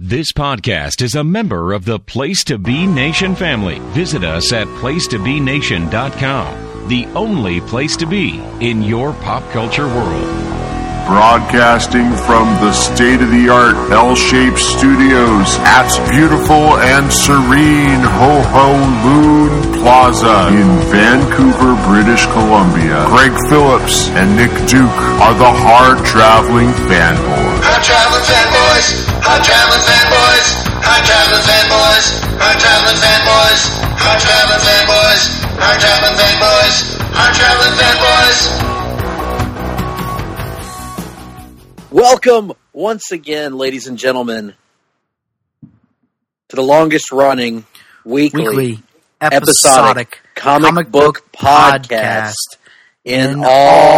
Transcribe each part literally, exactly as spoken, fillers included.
This podcast is a member of the Place to Be Nation family. Visit us at place to be nation dot com, the only place to be in your pop culture world. Broadcasting from the state-of-the-art L-shaped studios at beautiful and serene Ho Ho Loon Plaza in Vancouver, British Columbia. Greg Phillips and Nick Duke are the hard-traveling fanboys. Hard-traveling fanboys. Hard-traveling fanboys. Hard-traveling fanboys. Hard-traveling fanboys. Hard-traveling fanboys. Hard-traveling fanboys. Hard-traveling fanboys. Welcome once again, ladies and gentlemen, to the longest running weekly, weekly episodic, episodic comic, comic book, book podcast, podcast in, in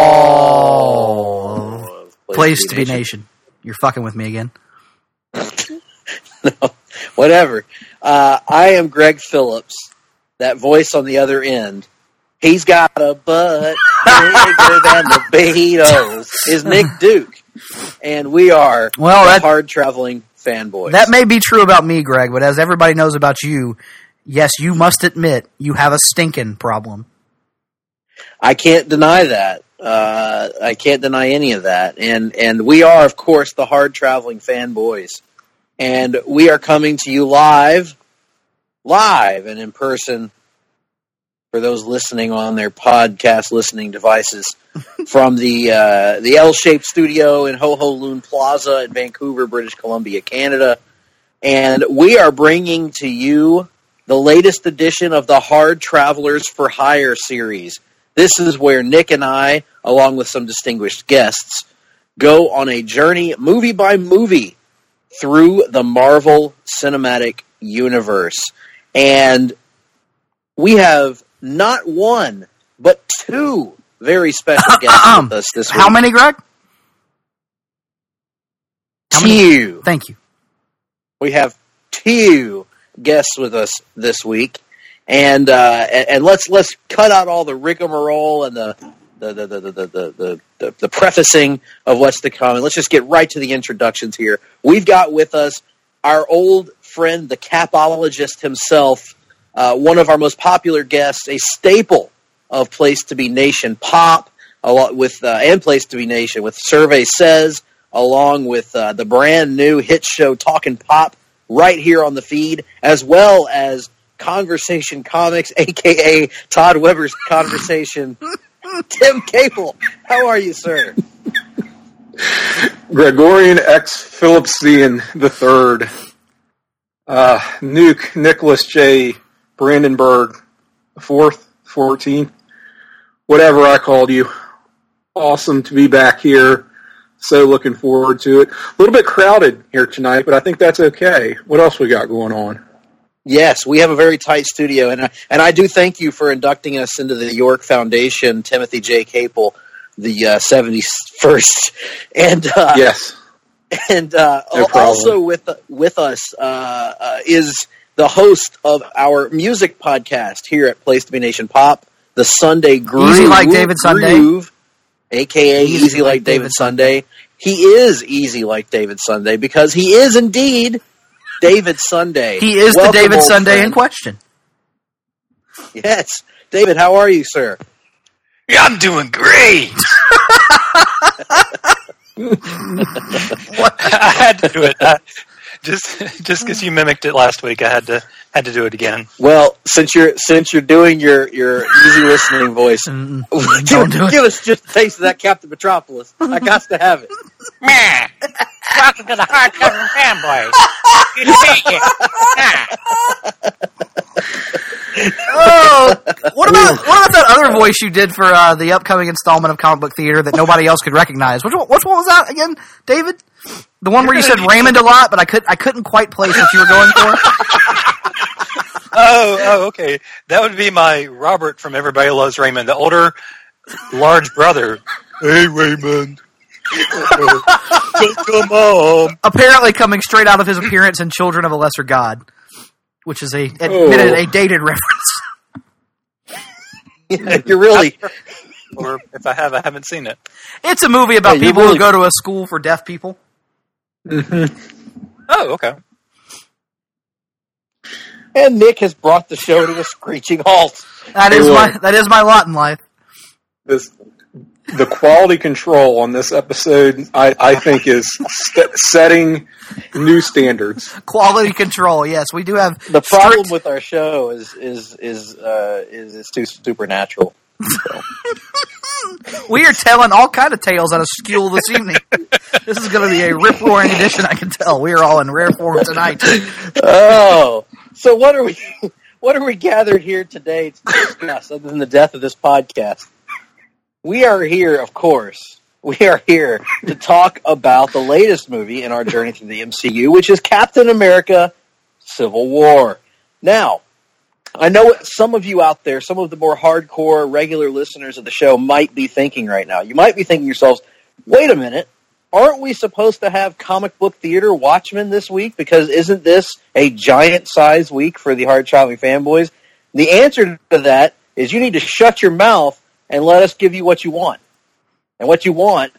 all all Place to Be Nation. Nation. You're fucking with me again. No, whatever. Uh, I am Greg Phillips, that voice on the other end. He's got a butt bigger than the Beatles. Is Nick Duke. And we are well, the that, hard-traveling fanboys. That may be true about me, Greg, but as everybody knows about you, yes, you must admit you have a stinking problem. I can't deny that. Uh, I can't deny any of that. And and we are, of course, the hard-traveling fanboys. And we are coming to you live, live and in person, for those listening on their podcast listening devices, from the uh, the L-shaped studio in Ho Ho Loon Plaza in Vancouver, British Columbia, Canada. And we are bringing to you the latest edition of the Hard Travelers for Hire series. This is where Nick and I, along with some distinguished guests, go on a journey, movie by movie, through the Marvel Cinematic Universe. And we have not one, but two very special guests with us this week. How many, Greg? How two. Many? Thank you. We have two guests with us this week, and uh, and, and let's let's cut out all the rigmarole and the the the the the the, the, the, the prefacing of what's to come, and let's just get right to the introductions here. We've got with us our old friend, the capologist himself. Uh, one of our most popular guests, a staple of Place to Be Nation Pop, along with uh, and Place to Be Nation with Survey Says, along with uh, the brand new hit show Talkin' Pop, right here on the feed, as well as Conversation Comics, aka Todd Weber's Conversation. Tim Capel, how are you, sir? Gregorian X. Phillipsian the Third, uh, Nuke Nicholas J. Brandenburg, the fourth, fourteenth, whatever I called you. Awesome to be back here. So looking forward to it. A little bit crowded here tonight, but I think that's okay. What else we got going on? Yes, we have a very tight studio, and I, and I do thank you for inducting us into the York Foundation, Timothy J. Capel, the uh, seventy-first. And uh, yes, and uh, no also with with us uh, uh, is the host of our music podcast here at Place to Be Nation Pop, the Sunday Groove. Easy Like David Sunday. Groove, a k a. Easy, Easy Like, like David, David Sunday. He is Easy Like David Sunday because he is indeed David Sunday. He is Welcome, the David Sunday friend. in question. Yes. David, how are you, sir? Yeah, I'm doing great. I had to do it. I, just just because you mimicked it last week, I had to had to do it again. Well, since you're since you're doing your, your easy listening voice, Mm, give, don't do it. give us just a taste of that Captain Metropolis. I got to have it. Meh. Welcome to the Hard Traveling Fanboys. Good to meet you. Oh, what about what about that other voice you did for uh, the upcoming installment of Comic Book Theater that nobody else could recognize? Which one, which one was that again, David? The one where you said Raymond a lot, but I could I couldn't quite place what you were going for. Oh, oh, okay. That would be my Robert from Everybody Loves Raymond, the older, large brother. Hey, Raymond. Come on. Apparently, coming straight out of his appearance in Children of a Lesser God, which is a admitted Oh. a dated reference. You're really Or if I have, I haven't seen it. It's a movie about Yeah, you people really- who go to a school for deaf people. Mm-hmm. Oh, okay. And Nick has brought the show to a screeching halt. That is my that is my lot in life. This the quality control on this episode, I, I think, is st- setting new standards. Quality control, yes, we do have. The problem strict... with our show is is is uh, is, is too supernatural. So. We are telling all kind of tales out of school this evening. This is going to be a rip-roaring edition, I can tell. We are all in rare form tonight. Oh, so what are we? What are we gathered here today to discuss, other than the death of this podcast? We are here, of course. We are here to talk about the latest movie in our journey through the M C U, which is Captain America: Civil War. Now, I know some of you out there, some of the more hardcore, regular listeners of the show might be thinking right now. You might be thinking to yourselves, wait a minute, aren't we supposed to have Comic Book Theater Watchmen this week? Because isn't this a giant-sized week for the hard-traveling fanboys? The answer to that is you need to shut your mouth and let us give you what you want. And what you want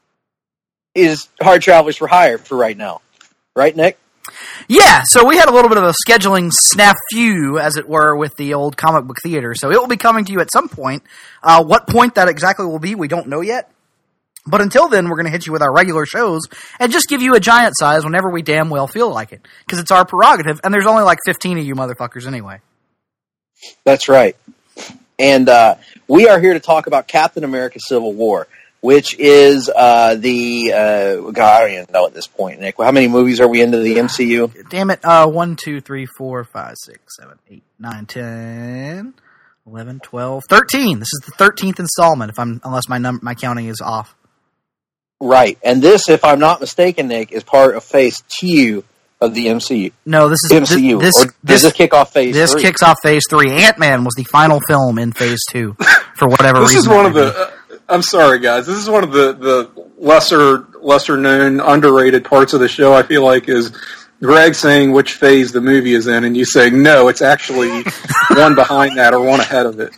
is Hard Travelers for Hire for right now. Right, Nick? Yeah, so we had a little bit of a scheduling snafu, as it were, with the old Comic Book Theater. So it will be coming to you at some point. Uh, what point that exactly will be, we don't know yet. But until then, we're going to hit you with our regular shows and just give you a giant size whenever we damn well feel like it. Because it's our prerogative, and there's only like fifteen of you motherfuckers anyway. That's right. And uh, we are here to talk about Captain America Civil War, which is uh, the, uh, God, I don't even know at this point, Nick. How many movies are we into the M C U? Damn it. Uh, one, two, three, four, five, six, seven, eight, nine, ten, eleven, twelve, thirteen. This is the thirteenth installment, if I'm unless my num- my counting is off. Right. And this, if I'm not mistaken, Nick, is part of Phase two of the M C U. No, this is M C U. This, or does this, this kick off Phase This three? kicks off Phase three. Ant-Man was the final film in Phase two, for whatever This reason. is one of the... Uh, I'm sorry, guys. This is one of the, the lesser lesser known, underrated parts of the show, I feel like, is Greg saying which phase the movie is in, and you saying, no, it's actually one behind that or one ahead of it.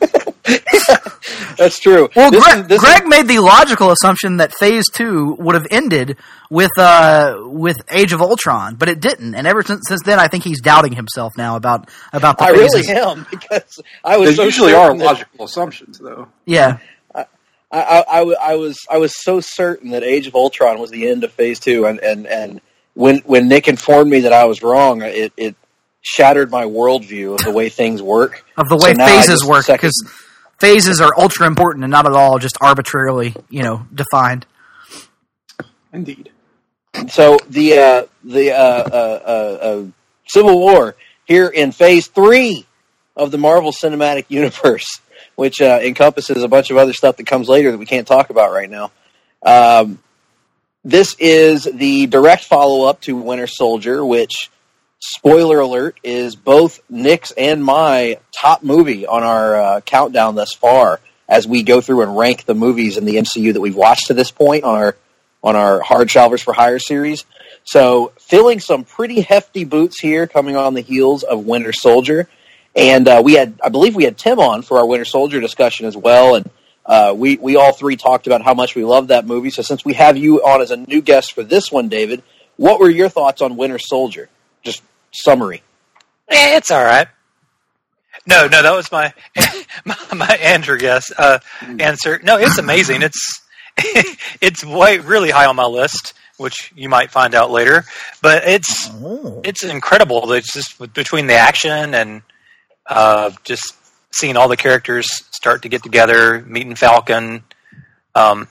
That's true. Well, This Greg, is- this Greg is- made the logical assumption that Phase two would have ended with uh, with Age of Ultron, but it didn't. And ever since, since then, I think he's doubting himself now about, about the I phases. really am, because I was They so usually are certain that- logical assumptions, though. Yeah. I, I, I, w- I was I was so certain that Age of Ultron was the end of Phase Two, and, and, and when when Nick informed me that I was wrong, it, it shattered my worldview of the way things work. Of the So way now I phases just work, second- because phases are ultra important and not at all just arbitrarily, you know, defined. Indeed. So the uh, the uh, uh, uh, uh, Civil War here in Phase Three of the Marvel Cinematic Universe, which uh, encompasses a bunch of other stuff that comes later that we can't talk about right now. Um, this is the direct follow-up to Winter Soldier, which, spoiler alert, is both Nick's and my top movie on our uh, countdown thus far, as we go through and rank the movies in the M C U that we've watched to this point on our on our Hard Travelers for Hire series. So, filling some pretty hefty boots here, coming on the heels of Winter Soldier. And uh, we had, I believe we had Tim on for our Winter Soldier discussion as well, and uh, we, we all three talked about how much we love that movie. So since we have you on as a new guest for this one, David, what were your thoughts on Winter Soldier? Just summary. Eh, it's all right. No, no, that was my my, my Andrew guess uh, answer. No, it's amazing. It's it's way really high on my list, which you might find out later. But it's Oh. it's incredible. It's just with- between the action and uh, just seeing all the characters start to get together, meeting Falcon. Um,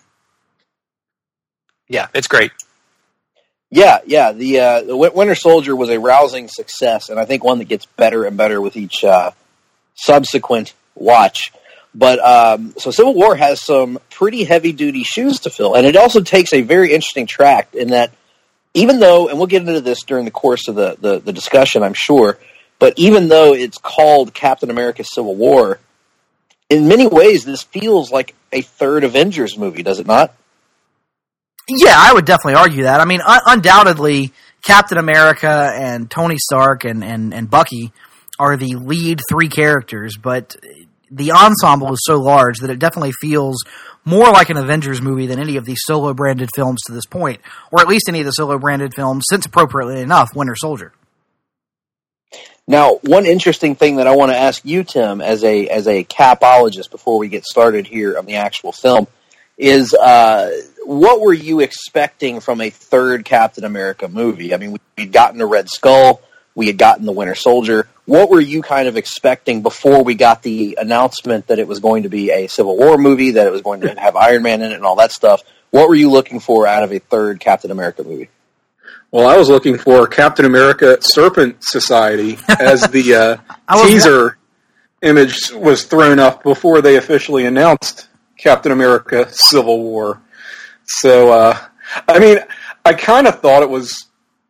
yeah, it's great. Yeah, yeah. The, uh, the Win- Winter Soldier was a rousing success, and I think one that gets better and better with each uh, subsequent watch. But um, so Civil War has some pretty heavy-duty shoes to fill, and it also takes a very interesting track in that even though, and we'll get into this during the course of the, the, the discussion, I'm sure, but even though it's called Captain America Civil War, in many ways this feels like a third Avengers movie, does it not? Yeah, I would definitely argue that. I mean, un- undoubtedly, Captain America and Tony Stark and, and, and Bucky are the lead three characters, but the ensemble is so large that it definitely feels more like an Avengers movie than any of the solo-branded films to this point, or at least any of the solo-branded films, since appropriately enough, Winter Soldier. Now, one interesting thing that I want to ask you, Tim, as a as a capologist, before we get started here on the actual film, is uh, what were you expecting from a third Captain America movie? I mean, we'd gotten the Red Skull, we had gotten the Winter Soldier. What were you kind of expecting before we got the announcement that it was going to be a Civil War movie, that it was going to have Iron Man in it and all that stuff? What were you looking for out of a third Captain America movie? Well, I was looking for Captain America Serpent Society as the uh, teaser image was thrown up before they officially announced Captain America Civil War. So, uh, I mean, I kind of thought it was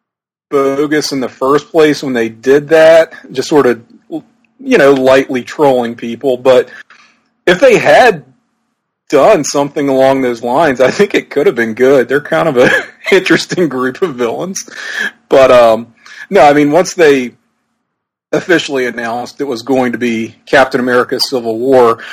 bogus in the first place when they did that, just sort of, you know, lightly trolling people. But if they had done something along those lines, I think it could have been good. They're kind of an interesting group of villains. But, um, no, I mean, once they officially announced it was going to be Captain America Civil War,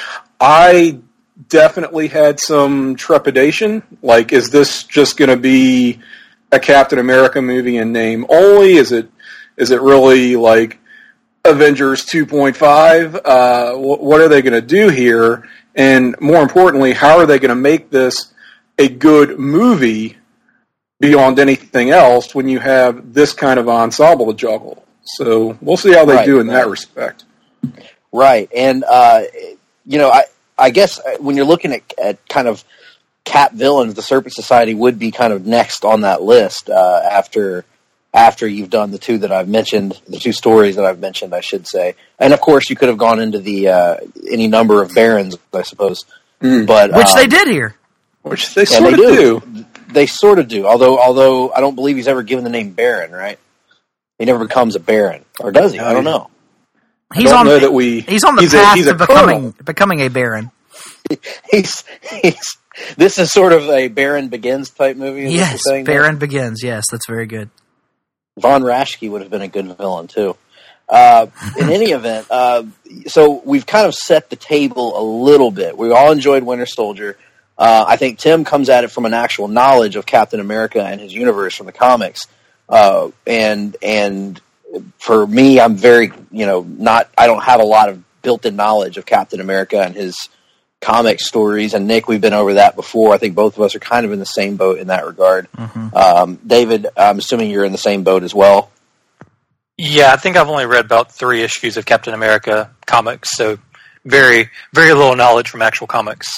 I definitely had some trepidation. Like, is this just going to be a Captain America movie in name only? Is it, is it really like Avengers two point five? Uh, wh- what are they going to do here? And more importantly, how are they going to make this a good movie beyond anything else when you have this kind of ensemble to juggle? So we'll see how they right, do in right. that respect. Right. And, uh, you know, I, I guess when you're looking at, at kind of Cap villains, the Serpent Society would be kind of next on that list uh, after after you've done the two that I've mentioned, the two stories that I've mentioned, I should say. And, of course, you could have gone into the uh, any number of Barons, I suppose. Mm. But Which um, they did here. Which they sort of do. do. They sort of do, although although I don't believe he's ever given the name Baron, right? He never becomes a Baron. Or does he? I don't know. He's I don't on, know that we, he's on the he's path a, he's to a becoming, becoming a Baron. he's, he's This is sort of a Baron Begins type movie. Is Yes, saying, Baron no? Begins. Yes, that's very good. Von Raschke would have been a good villain, too. Uh, in any event, uh, so we've kind of set the table a little bit. We all enjoyed Winter Soldier. Uh, I think Tim comes at it from an actual knowledge of Captain America and his universe from the comics. Uh, and and for me, I'm very, you know, not, I don't have a lot of built-in knowledge of Captain America and his comic stories. And Nick, we've been over that before. I think both of us are kind of in the same boat in that regard. Mm-hmm. Um, David, I'm assuming you're in the same boat as well. Yeah, I think I've only read about three issues of Captain America comics, so very, very little knowledge from actual comics.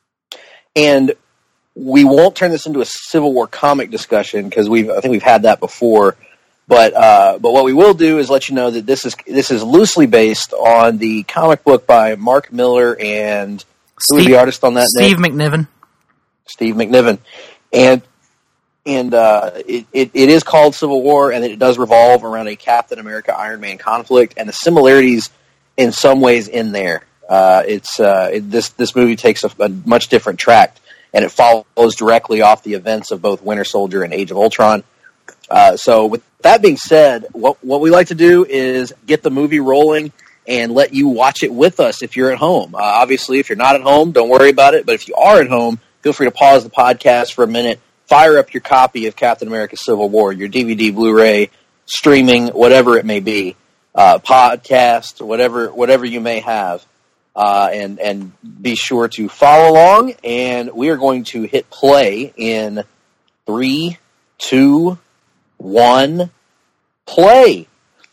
And we won't turn this into a Civil War comic discussion because we've, I think we've had that before. But uh, but what we will do is let you know that this is this is loosely based on the comic book by Mark Miller and who was the artist on that? Steve Nick? McNiven. Steve McNiven, and and uh, it, it it is called Civil War, and it does revolve around a Captain America Iron Man conflict, and the similarities in some ways in there. Uh, it's uh, it, this this movie takes a, a much different track, and it follows directly off the events of both Winter Soldier and Age of Ultron. Uh, so with that being said, what what we like to do is get the movie rolling and let you watch it with us if you're at home. Uh, obviously, if you're not at home, don't worry about it. But if you are at home, feel free to pause the podcast for a minute, fire up your copy of Captain America Civil War, your D V D, Blu-ray, streaming, whatever it may be, uh, podcast, whatever whatever you may have. Uh, and, and be sure to follow along, and we are going to hit play in three, two, one, play.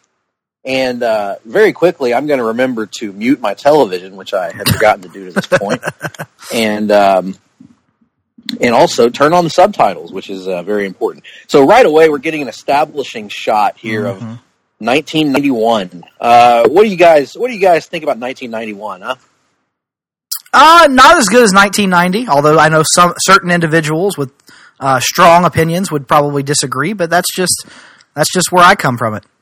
And uh, very quickly, I'm going to remember to mute my television, which I had forgotten to do to this point, and um, and also turn on the subtitles, which is uh, very important. So right away, we're getting an establishing shot here mm-hmm. of nineteen ninety-one. Uh, what do you guys? What do you guys think about nineteen ninety-one? Huh? Uh, not as good as nineteen ninety. Although I know some certain individuals with uh, strong opinions would probably disagree, but that's just that's just where I come from it.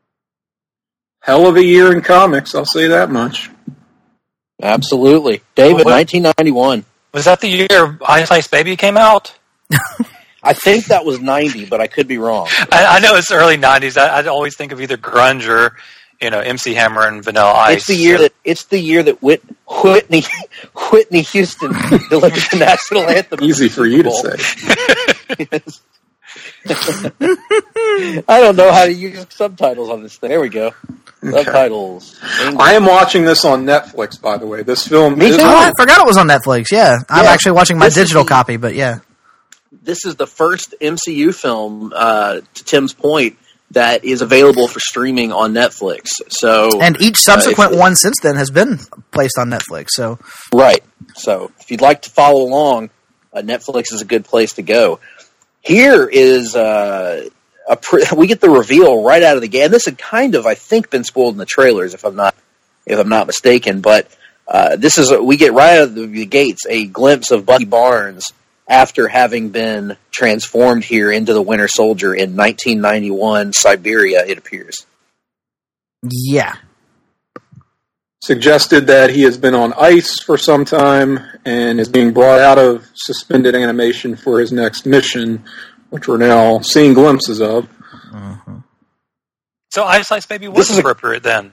Hell of a year in comics, I'll say that much. Absolutely, David. Well, nineteen ninety-one. Was that the year Ice Ice Baby came out? I think that was ninety, but I could be wrong. I, I know it's early nineties. I, I always think of either grunge or, you know, M C Hammer and Vanilla Ice. It's the year so. that it's the year that Whit, Whitney Whitney Houston delivered the national anthem. Easy for you to say. Yes. I don't know how to use subtitles on this thing. There we go. Okay. Subtitles. English. I am watching this on Netflix, by the way. This film. Me is too. Oh, I forgot it was on Netflix. Yeah, I'm Yeah. actually watching my This is digital the- copy, but yeah. This is the first M C U film, uh, to Tim's point, that is available for streaming on Netflix. So, And each subsequent uh, if- one since then has been placed on Netflix. So right. So, if you'd like to follow along, uh, Netflix is a good place to go. Here is uh, a pre- we get the reveal right out of the gate. And this had kind of, I think, been spoiled in the trailers, if I'm not if I'm not mistaken. But uh, this is a, we get right out of the, the gates a glimpse of Bucky Barnes after having been transformed here into the Winter Soldier in nineteen ninety-one Siberia. It appears. yeah, Suggested that he has been on ice for some time and is being brought out of suspended animation for his next mission, which we're now seeing glimpses of. So Ice Ice Baby This was is a- appropriate then.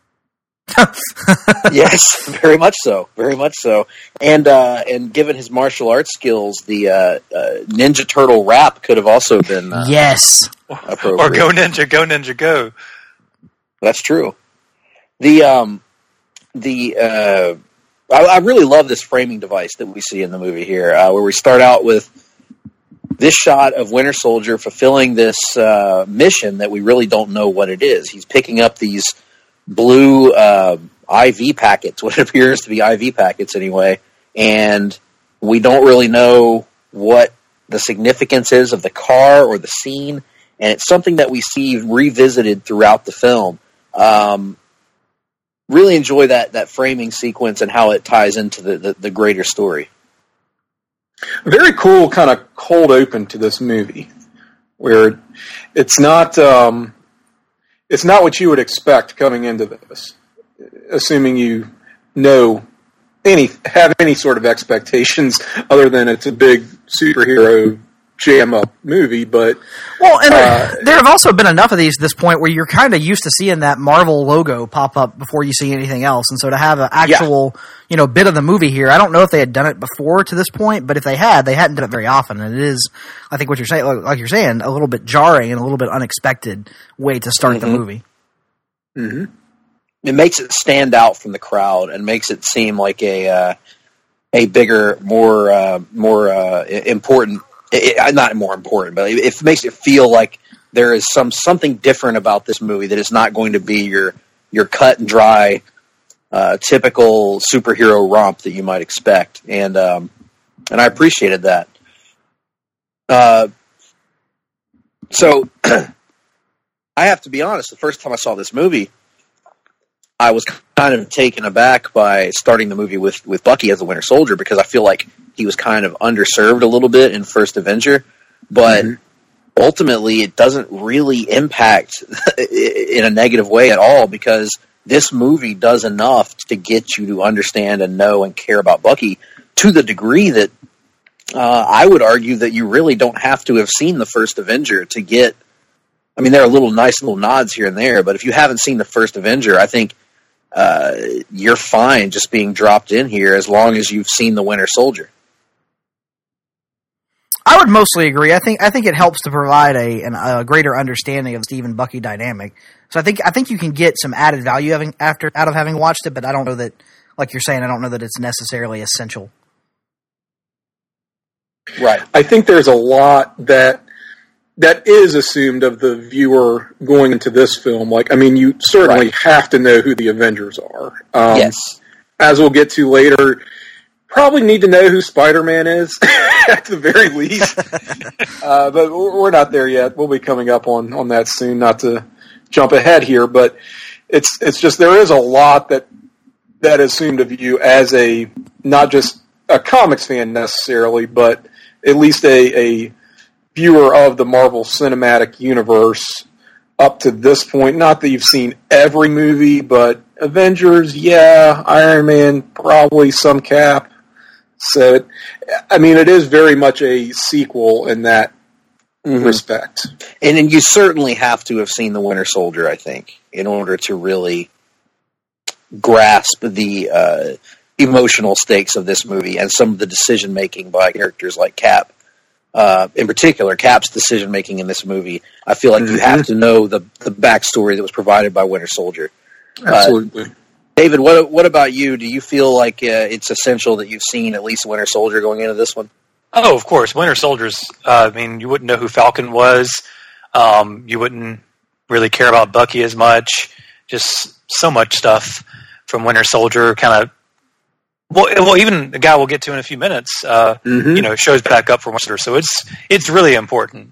Yes, very much so. Very much so. And uh, and given his martial arts skills, the uh, uh, Ninja Turtle rap could have also been uh, yes. appropriate. Or Go Ninja, Go Ninja, Go. That's true. The um, the uh, I, I really love this framing device that we see in the movie here, uh, where we start out with this shot of Winter Soldier fulfilling this uh, mission that we really don't know what it is. He's picking up these blue uh, I V packets, what appears to be I V packets anyway, and we don't really know what the significance is of the car or the scene, and it's something that we see revisited throughout the film. Um, really enjoy that that framing sequence and how it ties into the, the, the greater story. Very cool kind of cold open to this movie, where it's not um, it's not what you would expect coming into this, assuming you know any have any sort of expectations other than it's a big superhero jam up movie. But Well, and Uh, there, there have also been enough of these at this point where you're kind of used to seeing that Marvel logo pop up before you see anything else. And so to have an actual, you know, bit of the movie here, I don't know if they had done it before to this point, but if they had, they hadn't done it very often. And it is, I think what you're saying, like, like you're saying, a little bit jarring and a little bit unexpected way to start Mm-hmm. the movie. mm-hmm. It makes it stand out from the crowd and makes it seem like a uh, a bigger, more uh, more uh, important. It, it, not more important, but it, it makes it feel like there is some something different about this movie that is not going to be your your cut and dry, uh, typical superhero romp that you might expect, and um, and I appreciated that. Uh, so I have to be honest. The first time I saw this movie, I was kind of taken aback by starting the movie with, with Bucky as the Winter Soldier, because I feel like he was kind of underserved a little bit in First Avenger, but mm-hmm. ultimately it doesn't really impact in a negative way at all, because this movie does enough to get you to understand and know and care about Bucky to the degree that uh, I would argue that you really don't have to have seen the First Avenger to get. I mean, there are little nice little nods here and there, but if you haven't seen the First Avenger, I think uh, you're fine just being dropped in here as long as you've seen the Winter Soldier. I would mostly agree. I think I think it helps to provide a, an, a greater understanding of the Steve and Bucky dynamic. So I think I think you can get some added value having, after out of having watched it, but I don't know that, like you're saying, I don't know that it's necessarily essential. Right. I think there's a lot that that is assumed of the viewer going into this film. Like, I mean, you certainly Right. have to know who the Avengers are. Um, Yes. As we'll get to later, probably need to know who Spider-Man is, at the very least. uh, but we're not there yet. We'll be coming up on, on that soon, not to jump ahead here. But it's it's just there is a lot that that is assumed of you as a, not just a comics fan necessarily, but at least a, a viewer of the Marvel Cinematic Universe up to this point. Not that you've seen every movie, but Avengers, yeah, Iron Man, probably some Cap. So, it, I mean, it is very much a sequel in that mm-hmm. respect. And then you certainly have to have seen the Winter Soldier, I think, in order to really grasp the uh, emotional stakes of this movie and some of the decision-making by characters like Cap. uh, in particular, Cap's decision making in this movie. I feel like mm-hmm. you have to know the the backstory that was provided by Winter Soldier. Absolutely. Uh, David, what what about you? Do you feel like uh, it's essential that you've seen at least Winter Soldier going into this one? Oh, of course. Winter Soldier's, uh, I mean, you wouldn't know who Falcon was. Um, you wouldn't really care about Bucky as much. Just so much stuff from Winter Soldier kind of, well, well, even the guy we'll get to in a few minutes, uh, mm-hmm. you know, shows back up for Winter. So it's, it's really important.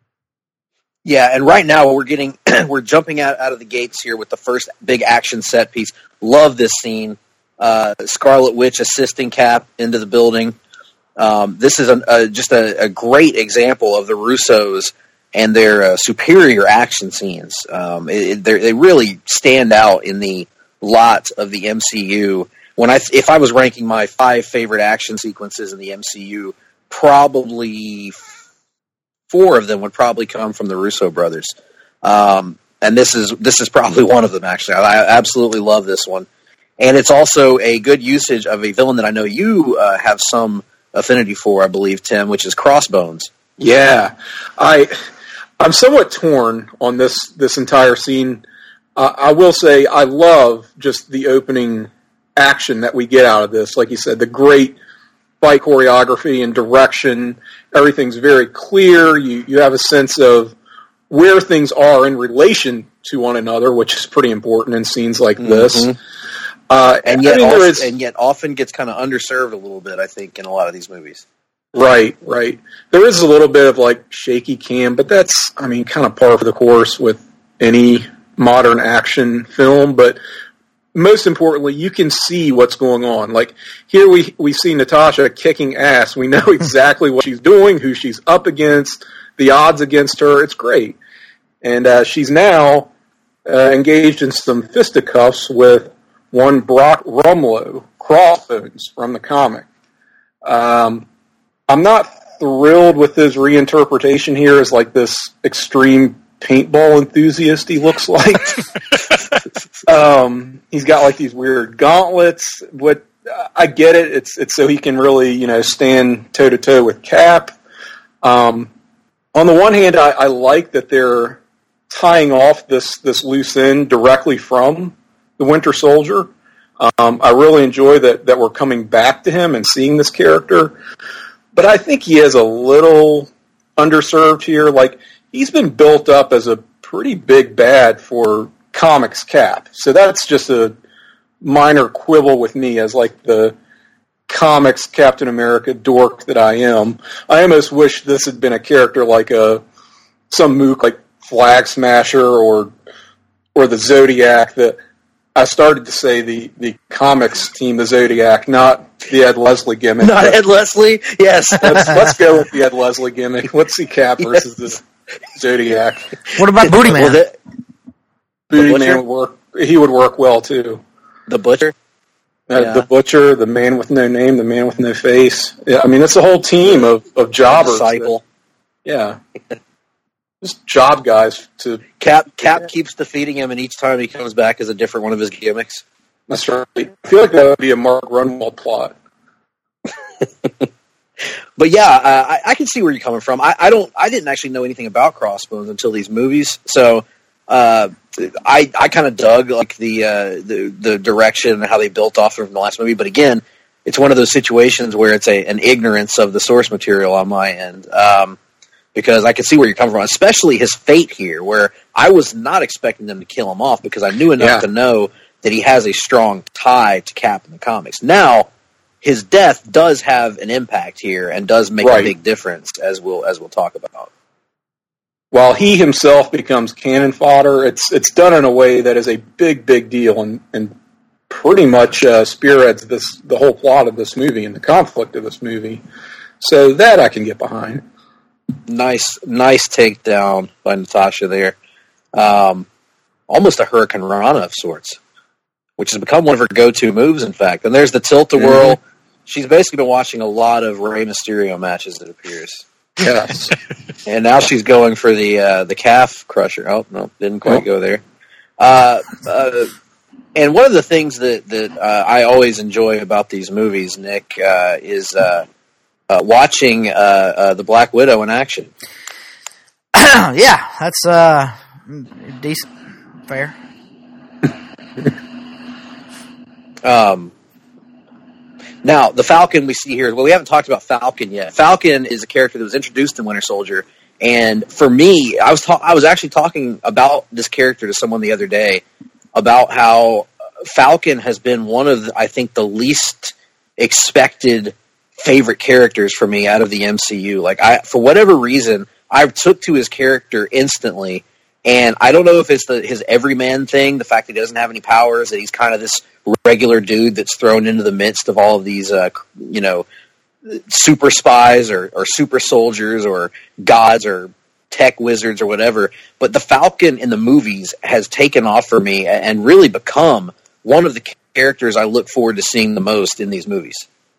Yeah, and right now we're getting we're jumping out, out of the gates here with the first big action set piece. Love this scene. Uh, Scarlet Witch assisting Cap into the building. Um, this is a, a, just a, a great example of the Russos and their uh, superior action scenes. Um, it, they really stand out in the lot of the M C U. When I if I was ranking my five favorite action sequences in the M C U, probably four of them would probably come from the Russo brothers. Um, and this is this is probably one of them, actually. I absolutely love this one. And it's also a good usage of a villain that I know you uh, have some affinity for, I believe, Tim, which is Crossbones. Yeah. I, I'm somewhat torn on this, this entire scene. Uh, I will say I love just the opening action that we get out of this. Like you said, the great fight choreography and direction. Everything's very clear. You you have a sense of where things are in relation to one another, which is pretty important in scenes like this. Mm-hmm. Uh, and yet, I mean, also, is, and yet, often gets kind of underserved a little bit. I think in a lot of these movies. Right, right. There is a little bit of like shaky cam, but that's I mean kind of par for the course with any modern action film. But most importantly, you can see what's going on. Like here, we we see Natasha kicking ass. We know exactly what she's doing, who she's up against, the odds against her. It's great, and uh, she's now uh, engaged in some fisticuffs with one Brock Rumlow, Crossbones from the comic. Um, I'm not thrilled with his reinterpretation here as like this extreme paintball enthusiast he looks like. um, he's got like these weird gauntlets. What I get it. It's it's so he can really you know stand toe to toe with Cap. Um, on the one hand, I, I like that they're tying off this this loose end directly from the Winter Soldier. Um, I really enjoy that that we're coming back to him and seeing this character. But I think he is a little underserved here. Like he's been built up as a pretty big bad for comics Cap. So that's just a minor quibble with me as like the comics Captain America dork that I am. I almost wish this had been a character like a some mook like Flag Smasher or or the Zodiac. That I started to say the, the comics team, the Zodiac, not the Ed Leslie gimmick. Not Ed Leslie? Yes. let's, let's go with the Ed Leslie gimmick. Let's see Cap versus yes. the Zodiac. What about Booty Man? Well, the, Booty the Man would work. He would work well too. The Butcher? Uh, yeah. The Butcher, the Man with No Name, the Man with No Face. Yeah, I mean, it's a whole team of, of jobbers. Disciple. That, yeah. Just job guys to Cap. Cap yeah. keeps defeating him, and each time he comes back is a different one of his gimmicks. That's right. I feel like that would be a Mark Grunwald plot. But yeah, uh, I, I can see where you're coming from. I, I don't. I didn't actually know anything about Crossbones until these movies, so uh, I I kind of dug like the uh, the the direction and how they built off from the last movie. But again, it's one of those situations where it's a an ignorance of the source material on my end. Um, Because I can see where you're coming from, especially his fate here, where I was not expecting them to kill him off because I knew enough yeah. to know that he has a strong tie to Cap in the comics. Now, his death does have an impact here and does make right. a big difference, as we'll as we'll talk about. While he himself becomes cannon fodder, it's it's done in a way that is a big, big deal and, and pretty much uh, spearheads this the whole plot of this movie and the conflict of this movie. So that I can get behind. Nice, nice takedown by Natasha there. Um, almost a Hurricane Rana of sorts, which has become one of her go-to moves, in fact. And there's the tilt-a-whirl. Mm-hmm. She's basically been watching a lot of Rey Mysterio matches, it appears. Yes. And now she's going for the uh, the calf crusher. Oh, no, didn't quite nope. go there. Uh, uh, and one of the things that, that uh, I always enjoy about these movies, Nick, uh, is... Uh, uh, watching uh, uh, the Black Widow in action. Yeah, that's uh, decent, fair. um, now the Falcon we see here. Well, we haven't talked about Falcon yet. Falcon is a character that was introduced in Winter Soldier, and for me, I was ta- I was actually talking about this character to someone the other day about how Falcon has been one of the, I think the least expected favorite characters for me out of the M C U. Like I, for whatever reason, I took to his character instantly, and I don't know if it's the his everyman thing, the fact that he doesn't have any powers, that he's kind of this regular dude that's thrown into the midst of all of these, uh, you know, super spies or, or super soldiers or gods or tech wizards or whatever. But the Falcon in the movies has taken off for me and really become one of the characters I look forward to seeing the most in these movies.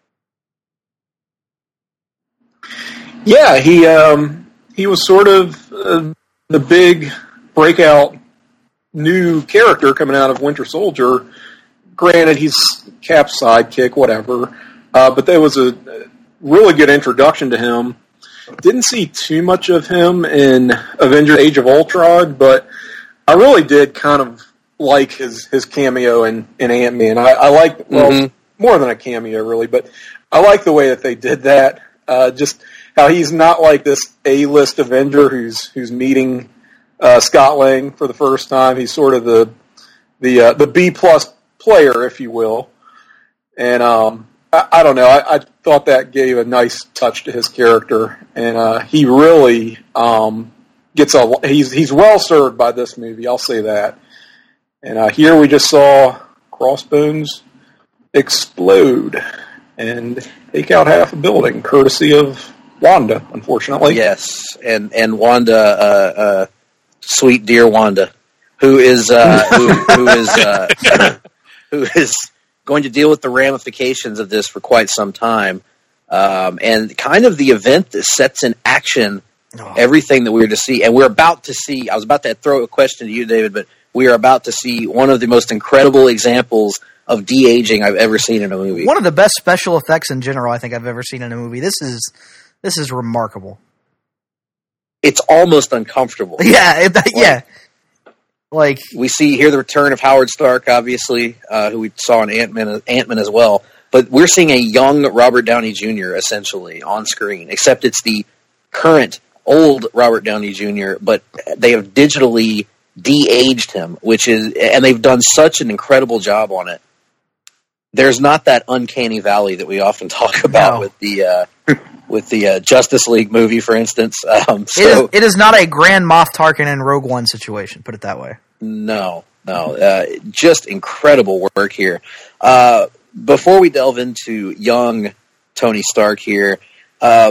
Yeah, he um, he was sort of uh, the big breakout new character coming out of Winter Soldier. Granted, he's Cap's sidekick, whatever, uh, but there was a really good introduction to him. Didn't see too much of him in Avengers Age of Ultron, but I really did kind of like his, his cameo in, in Ant-Man. I, I like, well, mm-hmm. more than a cameo, really, but I like the way that they did that. Uh, just how he's not like this A-list Avenger who's who's meeting uh, Scott Lang for the first time. He's sort of the the uh, the B-plus player, if you will. And um, I, I don't know. I, I thought that gave a nice touch to his character, and uh, he really um, gets a. He's he's well served by this movie. I'll say that. And uh, here we just saw Crossbones explode and take out half a building, courtesy of Wanda, unfortunately. Yes, and and Wanda, uh, uh, sweet dear Wanda, who is uh, who, who is uh, who is going to deal with the ramifications of this for quite some time, um, and kind of the event that sets in action oh. everything that we're to see, and we're about to see. I was about to throw a question to you, David, but we are about to see one of the most incredible examples of de-aging I've ever seen in a movie. One of the best special effects in general I think I've ever seen in a movie. This is this is remarkable. It's almost uncomfortable. Yeah, it, like, yeah. Like we see here the return of Howard Stark, obviously, uh, who we saw in Ant-Man, Ant-Man as well. But we're seeing a young Robert Downey Junior essentially on screen, except it's the current old Robert Downey Junior, but they have digitally de-aged him, which is, and they've done such an incredible job on it. There's not that uncanny valley that we often talk about no. with the uh, with the uh, Justice League movie, for instance. Um, so, it, is, it is not a Grand Moff Tarkin and Rogue One situation, put it that way. No, no. Uh, just incredible work here. Uh, before we delve into young Tony Stark here, uh,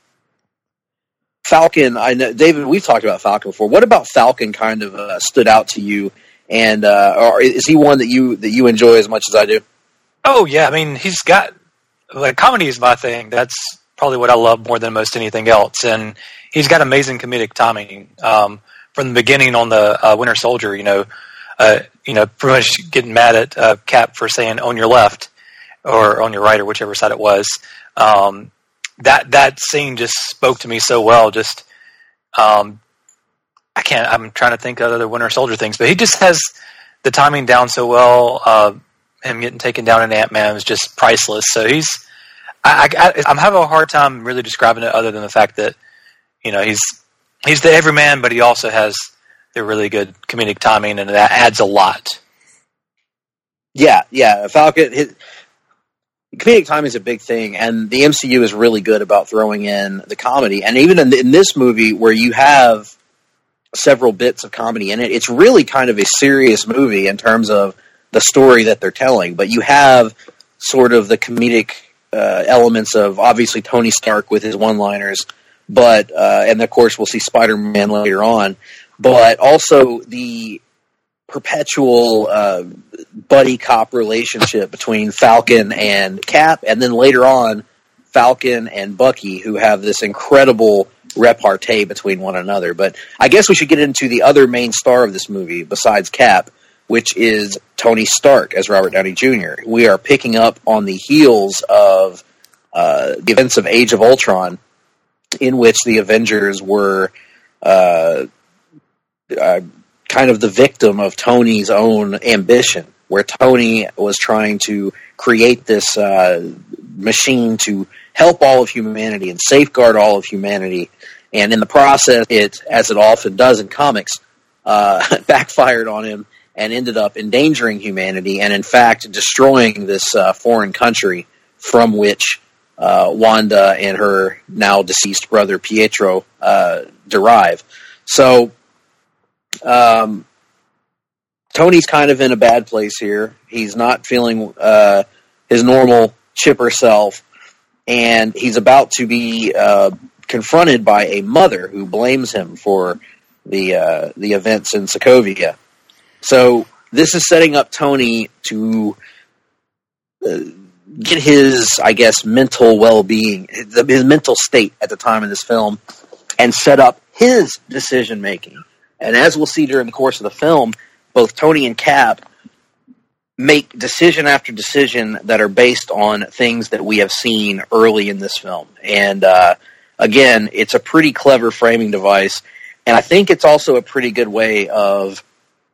Falcon, I know, David, we've talked about Falcon before. What about Falcon kind of uh, stood out to you? And uh, or is he one that you that you enjoy as much as I do? Oh, yeah. I mean, he's got, like, comedy is my thing. That's probably what I love more than most anything else. And he's got amazing comedic timing. Um, from the beginning on the uh, Winter Soldier, you know, uh, you know, pretty much getting mad at uh, Cap for saying on your left or on your right or whichever side it was. Um, that that scene just spoke to me so well. Just, um, I can't, I'm trying to think of other Winter Soldier things, but he just has the timing down so well. Uh, him getting taken down in Ant-Man is just priceless. So he's, I, I, I'm having a hard time really describing it other than the fact that, you know, he's, he's the everyman, but he also has the really good comedic timing, and that adds a lot. Yeah, yeah. Falcon, his, comedic timing is a big thing, and the M C U is really good about throwing in the comedy. And even in, in this movie, where you have several bits of comedy in it, it's really kind of a serious movie in terms of the story that they're telling. But you have sort of the comedic uh, elements of, obviously, Tony Stark with his one-liners, but uh, and of course we'll see Spider-Man later on, but also the perpetual uh, buddy cop relationship between Falcon and Cap, and then later on Falcon and Bucky, who have this incredible repartee between one another. But I guess we should get into the other main star of this movie besides Cap, which is Tony Stark as Robert Downey Junior We are picking up on the heels of uh, the events of Age of Ultron, in which the Avengers were uh, uh, kind of the victim of Tony's own ambition, where Tony was trying to create this uh, machine to help all of humanity and safeguard all of humanity. And in the process, it, as it often does in comics, uh, backfired on him and ended up endangering humanity and, in fact, destroying this uh, foreign country from which uh, Wanda and her now deceased brother Pietro uh, derive. So, um, Tony's kind of in a bad place here. He's not feeling uh, his normal chipper self, and he's about to be uh, confronted by a mother who blames him for the uh, the events in Sokovia. So this is setting up Tony to uh, get his, I guess, mental well-being, his, his mental state at the time of this film, and set up his decision-making. And as we'll see during the course of the film, both Tony and Cap make decision after decision that are based on things that we have seen early in this film. And uh, again, it's a pretty clever framing device, and I think it's also a pretty good way of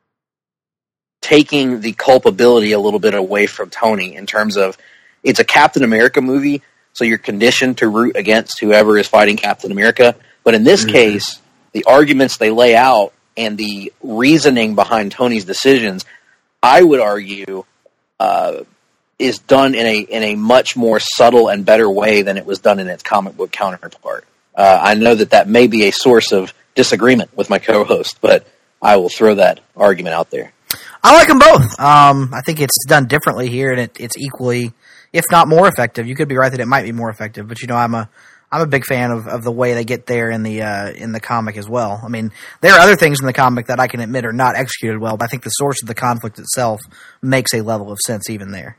taking the culpability a little bit away from Tony in terms of it's a Captain America movie, so you're conditioned to root against whoever is fighting Captain America. But in this mm-hmm. case, the arguments they lay out and the reasoning behind Tony's decisions, I would argue, uh, is done in a in a much more subtle and better way than it was done in its comic book counterpart. Uh, I know that that may be a source of disagreement with my co-host, but I will throw that argument out there. I like them both. Um, I think it's done differently here, and it, it's equally, if not more effective. You could be right that it might be more effective, but you know, I'm a I'm a big fan of, of the way they get there in the uh, in the comic as well. I mean, there are other things in the comic that I can admit are not executed well, but I think the source of the conflict itself makes a level of sense even there.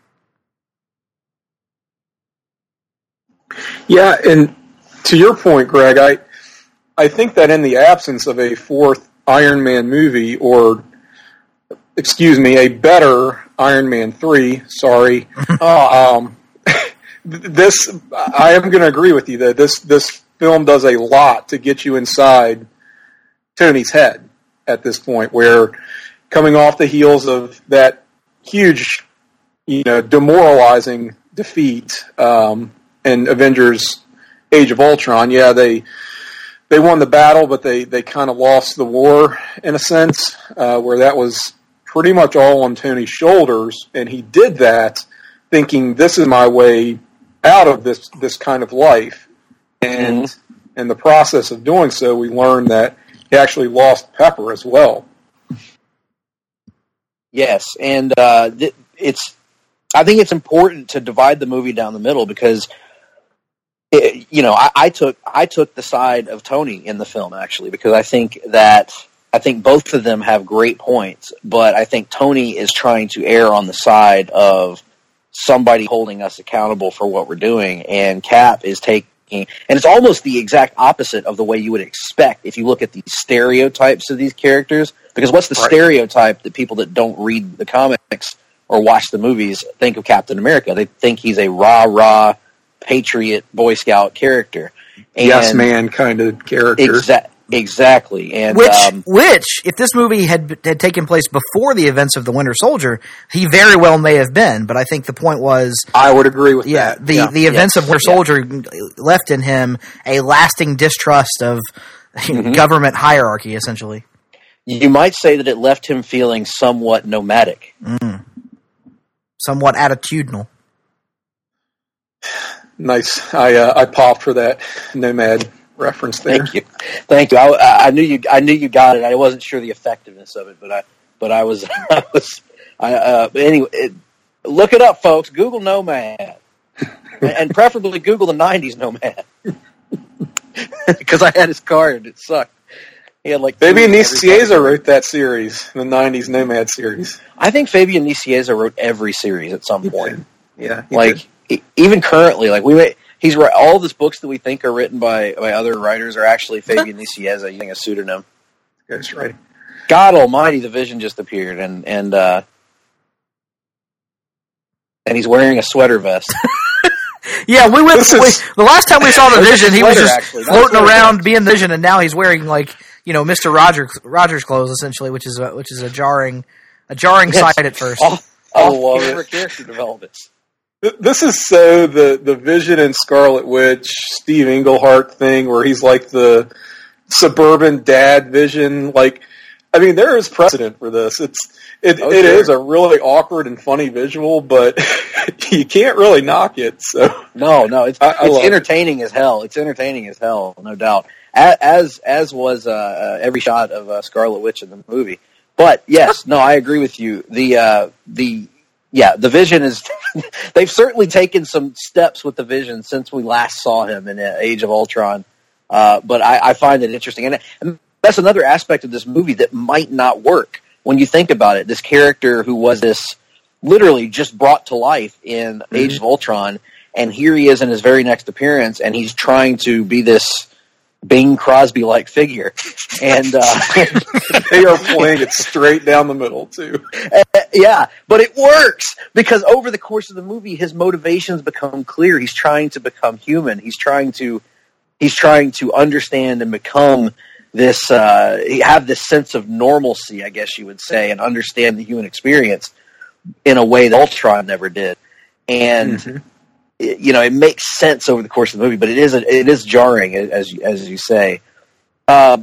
Yeah, and to your point, Greg, I I think that in the absence of a fourth Iron Man movie, or excuse me, a better Iron Man three, sorry, uh, um, this, I am going to agree with you that this, this film does a lot to get you inside Tony's head at this point, where coming off the heels of that huge, you know, demoralizing defeat um, in Avengers Age of Ultron, yeah, they they won the battle, but they, they kind of lost the war in a sense, uh, where that was pretty much all on Tony's shoulders, and he did that thinking, this is my way out of this this kind of life. And mm-hmm. in the process of doing so, we learned that he actually lost Pepper as well. Yes, and uh, th- it's. I think it's important to divide the movie down the middle because, it, you know, I, I took I took the side of Tony in the film actually because I think that I think both of them have great points, but I think Tony is trying to err on the side of somebody holding us accountable for what we're doing, and Cap is taking, and it's almost the exact opposite of the way you would expect if you look at the stereotypes of these characters, because what's the right. stereotype that people that don't read the comics or watch the movies think of Captain America? They think he's a rah-rah patriot Boy Scout character. And yes man kind of character. Exa- exactly. And Which, um, which, if this movie had had taken place before the events of the Winter Soldier, he very well may have been. But I think the point was, I would agree with yeah, that. The yeah. the events yes. of Winter Soldier yeah. left in him a lasting distrust of mm-hmm. government hierarchy, essentially. You might say that it left him feeling somewhat nomadic. Mm. Somewhat attitudinal. Nice. I uh, I popped for that nomad reference there. Thank you, thank you. I, I knew you. I knew you got it. I wasn't sure the effectiveness of it, but I, but I was, I was. I, uh, but anyway, it, look it up, folks. Google nomad, and, and preferably Google the nineties nomad, because I had his card and it sucked. He had like Fabian Nicieza wrote that series, the nineties Nomad series. I think Fabian Nicieza wrote every series at some point. Yeah, like e- even currently, like we may, he's all of his books that we think are written by, by other writers are actually Fabian Nicieza using a pseudonym. That's right. God Almighty, the Vision just appeared, and and uh, and he's wearing a sweater vest. Yeah, we went. This We, is- the last time we saw the It's a Vision, he was sweater, just actually, not a floating sweater. around being the Vision, and now he's wearing like you know Mister Rogers Rogers clothes essentially, which is a, which is a jarring a jarring Yes. sight at first. All, I all love favorite it. character developments. Th- This is so the the Vision and Scarlet Witch Steve Englehart thing, where he's like the suburban dad Vision. Like, I mean, there is precedent for this. It's it Oh, it sure. is a really awkward and funny visual, but you can't really knock it. So No, no, it's I- I it's love it. entertaining as hell. It's entertaining as hell, no doubt. A- As as was uh, uh, every shot of uh, Scarlet Witch in the movie. But yes, no, I agree with you. The uh, the yeah, the Vision is. They've certainly taken some steps with the Vision since we last saw him in uh, Age of Ultron. Uh, but I, I find it interesting, and, and that's another aspect of this movie that might not work when you think about it. This character who was this literally just brought to life in Mm-hmm. Age of Ultron, and here he is in his very next appearance, and he's trying to be this Bing Crosby-like figure, and uh, they are playing it straight down the middle too. yeah, but it works because over the course of the movie, his motivations become clear. He's trying to become human. He's trying to he's trying to understand and become this uh, have this sense of normalcy, I guess you would say, and understand the human experience in a way that Ultron never did. And Mm-hmm. it, you know, it makes sense over the course of the movie, but it is it is jarring, as you- as you say. Um,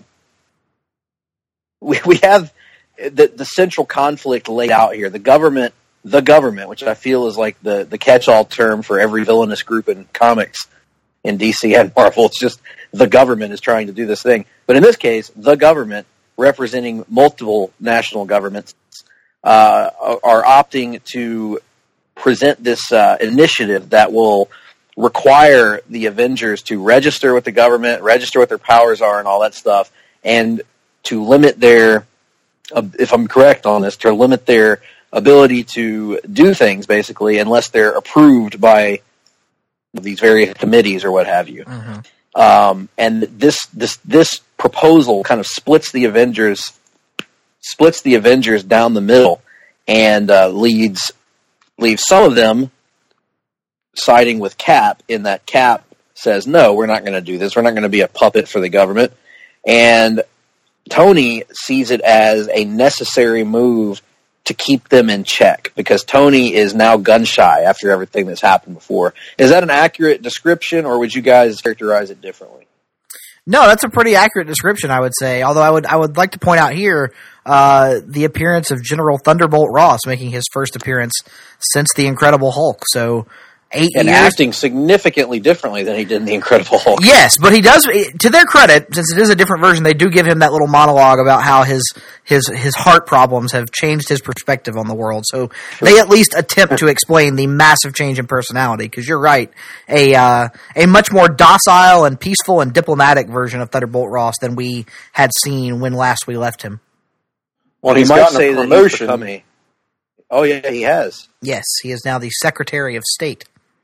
we we have the the central conflict laid out here. The government, the government, which I feel is like the the catch-all term for every villainous group in comics in D C and Marvel. It's just the government is trying to do this thing. But in this case, the government, representing multiple national governments, uh, are, are opting to present this uh, initiative that will require the Avengers to register with the government, register what their powers are, and all that stuff, and to limit their, uh, if I'm correct on this, to limit their ability to do things, basically, unless they're approved by these various committees or what have you. Mm-hmm. Um, and this this this proposal kind of splits the Avengers splits the Avengers down the middle, and uh, leads leaves some of them siding with Cap, in that Cap says, no, we're not going to do this. We're not going to be a puppet for the government. And Tony sees it as a necessary move to keep them in check, because Tony is now gun shy after everything that's happened before. Is that an accurate description, or would you guys characterize it differently? No, that's a pretty accurate description, I would say. Although I would I would like to point out here uh, the appearance of General Thunderbolt Ross, making his first appearance since the Incredible Hulk. So eight And years. acting significantly differently than he did in The Incredible Hulk. Yes, but he does. To their credit, since it is a different version, they do give him that little monologue about how his his his heart problems have changed his perspective on the world. So they at least attempt to explain the massive change in personality. Because you're right, a uh, a much more docile and peaceful and diplomatic version of Thunderbolt Ross than we had seen when last we left him. Well, You he's might gotten say a that he's promotion. become a- Oh, yeah, he has. Yes, he is now the Secretary of State.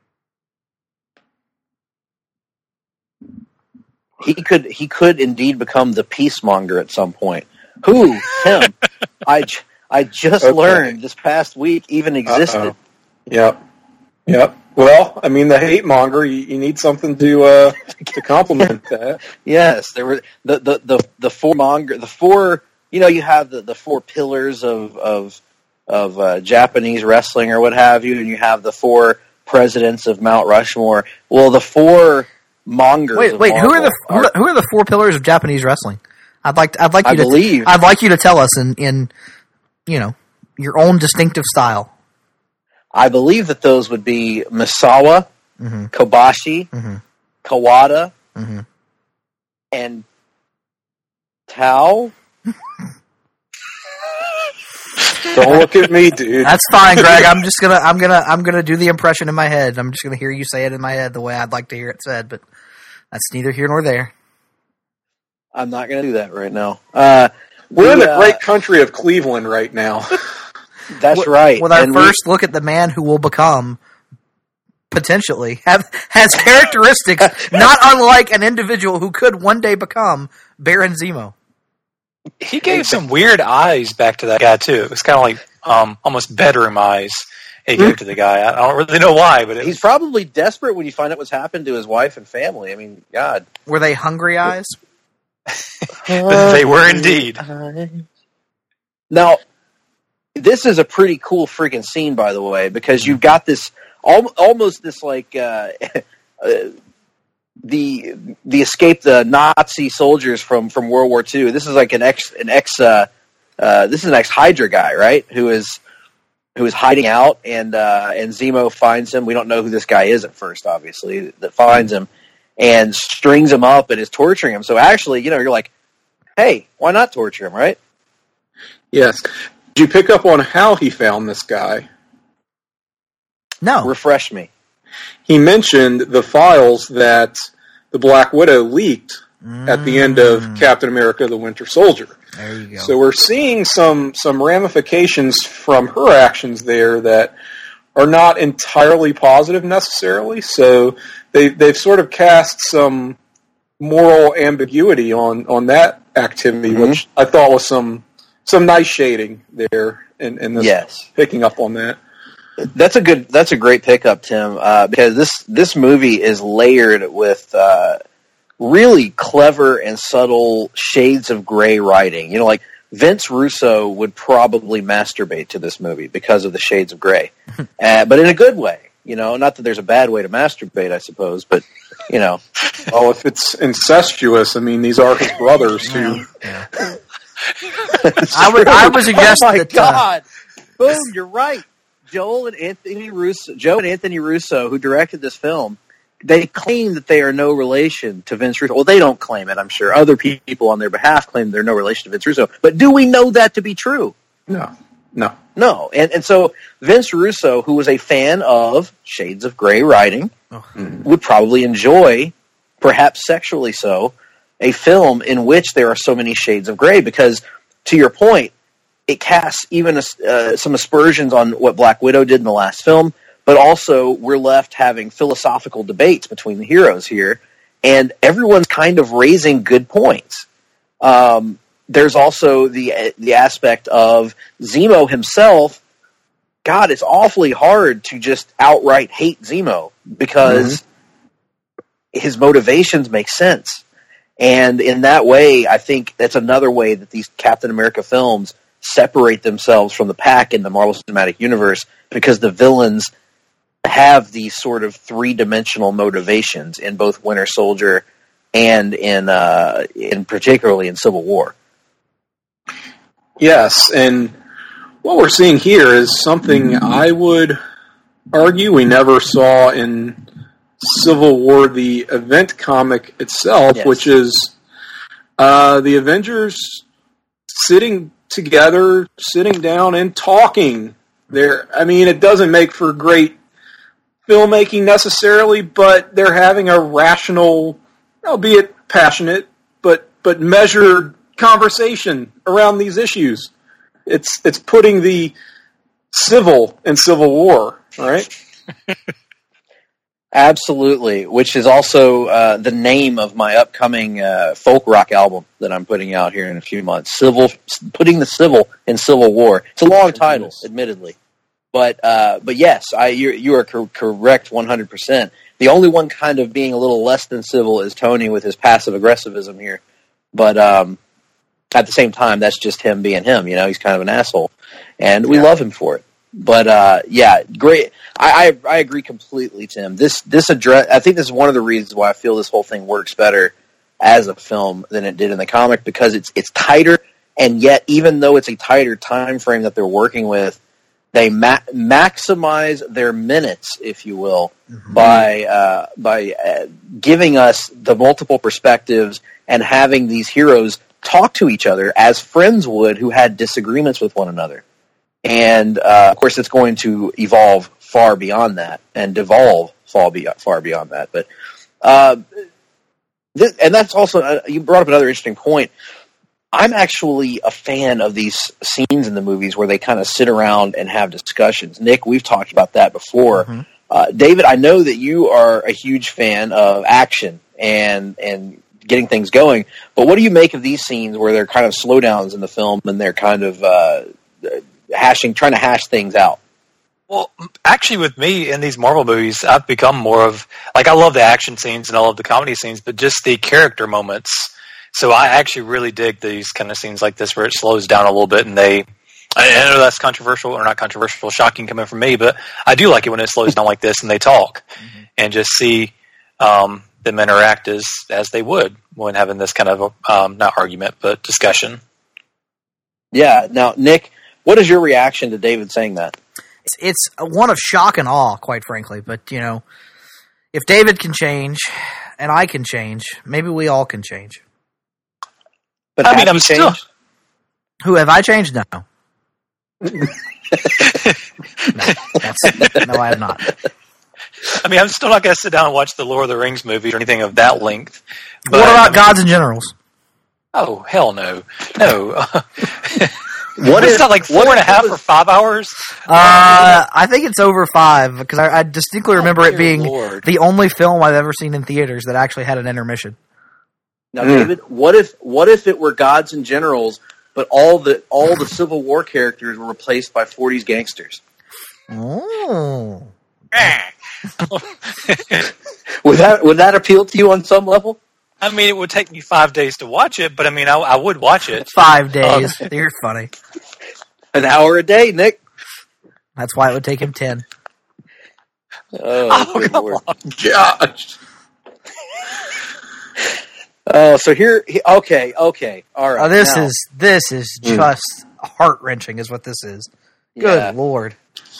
He could he could indeed become the peacemonger at some point. Who? Him. I, j- I just Okay. learned this past week even existed. Uh-oh. Yep. Yep. Well, I mean, the hate monger, you, you need something to uh, to complement that. Yes, there were the, the, the, the four monger the four you know, you have the, the four pillars of of of uh, Japanese wrestling or what have you, and you have the four presidents of Mount Rushmore. Well, the four mongers. Wait, of wait. Who are the who Marvel are, who are the four pillars of Japanese wrestling? I'd like to, I'd like you I to believe- I'd like you to tell us in in you know your own distinctive style. I believe that those would be Misawa, Mhm. Kobashi, Mhm. Kawada, Mhm. and Tao. Don't look at me, dude. That's fine, Greg. I'm just gonna I'm gonna I'm gonna do the impression in my head. I'm just gonna hear you say it in my head the way I'd like to hear it said, but that's neither here nor there. I'm not going to do that right now. Uh, We're in the, the uh, great country of Cleveland right now. That's right. With our And we- first look at the man who will become potentially have has characteristics not unlike an individual who could one day become Baron Zemo. He gave some weird eyes back to that guy too. It was kind of like um, almost bedroom eyes, he gave it to the guy. I don't really know why, but it He's probably desperate when you find out what's happened to his wife and family. I mean, God. Were they hungry eyes? they were indeed. Now, this is a pretty cool freaking scene, by the way, because you've got this al- almost this like uh, uh, the the escape the Nazi soldiers from, from World War Two. This is like an ex an ex uh, uh, this is an ex Hydra guy, right? Who is who is hiding out, and uh, and Zemo finds him. We don't know who this guy is at first, obviously, that finds him and strings him up and is torturing him. So actually, you know, you're like, hey, why not torture him, right? Yes. Did you pick up on how he found this guy? No. Refresh me. He mentioned the files that the Black Widow leaked mm. at the end of Captain America: The Winter Soldier. There you go. So we're seeing some some ramifications from her actions there that are not entirely positive necessarily. So they they've sort of cast some moral ambiguity on, on that activity, mm-hmm. which I thought was some some nice shading there in, in this yes. picking up on that. That's a good. That's a great pickup, Tim. Uh, because this this movie is layered with uh, really clever and subtle shades of gray writing. You know, like Vince Russo would probably masturbate to this movie because of the shades of gray, uh, but in a good way. You know, not that there's a bad way to masturbate, I suppose, but you know. Well, if it's incestuous, I mean, these are his brothers who. Yeah. I would. I would suggest. Oh my that, God! Uh, Boom! You're right. Joel and Anthony Russo, Joe and Anthony Russo, who directed this film, they claim that they are no relation to Vince Russo. Well, they don't claim it, I'm sure. Other people on their behalf claim they're no relation to Vince Russo. But do we know that to be true? No. No. No. And and so Vince Russo, who was a fan of shades of gray writing, oh. would probably enjoy, perhaps sexually so, a film in which there are so many shades of gray. Because, to your point, it casts even uh, some aspersions on what Black Widow did in the last film, but also we're left having philosophical debates between the heroes here, and everyone's kind of raising good points. Um, there's also the the aspect of Zemo himself. God, it's awfully hard to just outright hate Zemo because mm-hmm. his motivations make sense. And in that way, I think that's another way that these Captain America films separate themselves from the pack in the Marvel Cinematic Universe, because the villains have these sort of three-dimensional motivations in both Winter Soldier and in, uh, in particularly in Civil War. Yes, and what we're seeing here is something I would argue we never saw in Civil War, the event comic itself, yes. which is uh, the Avengers sitting together, sitting down and talking there. I mean, it doesn't make for great filmmaking necessarily, but they're having a rational, albeit passionate, but but measured conversation around these issues. It's it's putting the civil in Civil War, right? Absolutely, which is also uh, the name of my upcoming uh, folk rock album that I'm putting out here in a few months. Civil, putting the civil in Civil War. It's a long title, admittedly, but uh, but yes, I you you are co- correct one hundred percent. The only one kind of being a little less than civil is Tony with his passive aggressivism here, but um, at the same time, that's just him being him. You know, he's kind of an asshole, and we yeah. love him for it. But uh, yeah, great. I, I I agree completely, Tim. This this address. I think this is one of the reasons why I feel this whole thing works better as a film than it did in the comic, because it's it's tighter, and yet even though it's a tighter time frame that they're working with, they ma- maximize their minutes, if you will, mm-hmm. by uh, by uh, giving us the multiple perspectives and having these heroes talk to each other as friends would who had disagreements with one another. And, uh, of course, it's going to evolve far beyond that and devolve far beyond, far beyond that. But, uh, th- and that's also, uh, you brought up another interesting point. I'm actually a fan of these scenes in the movies where they kind of sit around and have discussions. Nick, we've talked about that before. Mm-hmm. Uh, David, I know that you are a huge fan of action and, and getting things going, but what do you make of these scenes where they're kind of slowdowns in the film and they're kind of, uh, hashing, trying to hash things out? Well, actually, with me in these Marvel movies, I've become more of like I love the action scenes and I love the comedy scenes, but just the character moments. So I actually really dig these kind of scenes like this where it slows down a little bit and they. I know that's controversial or not controversial, shocking coming from me, but I do like it when it slows down like this and they talk mm-hmm. and just see um, them interact as as they would when having this kind of um, not argument but discussion. Yeah. Now, Nick, what is your reaction to David saying that? It's, it's one of shock and awe, quite frankly. But you know, if David can change and I can change, maybe we all can change. But I mean, I'm still. Who have I changed? No. no, that's, no, I have not. I mean, I'm still not going to sit down and watch the Lord of the Rings movie or anything of that length. But, what about I mean, Gods and Generals? Oh, hell no. No. What is is that, like four and a half or five hours? Uh, I think it's over five, because I, I distinctly remember oh, it being Lord. the only film I've ever seen in theaters that actually had an intermission. Now, mm. David, what if what if it were Gods and Generals, but all the all the Civil War characters were replaced by forties gangsters? Oh. would that would that appeal to you on some level? I mean, it would take me five days to watch it, but I mean, I, I would watch it. Five days. Um, You're funny. An hour a day, Nick. That's why it would take him ten. Oh, oh come Lord. on. Gosh. Oh, so here, okay, okay, all right. Oh, this now, is this is just mm. heart wrenching, is what this is. Good yeah. Lord.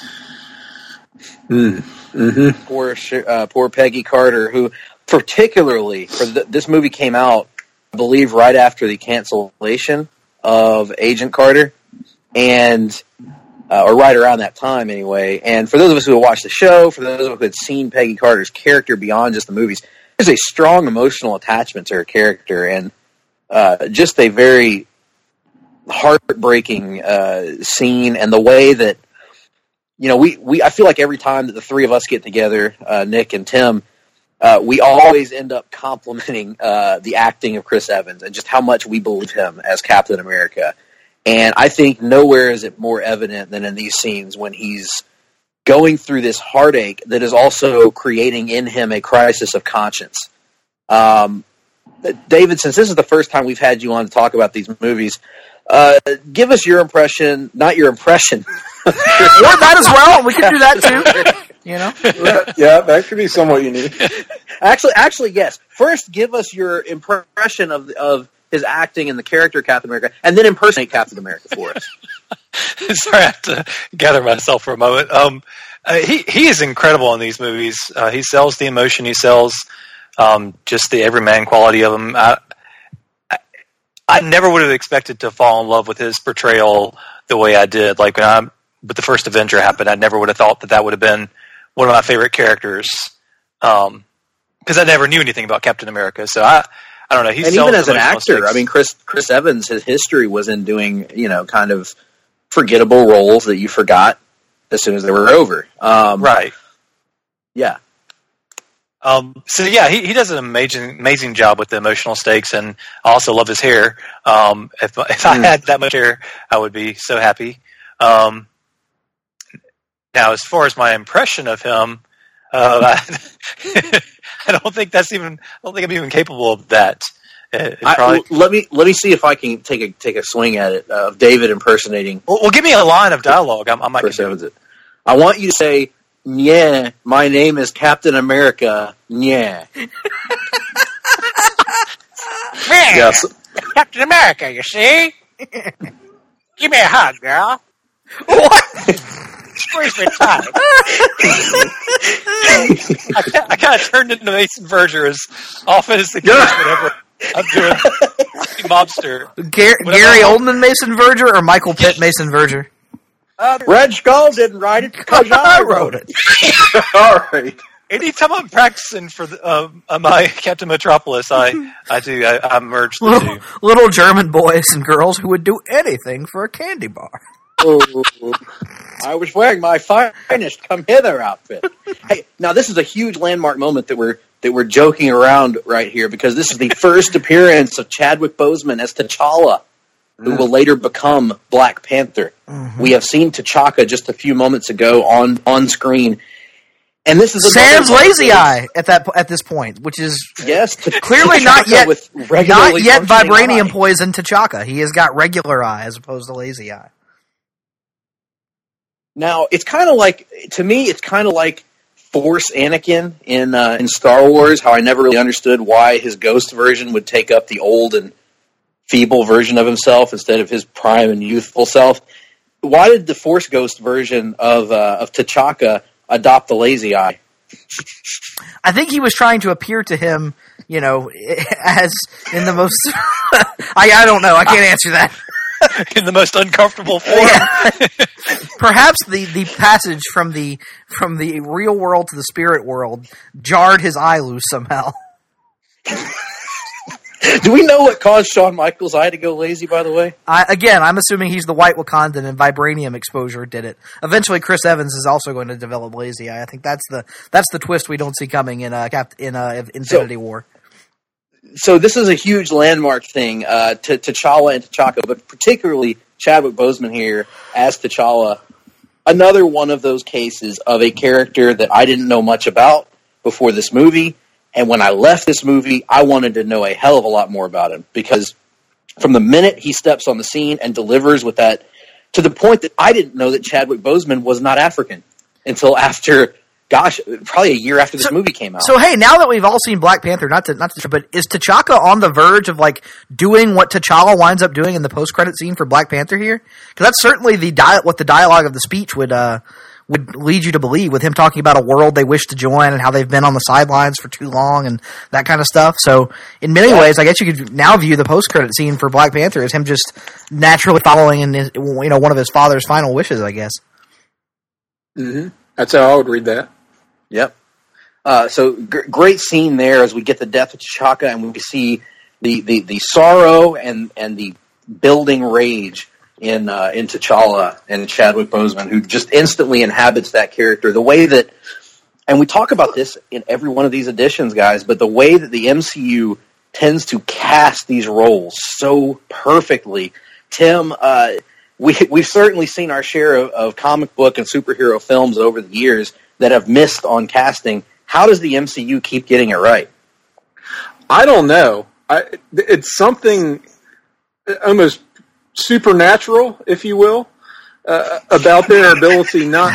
Mm. Mm-hmm. Poor, uh, poor Peggy Carter, who particularly for the, this movie came out, I believe, right after the cancellation of Agent Carter, and uh, or right around that time, anyway. And for those of us who have watched the show, for those of us who had seen Peggy Carter's character beyond just the movies. There's a strong emotional attachment to her character, and uh, just a very heartbreaking uh, scene. And the way that, you know, we, we I feel like every time that the three of us get together, uh, Nick and Tim, uh, we always end up complimenting uh, the acting of Chris Evans and just how much we believe him as Captain America. And I think nowhere is it more evident than in these scenes when he's going through this heartache that is also creating in him a crisis of conscience. Um, David, since this is the first time we've had you on to talk about these movies, uh, give us your impression, not your impression. Or that as well. We can do that too. You know? Yeah, that could be somewhat unique. Actually, actually, yes. First, give us your impression of of his acting and the character of Captain America, and then impersonate Captain America for us. Sorry, I have to gather myself for a moment. Um, uh, he he is incredible in these movies. Uh, he sells the emotion. He sells um, just the everyman quality of him. I, I, I never would have expected to fall in love with his portrayal the way I did. Like when I, with the first Avenger happened, I never would have thought that that would have been one of my favorite characters. Um, because I never knew anything about Captain America. So I, I don't know. He and even as an actor, stakes. I mean, Chris Chris Evans, his history was in doing, you know, kind of forgettable roles that you forgot as soon as they were over. Um, right. Yeah. Um, so yeah, he, he does an amazing, amazing job with the emotional stakes, and I also love his hair. Um, if if I had that much hair, I would be so happy. Um, now, as far as my impression of him, uh, I, I don't think that's even. I don't think I'm even capable of that. It, it probably, I, let me let me see if I can take a take a swing at it of uh, David impersonating. Well, well, give me a line of dialogue. I, I might. Chris Evans it. I want you to say, "Yeah, my name is Captain America." Yeah. Yes. Captain America. You see? Give me a hug, girl. What? Squeeze me tight. I, I kind of turned into Mason Verger as often as the case whenever I'm doing mobster. Gar- Gary Oldman Mason Verger or Michael Pitt Mason Verger? Uh, Red Skull didn't write it because I wrote it. All right. Anytime I'm practicing for the, uh, my Captain Metropolis, I, I do I, I merge the little, two. Little German boys and girls who would do anything for a candy bar. Oh, I was wearing my finest come hither outfit. Hey, now this is a huge landmark moment that we're that we're joking around right here because this is the first appearance of Chadwick Boseman as T'Challa who will later become Black Panther. Mm-hmm. We have seen T'Chaka just a few moments ago on, on screen. And this is Sans Lazy Eye at that at this point, which is yes, clearly T'Chaka not yet with not yet vibranium eye. poison T'Chaka. He has got regular eye as opposed to Lazy Eye. Now it's kind of like to me, it's kind of like Force Anakin in uh, in Star Wars. How I never really understood why his Ghost version would take up the old and feeble version of himself instead of his prime and youthful self. Why did the Force Ghost version of uh, of T'Chaka adopt the Lazy Eye? I think he was trying to appear to him, you know, as in the most. I I don't know. I can't answer that. In the most uncomfortable form. Yeah. Perhaps the, the passage from the from the real world to the spirit world jarred his eye loose somehow. Do we know what caused Shawn Michaels' eye to go lazy, by the way? I, again, I'm assuming he's the white Wakandan and vibranium exposure did it. Eventually, Chris Evans is also going to develop lazy eye. I think that's the that's the twist we don't see coming in uh, Cap- in uh, Infinity so, War. So this is a huge landmark thing uh, to T'Challa and T'Chaka, but particularly Chadwick Boseman here as T'Challa. Another one of those cases of a character that I didn't know much about before this movie. And when I left this movie, I wanted to know a hell of a lot more about him, because from the minute he steps on the scene and delivers with that, to the point that I didn't know that Chadwick Boseman was not African until after, gosh, probably a year after this so, movie came out. So hey, now that we've all seen Black Panther, not to, not to, but is T'Chaka on the verge of like doing what T'Challa winds up doing in the post-credit scene for Black Panther here? Because that's certainly the di- what the dialogue of the speech would uh, would lead you to believe, with him talking about a world they wish to join and how they've been on the sidelines for too long and that kind of stuff. So in many yeah. ways, I guess you could now view the post-credit scene for Black Panther as him just naturally following in his, you know, one of his father's final wishes, I guess. Mm-hmm. That's how I would read that. Yep. Uh, so g- great scene there as we get the death of T'Chaka and we see the, the, the sorrow and, and the building rage in uh, in T'Challa and Chadwick Boseman, who just instantly inhabits that character. The way that, and we talk about this in every one of these editions, guys, but the way that the M C U tends to cast these roles so perfectly. Tim, uh, we, we've certainly seen our share of, of comic book and superhero films over the years that have missed on casting. How does the M C U keep getting it right? I don't know. I, it's something almost supernatural, if you will, uh, about their ability not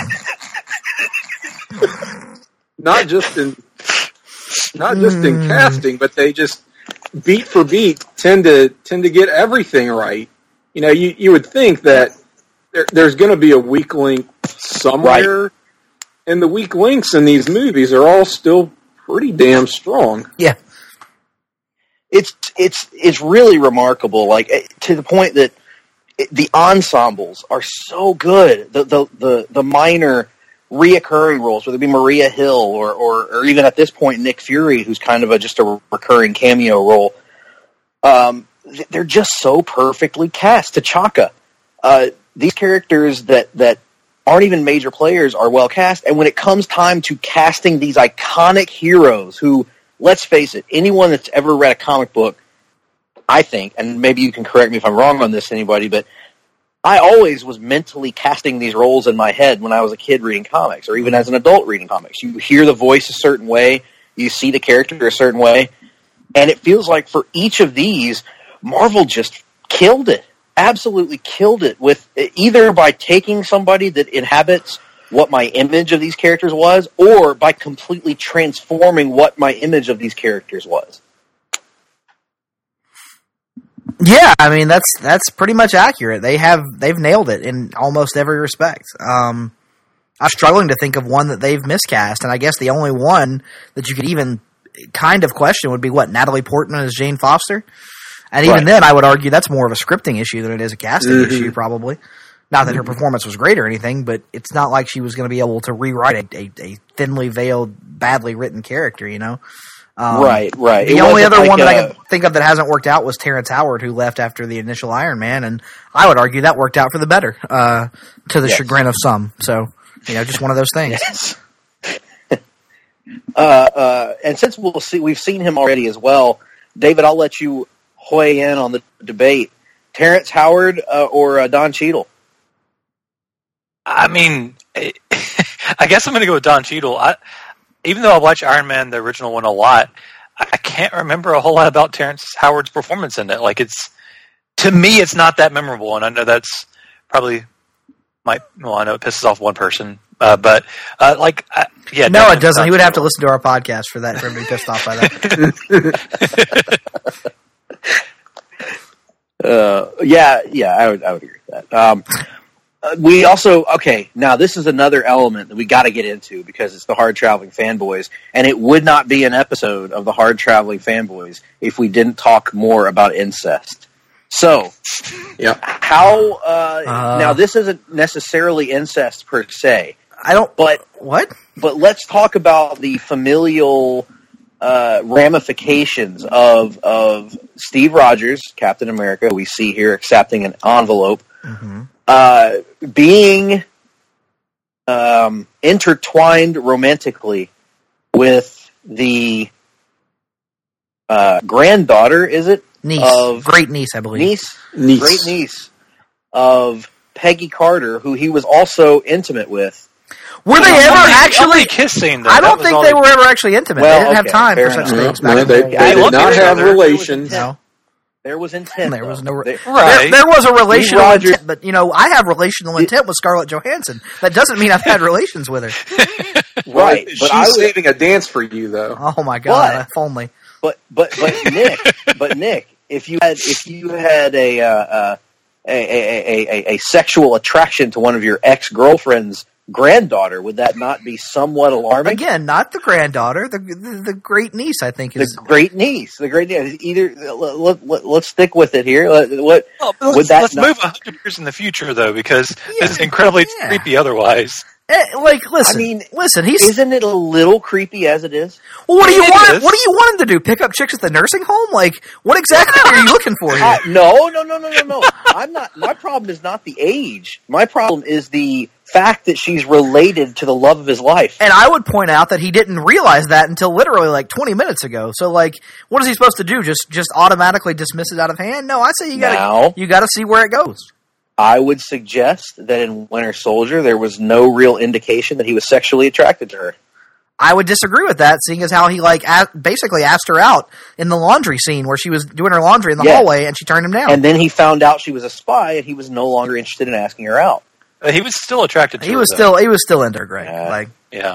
not just in not just in casting, but they just beat for beat tend to tend to get everything right. You know, you, you would think that there, there's going to be a weak link somewhere, right. And the weak links in these movies are all still pretty damn strong. Yeah. It's it's it's really remarkable, like to the point that it, the ensembles are so good. The the the, the minor reoccurring roles, whether it be Maria Hill or, or or even at this point Nick Fury, who's kind of a just a recurring cameo role. Um, they're just so perfectly cast. T'Chaka, uh, these characters that that aren't even major players are well cast, and when it comes time to casting these iconic heroes who, let's face it, anyone that's ever read a comic book, I think, and maybe you can correct me if I'm wrong on this, anybody, but I always was mentally casting these roles in my head when I was a kid reading comics, or even as an adult reading comics. You hear the voice a certain way, you see the character a certain way, and it feels like for each of these, Marvel just killed it. Absolutely killed it, with either by taking somebody that inhabits what my image of these characters was, or by completely transforming what my image of these characters was. Yeah, I mean that's that's pretty much accurate. They have they've nailed it in almost every respect. Um, I'm struggling to think of one that they've miscast, and I guess the only one that you could even kind of question would be what Natalie Portman as Jane Foster. And even right. then, I would argue that's more of a scripting issue than it is a casting mm-hmm. issue, probably. Not that her performance was great or anything, but it's not like she was going to be able to rewrite a, a, a thinly veiled, badly written character, you know? Um, right, right. The it only other like one a... that I can think of that hasn't worked out was Terrence Howard, who left after the initial Iron Man, and I would argue that worked out for the better, uh, to the yes. chagrin of some. So, you know, just one of those things. Yes. uh, uh, and since we'll see, we've seen him already as well, David, I'll let you weigh in on the debate. Terrence Howard uh, or uh, Don Cheadle? I mean, I guess I'm going to go with Don Cheadle. I, even though I watch Iron Man, the original one, a lot, I can't remember a whole lot about Terrence Howard's performance in it. Like, it's, to me, it's not that memorable, and I know that's probably might. Well, I know it pisses off one person, uh, but uh, like, uh, yeah. No, it doesn't. He would have to listen to our podcast for that for him to be pissed off by that. uh, yeah, yeah, I would, I would agree with that. Um, uh, we also okay. Now, this is another element that we got to get into because it's the Hard Traveling Fanboys, and it would not be an episode of the Hard Traveling Fanboys if we didn't talk more about incest. So, yeah. How uh, Uh. now? This isn't necessarily incest per se. I don't. But What? but let's talk about the familial uh, ramifications of of Steve Rogers, Captain America. We see here accepting an envelope, Mm-hmm. uh, being um, intertwined romantically with the uh, granddaughter. Is it? Niece. Of Great niece, I believe. niece, Niece. great niece of Peggy Carter, who he was also intimate with. Were they ever Only- actually? only kissing? Though. I That don't was think all they were ever actually intimate. Well, they didn't okay, have time fair for such enough. things. No, back in they, the they day. I did looked not at have it. relations. No. There was intent. There was though. no. There- Right. There, there was a relational Rogers- intent, but you know, I have relational intent with Scarlett Johansson. That doesn't mean I've had relations with her. right, She's but I was, saving a dance for you, though. Oh my god! But- If only. but but but Nick, but Nick, if you had if you had a uh, uh, a, a, a, a a sexual attraction to one of your ex girlfriend's granddaughter, would that not be somewhat alarming? Again, not the granddaughter, the the, the great niece. I think The is. great niece, the great niece. Either let, let, let's stick with it here. Let- What Well, would let's that let's not- move a hundred years in the future, though, because Yeah, this is incredibly yeah. creepy otherwise. Eh, like, listen, I mean, listen. He's. Isn't it a little creepy as it is? Well, what do you It want? is. What do you want him to do? Pick up chicks at the nursing home? Like, what exactly are you looking for here? Uh, no, no, no, no, no, no. I'm not. My problem is not the age. My problem is the fact that she's related to the love of his life. And I would point out that he didn't realize that until literally like twenty minutes ago. So, like, what is he supposed to do? Just just automatically dismiss it out of hand? No, I say you gotta Now- you gotta see where it goes. I would suggest that in Winter Soldier, there was no real indication that he was sexually attracted to her. I would disagree with that, seeing as how he like a- basically asked her out in the laundry scene where she was doing her laundry in the Yes. hallway and she turned him down. And then he found out she was a spy, and he was no longer interested in asking her out. Uh, He was still attracted to he her, was though. still he was still into her, Greg. Yeah. Like, Yeah.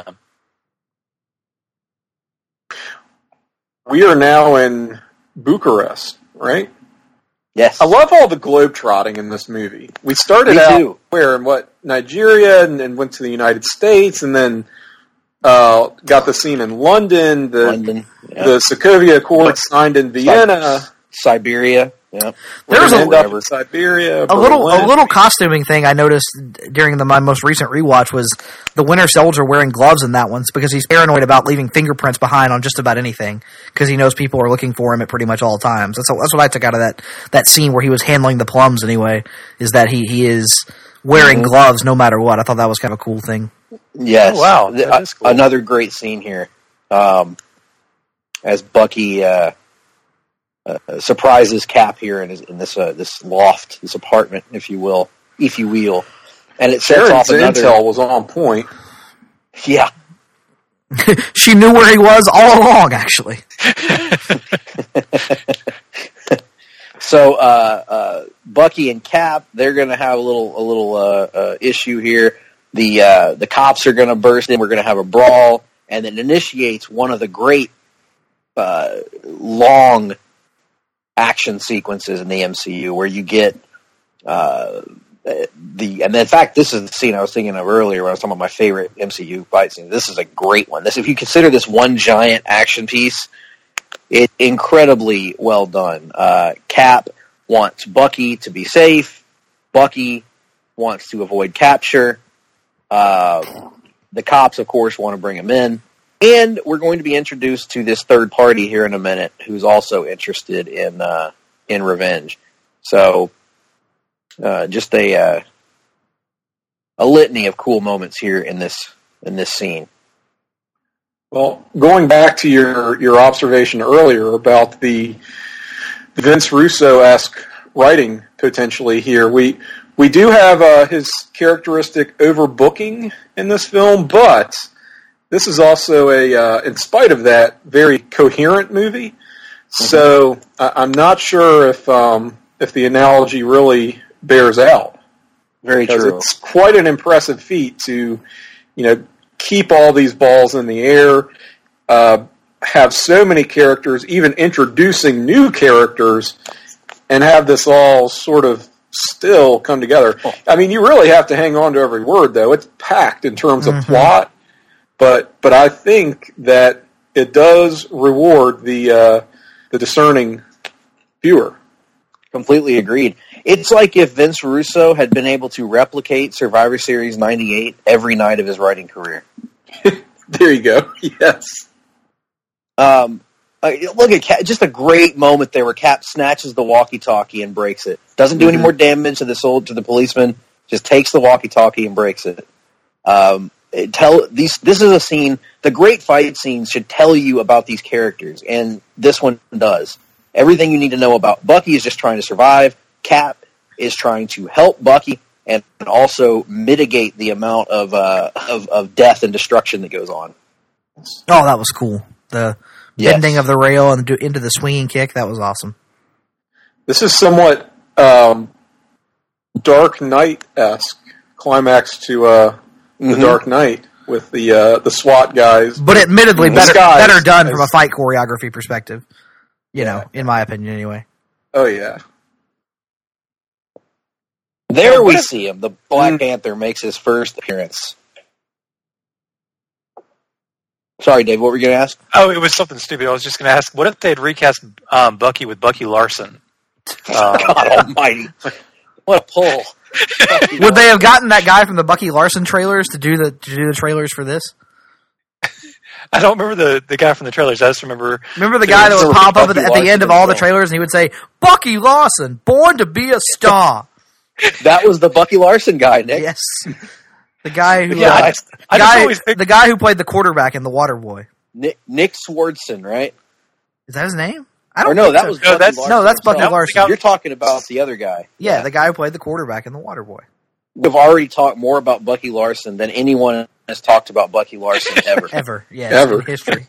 We are now in Bucharest, right? Yes. I love all the globetrotting in this movie. We started Me out too. where in what Nigeria, and then went to the United States, and then uh, got the scene in London. The London. Yeah. the Sokovia Accord signed in Vienna. Siberia. Yeah. There's We're a- gonna end up in Siberia. a little a Berlin. little costuming thing I noticed during the, my most recent rewatch was the Winter Soldier wearing gloves in that one because he's paranoid about leaving fingerprints behind on just about anything because he knows people are looking for him at pretty much all times. That's that's what I took out of that that scene where he was handling the plums. Anyway, is that he he is wearing Mhm. gloves no matter what. I thought that was kind of a cool thing. Yes. Oh, wow. The- That is cool. Another great scene here. Um, as Bucky uh, uh, surprises Cap here in, his, in this uh, this loft, this apartment, if you will, if you will, and it sets off Sharon's another. intel was on point. Yeah. She knew where he was all along. Actually, So uh, uh, Bucky and Cap, they're going to have a little a little uh, uh, issue here. The uh, the cops are going to burst in. We're going to have a brawl, and it initiates one of the great uh, long action sequences in the M C U, where you get uh, the and in fact, this is the scene I was thinking of earlier when I was talking about my favorite M C U fight scene. This is a great one. This, if you consider this one giant action piece, it's incredibly well done. Uh, Cap wants Bucky to be safe. Bucky wants to avoid capture. Uh, the cops, of course, want to bring him in. And we're going to be introduced to this third party here in a minute who's also interested in uh, in revenge. So uh, just a uh, a litany of cool moments here in this in this scene. Well, going back to your, your observation earlier about the Vince Russo-esque writing potentially here. We we do have uh, his characteristic overbooking in this film, but this is also a, uh, in spite of that, very coherent movie. Mm-hmm. So I, I'm not sure if um, if the analogy really bears out. Very because true. It's quite an impressive feat to, you know, keep all these balls in the air, uh, have so many characters, even introducing new characters, and have this all sort of still come together. Oh. I mean, you really have to hang on to every word, though. It's packed in terms of mm-hmm. plot, but but I think that it does reward the uh, the discerning viewer. Completely agreed. It's like if Vince Russo had been able to replicate Survivor Series ninety-eight every night of his writing career. There you go. Yes. Um, look at Cap, just a great moment there where Cap snatches the walkie-talkie and breaks it. Doesn't do mm-hmm. any more damage to the soul, to the policeman. Just takes the walkie-talkie and breaks it. Um, it tell these. This is a scene. The great fight scenes should tell you about these characters, and this one does. Everything you need to know about Bucky is just trying to survive. Cap is trying to help Bucky and also mitigate the amount of uh, of, of death and destruction that goes on. Oh, that was cool. The yes. bending of the rail and do, into the swinging kick, that was awesome. This is somewhat um, Dark Knight-esque climax to uh, mm-hmm. the Dark Knight with the uh, the SWAT guys. But admittedly, better, guys, better done from a fight choreography perspective. You know, in my opinion, anyway. Oh, yeah. There we see him. The Black mm. Panther makes his first appearance. Sorry, Dave, what were you going to ask? Oh, it was something stupid. I was just going to ask, what if they had recast um, Bucky with Bucky Larson? Um, God almighty. What a pull. Would they have gotten that guy from the Bucky Larson trailers to do the to do the trailers for this? I don't remember the, the guy from the trailers. I just remember... Remember the guy that would pop up at the, at the end of all the trailers and he would say, Bucky Larson, born to be a star. That was the Bucky Larson guy, Nick. Yes. The guy who... Yeah, uh, I, just, I guy, just always think... The guy who played the quarterback in The Waterboy. Nick, Nick Swardson, right? Is that his name? I don't or no, think that so. was no, Bucky that's, Larson. No, that's Bucky himself. Larson. You're talking about the other guy. Yeah, yeah, the guy who played the quarterback in The Waterboy. We've already talked more about Bucky Larson than anyone has talked about Bucky Larson ever. Ever, yes, ever. in history.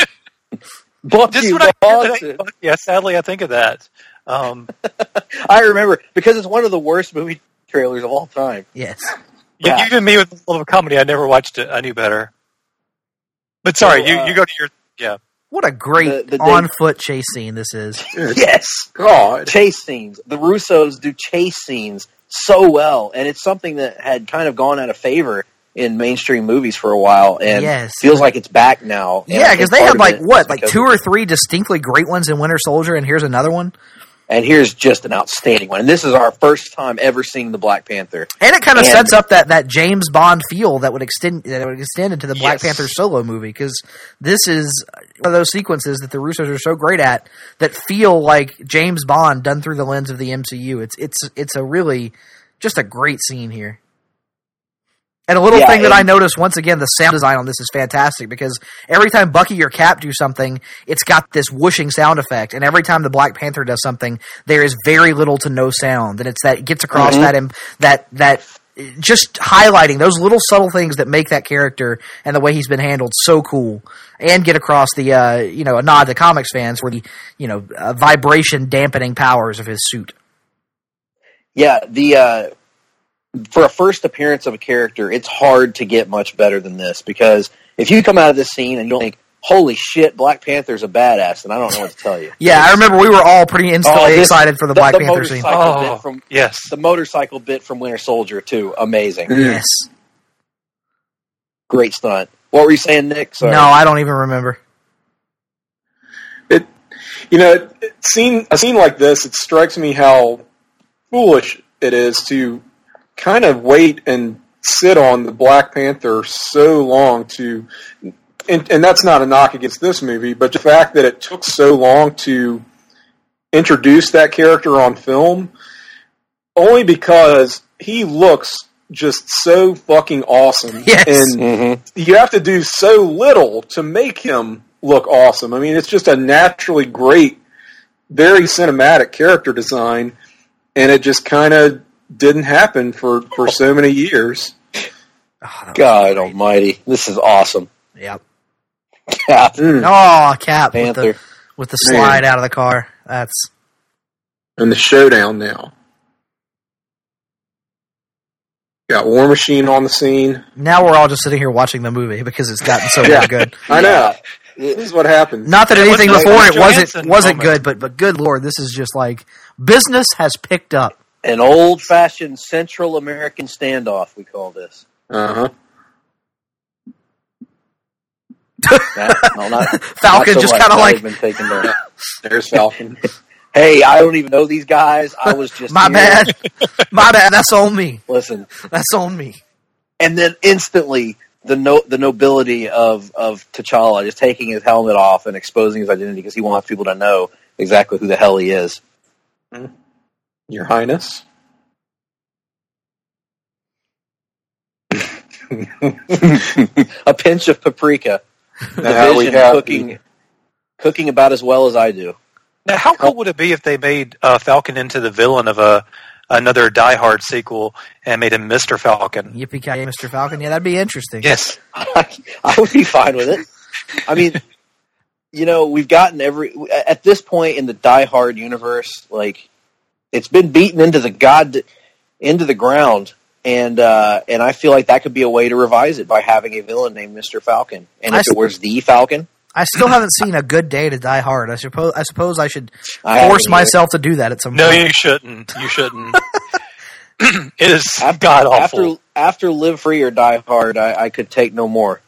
Bucky Just when Larson. I, yeah, sadly, I think of that. Um, I remember, because it's one of the worst movie trailers of all time. Yes. Yeah, Yeah. even me with a little comedy, I never watched it. I knew better. But sorry, So, uh, you, you go to your... Yeah. What a great The- the on-foot chase scene this is. Yes. God. Chase scenes. The Russos do chase scenes so well, and it's something that had kind of gone out of favor in mainstream movies for a while, and Yes. feels like it's back now. And I Yeah, think because they part had of like, it what, is like because two of- or three distinctly great ones in Winter Soldier, and here's another one? And here's just an outstanding one. And this is our first time ever seeing the Black Panther. And it kind of And- sets up that, that James Bond feel that would extend that would extend into the Black Yes. Panther solo movie, because this is one of those sequences that the Russos are so great at that feel like James Bond done through the lens of the M C U. It's it's it's a really just a great scene here. And a little Yeah, thing that and- I noticed, once again, the sound design on this is fantastic, because every time Bucky or Cap do something, it's got this whooshing sound effect, and every time the Black Panther does something, there is very little to no sound, and it's that it gets across Mhm. that im- that that just highlighting those little subtle things that make that character and the way he's been handled so cool, and get across the uh, you know a nod to comics fans for the you know uh, vibration dampening powers of his suit. Yeah, the uh, for a first appearance of a character, it's hard to get much better than this, because if you come out of this scene and you don't think, holy shit, Black Panther's a badass, then I don't know what to tell you. Yeah, I remember we were all pretty instantly Oh, this- excited for the, Black Panther scene. motorcycle Oh, bit from, yes. The motorcycle bit from Winter Soldier, too. Amazing. Yes. Great stunt. What were you saying, Nick? Sorry. No, I don't even remember. It, you know, it, it scene, a scene like this, it strikes me how foolish it is to kind of wait and sit on the Black Panther so long to, and, and that's not a knock against this movie, but the fact that it took so long to introduce that character on film, only because he looks just so fucking awesome. Yes. And Mm-hmm. you have to do so little to make him look awesome. I mean, it's just a naturally great, very cinematic character design. and it just kind of didn't happen for, for so many years. Oh, God almighty. This is awesome. Yep. Cap. Mm. Oh, Cap with Panther. the, with the slide Man. out of the car. That's And the showdown now. Got War Machine on the scene. now we're all just sitting here watching the movie because it's gotten so Yeah. good. I know. Yeah. This is what happens. Not that It anything was before like it wasn't Johansson wasn't moment. good, but but good lord, this is just like business has picked up. An old-fashioned Central American standoff, we call this. Uh-huh. Not, no, not, Falcon not so just much. kinda That like- has been taken down. There's Falcon. Hey, I don't even know these guys. I was just My here. bad, my bad. That's on me. Listen, That's on me. and then instantly the no, the nobility of of T'Challa just taking his helmet off and exposing his identity because he wants people to know exactly who the hell he is. Your Highness. A pinch of paprika. The Now we Vision have cooking the- cooking about as well as I do. Now, how cool would it be if they made uh, Falcon into the villain of a another Die Hard sequel and made him Mister Falcon? Yippee ki Mister Falcon. Yeah, that'd be interesting. Yes. I, I would be fine with it. I mean, you know, we've gotten every at this point in the Die Hard universe, like it's been beaten into the god into the ground, and uh, and I feel like that could be a way to revise it by having a villain named Mister Falcon, and I if s- it was the Falcon, I still haven't seen A Good Day to Die Hard. I suppose I suppose I should I haven't force either. myself to do that at some No, point. you shouldn't. You shouldn't. It is After- god awful. after after Live Free or Die Hard, I, I could take no more.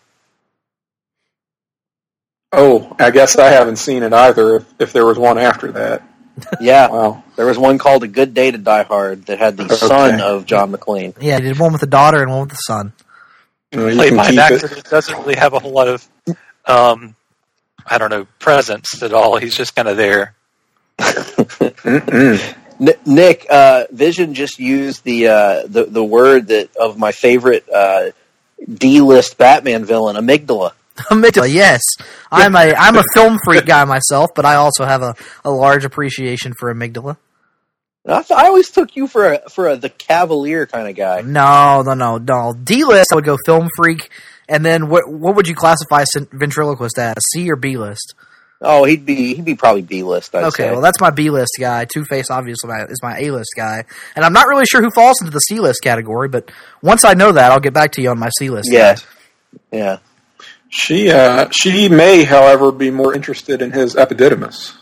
Oh, I guess I haven't seen it either, if, if there was one after that. Yeah, Wow. there was one called A Good Day to Die Hard that had the Okay. son of John McClane. Yeah, he did one with the daughter and one with the son. Well, you Played can by an keep actor it. that doesn't really have a whole lot of, um, I don't know, presence at all. He's just kind of there. Mm-mm. N- Nick, uh, Vision just used the uh, the the word that of my favorite uh, D-list Batman villain, amygdala. Amygdala, yes. I'm a I'm a film freak guy myself, but I also have a, a large appreciation for Amygdala. I, th- I always took you for a, for a, the Cavalier kind of guy. No, no, no, no. D list, I would go film freak, and then what what would you classify Cent- ventriloquist as? C or B list? Oh, he'd be he'd be probably B-list. I'd Okay, say. well that's my B list guy. Two Face obviously my, is my A list guy, and I'm not really sure who falls into the C list category. But once I know that, I'll get back to you on my C list. yeah, yeah. She, uh, she may, however, be more interested in his epididymis.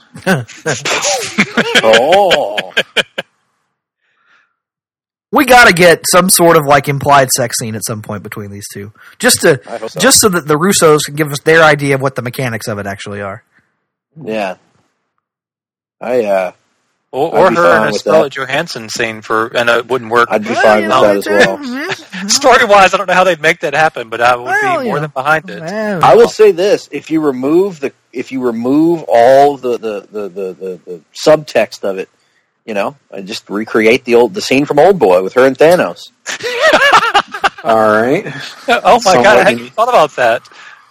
Oh, We got to get some sort of like implied sex scene at some point between these two, just to I hope so. just so that the Russos can give us their idea of what the mechanics of it actually are. yeah. I uh, Or, I'd or be her fine in a with Scarlett Johansson scene for, and it wouldn't work. I'd be fine with that as well. Story wise, I don't know how they'd make that happen, but I would Well, be you more know. than behind it. Well, I will say this: if you remove the if you remove all the the, the, the, the, the subtext of it, you know, I just recreate the old the scene from Old Boy with her and Thanos. All right. Oh my Somewhat god, I hadn't unique. thought about that.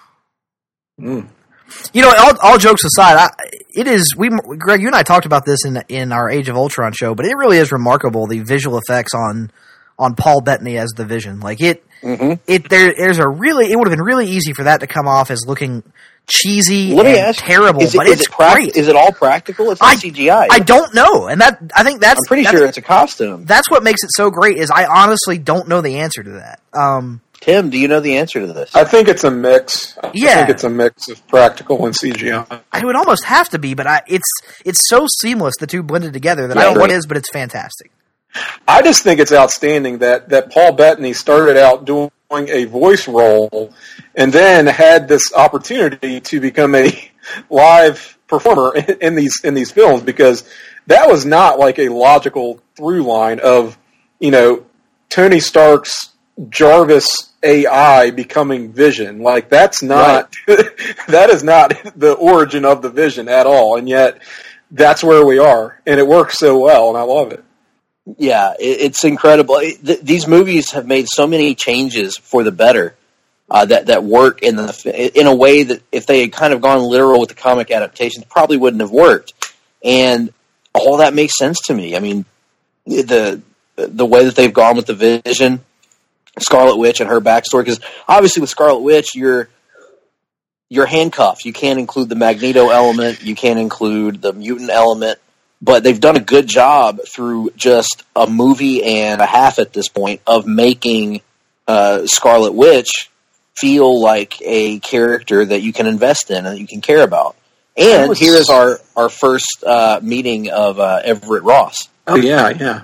Mm. You know, all, all jokes aside, I, it is we Greg, you and I talked about this in in our Age of Ultron show, but it really is remarkable the visual effects on on Paul Bettany as the Vision. Like it, Mm-hmm. it there there's a really it would have been really easy for that to come off as looking cheesy Let me and ask: terrible, is it, but is it's it prac- great. Is it all practical? It's not I- C G I. I don't know, and that I think that's I'm pretty that's, sure it's a costume. that's what makes it so great. Is I honestly don't know the answer to that. Um, Tim, do you know the answer to this? I think it's a mix. I Yeah. think it's a mix of practical and C G I. I would almost have to be, but I, it's it's so seamless the two blended together that I Yeah, don't know what right. it is, but it's fantastic. I just think it's outstanding that, that Paul Bettany started out doing a voice role and then had this opportunity to become a live performer in, in these in these films, because that was not like a logical through line of, you know, Tony Stark's Jarvis A I becoming Vision. Like that's not that is not the origin of the Vision at all, and yet that's where we are, and it works so well, and I love it. Yeah, it, it's incredible. It, th- these movies have made so many changes for the better uh, that that work in the in a way that if they had kind of gone literal with the comic adaptations, probably wouldn't have worked. And all that makes sense to me. I mean, the the way that they've gone with the Vision, Scarlet Witch, and her backstory. Because obviously, with Scarlet Witch, you're you're handcuffed. You can't include the Magneto element. You can't include the mutant element. But they've done a good job through just a movie and a half at this point of making uh, Scarlet Witch feel like a character that you can invest in and that you can care about. And was... here is our, our first uh, meeting of uh, Everett Ross. Oh, yeah, yeah.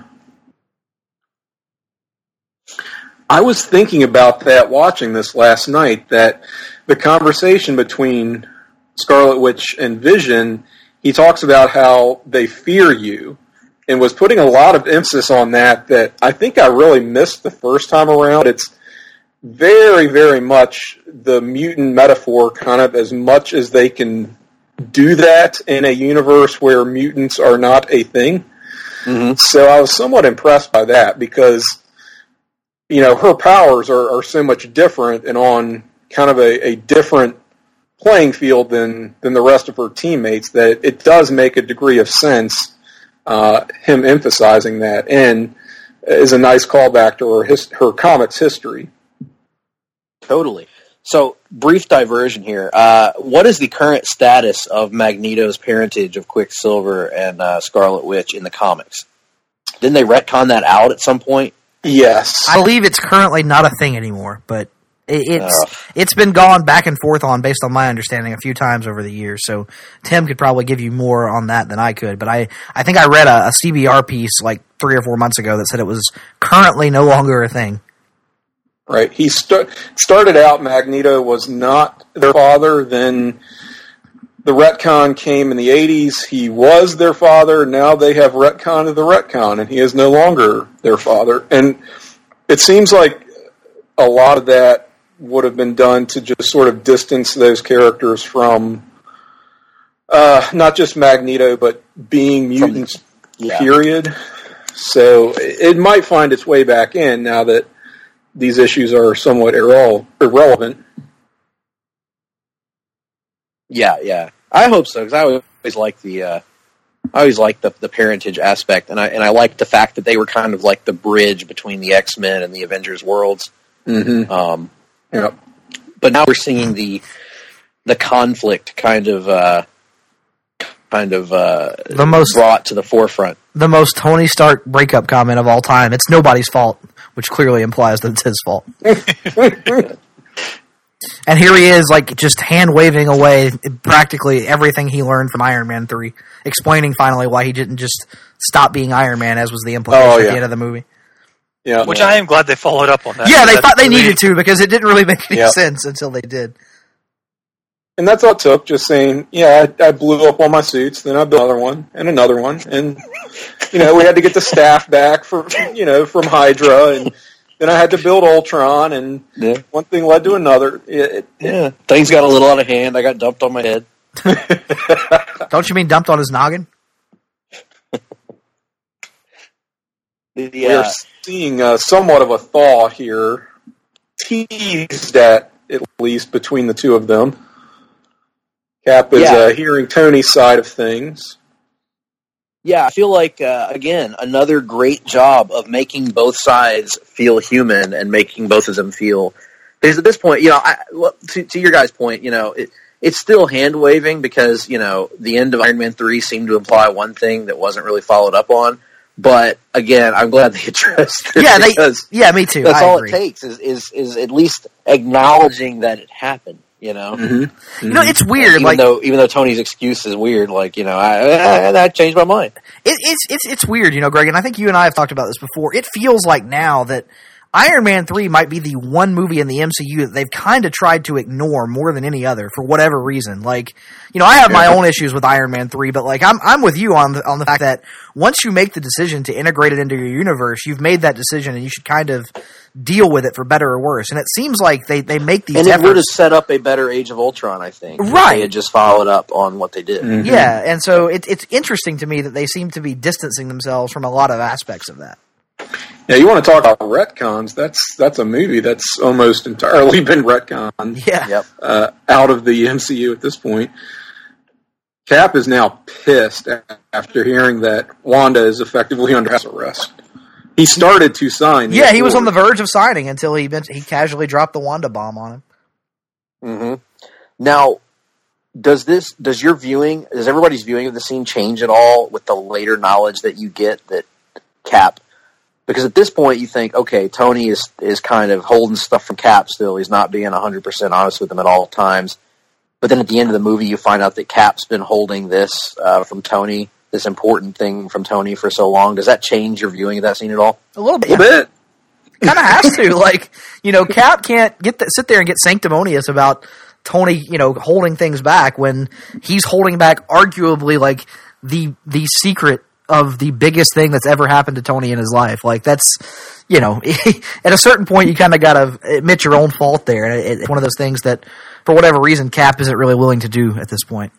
I was thinking about that watching this last night, that the conversation between Scarlet Witch and Vision, he talks about how they fear you, and was putting a lot of emphasis on that that I think I really missed the first time around. It's very, very much the mutant metaphor, kind of as much as they can do that in a universe where mutants are not a thing. Mm-hmm. So I was somewhat impressed by that because, you know, her powers are, are so much different and on kind of a, a different playing field than, than the rest of her teammates, that it does make a degree of sense, uh, him emphasizing that, and is a nice callback to her, his, her comics history. Totally. So, brief diversion here. Uh, what is the current status of Magneto's parentage of Quicksilver and uh, Scarlet Witch in the comics? Didn't they retcon that out at some point? Yes. I believe it's currently not a thing anymore, but it, it's uh, it's been gone back and forth on, based on my understanding, a few times over the years. So Tim could probably give you more on that than I could. But I, I think I read a, a C B R piece like three or four months ago that said it was currently no longer a thing. Right. He st- started out, Magneto was not their father. Then the retcon came in the eighties. He was their father. Now they have retcon of the retcon, and he is no longer their father. And it seems like a lot of that would have been done to just sort of distance those characters from uh, not just Magneto, but being mutants, yeah. period. So it might find its way back in now that these issues are somewhat irre- irrelevant. Yeah, yeah. I hope so, because I always like the uh, I always like the the parentage aspect, and I and I like the fact that they were kind of like the bridge between the X-Men and the Avengers worlds. Mm-hmm. Um, yeah. But now we're seeing the the conflict kind of uh, kind of uh, the most brought to the forefront. The most Tony Stark breakup comment of all time. It's nobody's fault, which clearly implies that it's his fault. And here he is, like, just hand-waving away practically everything he learned from Iron Man three, explaining finally why he didn't just stop being Iron Man, as was the implication oh, yeah. at the end of the movie. Yeah, Which yeah. I am glad they followed up on that. Yeah, they That's thought they really... needed to, because it didn't really make any yeah. sense until they did. And that's all it took, just saying, yeah, I, I blew up all my suits, then I built another one, and another one, and, you know, we had to get the staff back for, you know, from Hydra, and then I had to build Ultron, and yeah. one thing led to another. It, it, yeah, things got a little out of hand. I got dumped on my head. Don't you mean dumped on his noggin? the, we are uh, seeing uh, somewhat of a thaw here, teased at, at least, between the two of them. Cap is yeah. uh, hearing Tony's side of things. Yeah, I feel like, uh, again, another great job of making both sides feel human and making both of them feel... Because at this point, you know, I, well, to, to your guys' point, you know, it, it's still hand-waving because, you know, the end of Iron Man three seemed to imply one thing that wasn't really followed up on. But, again, I'm glad they addressed it. Yeah, they, yeah, me too. That's I all agree. it takes is, is, is at least acknowledging that it happened. You know, mm-hmm. Mm-hmm. You know, it's weird. Even like, though, even though Tony's excuse is weird, like you know, I, I, I changed my mind. It, it's it's it's weird, you know, Greg. And I think you and I have talked about this before. It feels like now that Iron Man three might be the one movie in the M C U that they've kind of tried to ignore more than any other for whatever reason. Like, you know, I have my yeah. own issues with Iron Man three, but like, I'm I'm with you on the, on the fact that once you make the decision to integrate it into your universe, you've made that decision, and you should kind of deal with it for better or worse. And it seems like they, they make these and efforts. it would have set up a better Age of Ultron, I think. Right. If they had just followed up on what they did. Mm-hmm. Yeah, and so it, it's interesting to me that they seem to be distancing themselves from a lot of aspects of that. Yeah, you want to talk about retcons? That's that's a movie that's almost entirely been retconned. Yeah. Yep. Uh, out of the M C U at this point. Cap is now pissed after hearing that Wanda is effectively under house arrest. He started to sign. Yeah, he was on the verge of signing until he he casually dropped the Wanda bomb on him. Mm-hmm. Now, does this does your viewing does everybody's viewing of the scene change at all with the later knowledge that you get that Cap? Because at this point you think, okay, Tony is is kind of holding stuff from Cap still. He's not being one hundred percent honest with him at all times. But then at the end of the movie, you find out that Cap's been holding this uh, from Tony, this important thing from Tony for so long. Does that change your viewing of that scene at all? A little bit. A little bit. Kind of has to. Like, you know, Cap can't get the, sit there and get sanctimonious about Tony, you know, holding things back when he's holding back arguably like the the secret of the biggest thing that's ever happened to Tony in his life. Like, that's, you know, at a certain point you kind of got to admit your own fault there. And it's one of those things that, for whatever reason, Cap isn't really willing to do at this point.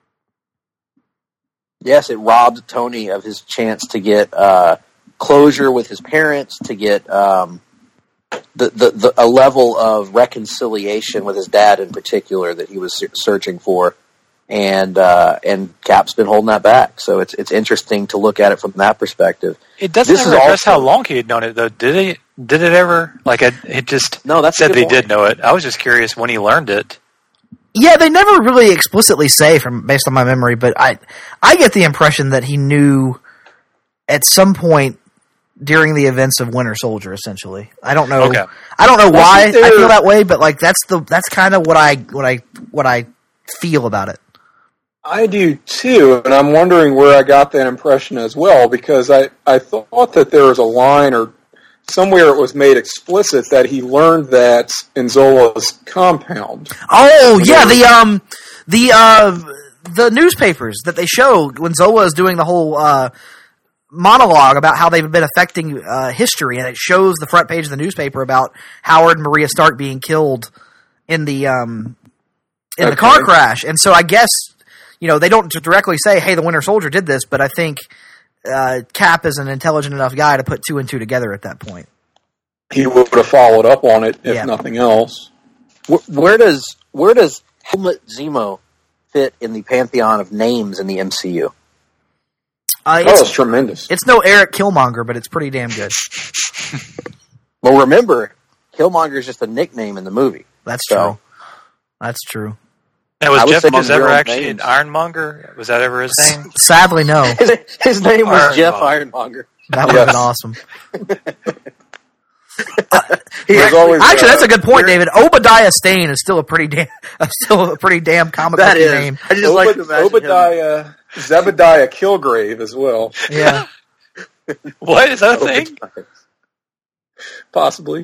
Yes, it robbed Tony of his chance to get uh, closure with his parents, to get um, the, the, the a level of reconciliation with his dad in particular that he was searching for, and uh, and Cap's been holding that back. So it's it's interesting to look at it from that perspective. It doesn't This ever is address also- how long he had known it, though. Did it? Did it ever? Like, it, it just No, that's a said good that he point. did know it. I was just curious when he learned it. Yeah, they never really explicitly say, from based on my memory, but I I get the impression that he knew at some point during the events of Winter Soldier. Essentially, I don't know. Okay. I don't know why think they're- I feel that way, but like that's the that's kind of what I what I what I feel about it. I do too, and I'm wondering where I got that impression as well, because I, I thought that there was a line or somewhere it was made explicit that he learned that in Zola's compound. Oh yeah, the um the uh the newspapers that they show when Zola is doing the whole uh monologue about how they've been affecting uh, history, and it shows the front page of the newspaper about Howard and Maria Stark being killed in the um in the Okay. car crash. And so I guess, you know, they don't directly say, hey, the Winter Soldier did this, but I think uh, Cap is an intelligent enough guy to put two and two together at that point. He would have followed up on it, if Yeah. nothing else. Where, where does where does Helmut Zemo fit in the pantheon of names in the M C U? Uh, Oh, it's, it's tremendous. it's no Eric Killmonger, but it's pretty damn good. Well, remember, Killmonger is just a nickname in the movie. That's So- true. That's true. Now, was I would Jeff say among Bridges ever real actually names. an Ironmonger? Was that ever his name? Sadly, no. His, his name was Ironmonger. Jeff Ironmonger. That would have been awesome. There's always, Actually, uh, that's a good point, David. Obadiah Stane is still a pretty damn, still a pretty damn comic That book is. name. I just like to Obad- imagine him. Obadiah, Zebediah Kilgrave as well, Yeah. What? Is that a thing? possibly.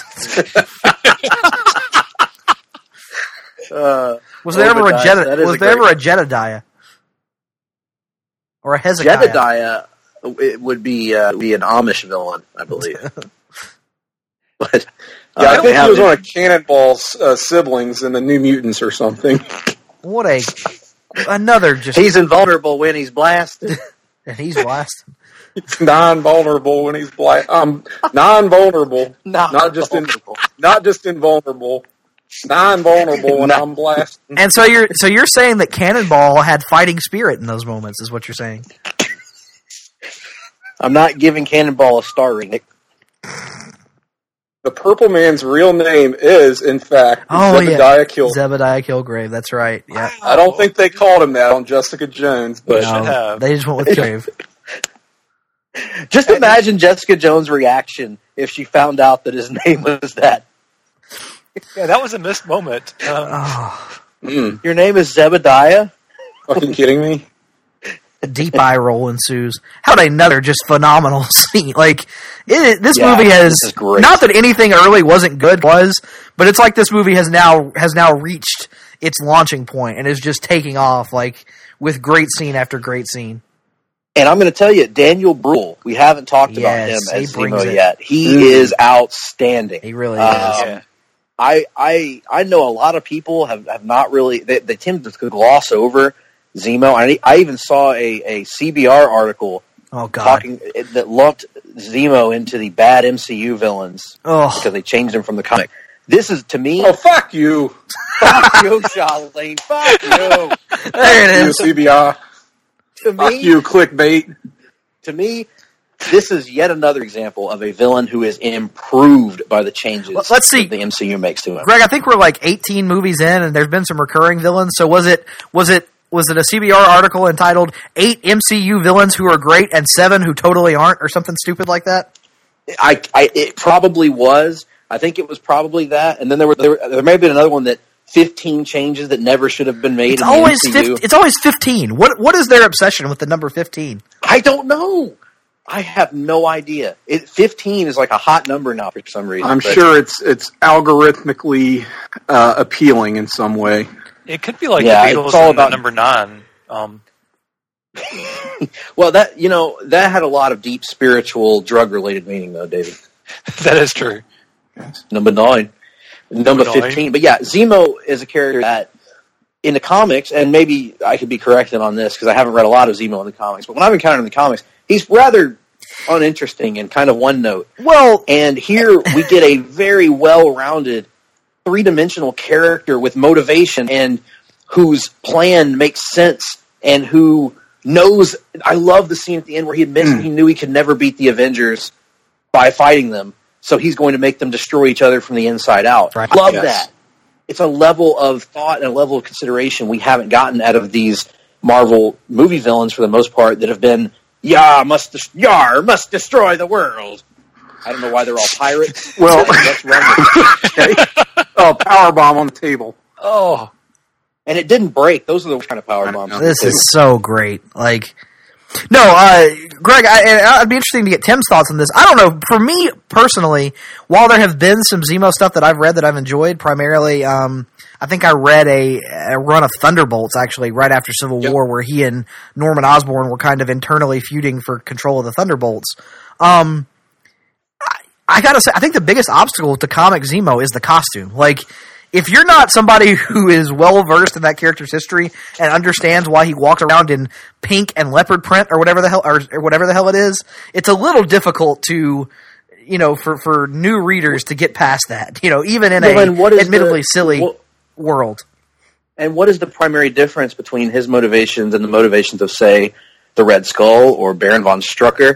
Uh, Was there ever a Obadiah, Jedi? that is Was a there ever great- a Jedediah or a Hezekiah? Jedediah it would be uh, be an Amish villain, I believe. But uh, Yeah, I they think he have was it- one of Cannonball's uh, siblings in the New Mutants or something. What a another just He's invulnerable when he's blasted. and he's blasting. He's non-vulnerable when he's black. Um, non-vulnerable, Not not just in, vulnerable. not just invulnerable. Non-vulnerable when I'm blasting. And so you're so you're saying that Cannonball had fighting spirit in those moments, is what you're saying? I'm not giving Cannonball a star rating. The Purple Man's real name is, in fact, Oh Zebediah yeah, Kilgrave. Zebediah Kilgrave. That's right. Yeah, I don't think they called him that on Jessica Jones, but No, should have. they just went with Grave. Just imagine Jessica Jones' reaction if she found out that his name was that. Yeah, that was a missed moment. Um, Oh, mm, Your name is Zebediah? fucking kidding me? a deep eye roll ensues. How about another just phenomenal scene? Like it, this Yeah, movie has this is great. not that anything early wasn't good, was, but it's like this movie has now has now reached its launching point and is just taking off like with great scene after great scene. And I'm going to tell you, Daniel Bruhl, we haven't talked about him Yes, he as brings Zemo it. yet. He Mm. is outstanding. He really Um, is. yeah. I, I I know a lot of people have, have not really, they, they tend to gloss over Zemo. I, I even saw a, a C B R article Oh god. talking that lumped Zemo into the bad M C U villains Oh, because they changed him from the comic. This is, to me, Oh, fuck you. fuck you, Charlene, fuck you. there it You is. C B I. To Fuck me, you, clickbait. to me, this is yet another example of a villain who is improved by the changes Let's see. that the M C U makes to him. Greg, I think we're like eighteen movies in, and there's been some recurring villains. So was it was it was it a C B R article entitled eight M C U villains who are great and seven who totally aren't, or something stupid like that? I, I it probably was. I think it was probably that, and then there were there, there may have been another one that fifteen changes that never should have been made. It's in always the M C U. fifteen, it's always fifteen. What what is their obsession with the number fifteen? I don't know. I have no idea. It, fifteen is like a hot number now for some reason. I'm but- sure it's it's algorithmically uh, appealing in some way. It could be like Yeah, the Beatles it's all and about- the number nine. Um, Well, that you know that had a lot of deep spiritual drug related meaning, though, David. that is true. Number nine, number Number nine. fifteen. But yeah, Zemo is a character that in the comics, and maybe I could be corrected on this because I haven't read a lot of Zemo in the comics. But when I've encountered him in the comics, he's rather uninteresting and kind of one note. Well, And here we get a very well-rounded, three-dimensional character with motivation and whose plan makes sense and who knows. I love the scene at the end where he admits Mm. that he knew he could never beat the Avengers by fighting them, so he's going to make them destroy each other from the inside out. Right. Love Yes. that. It's a level of thought and a level of consideration we haven't gotten out of these Marvel movie villains for the most part that have been, Yar must, des- Yar must destroy the world. I don't know why they're all pirates. Well- Let's run with it. Okay. Oh, power bomb on the table. Oh, And it didn't break. Those are the kind of power bombs. this is so great. Like, no, uh, Greg, I, and I'd be interesting to get Tim's thoughts on this. I don't know. For me personally, while there have been some Zemo stuff that I've read that I've enjoyed, primarily, um, I think I read a, a run of Thunderbolts actually right after Civil Yep. War, where he and Norman Osborn were kind of internally feuding for control of the Thunderbolts. Um, I, I gotta say, I think the biggest obstacle to comic Zemo is the costume. Like, if you're not somebody who is well versed in that character's history and understands why he walked around in pink and leopard print or whatever the hell or, or whatever the hell it is, it's a little difficult to, you know, for, for new readers to get past that. You know, even in Well, a and what is admittedly the- silly what- world. And what is the primary difference between his motivations and the motivations of, say, the Red Skull or Baron von Strucker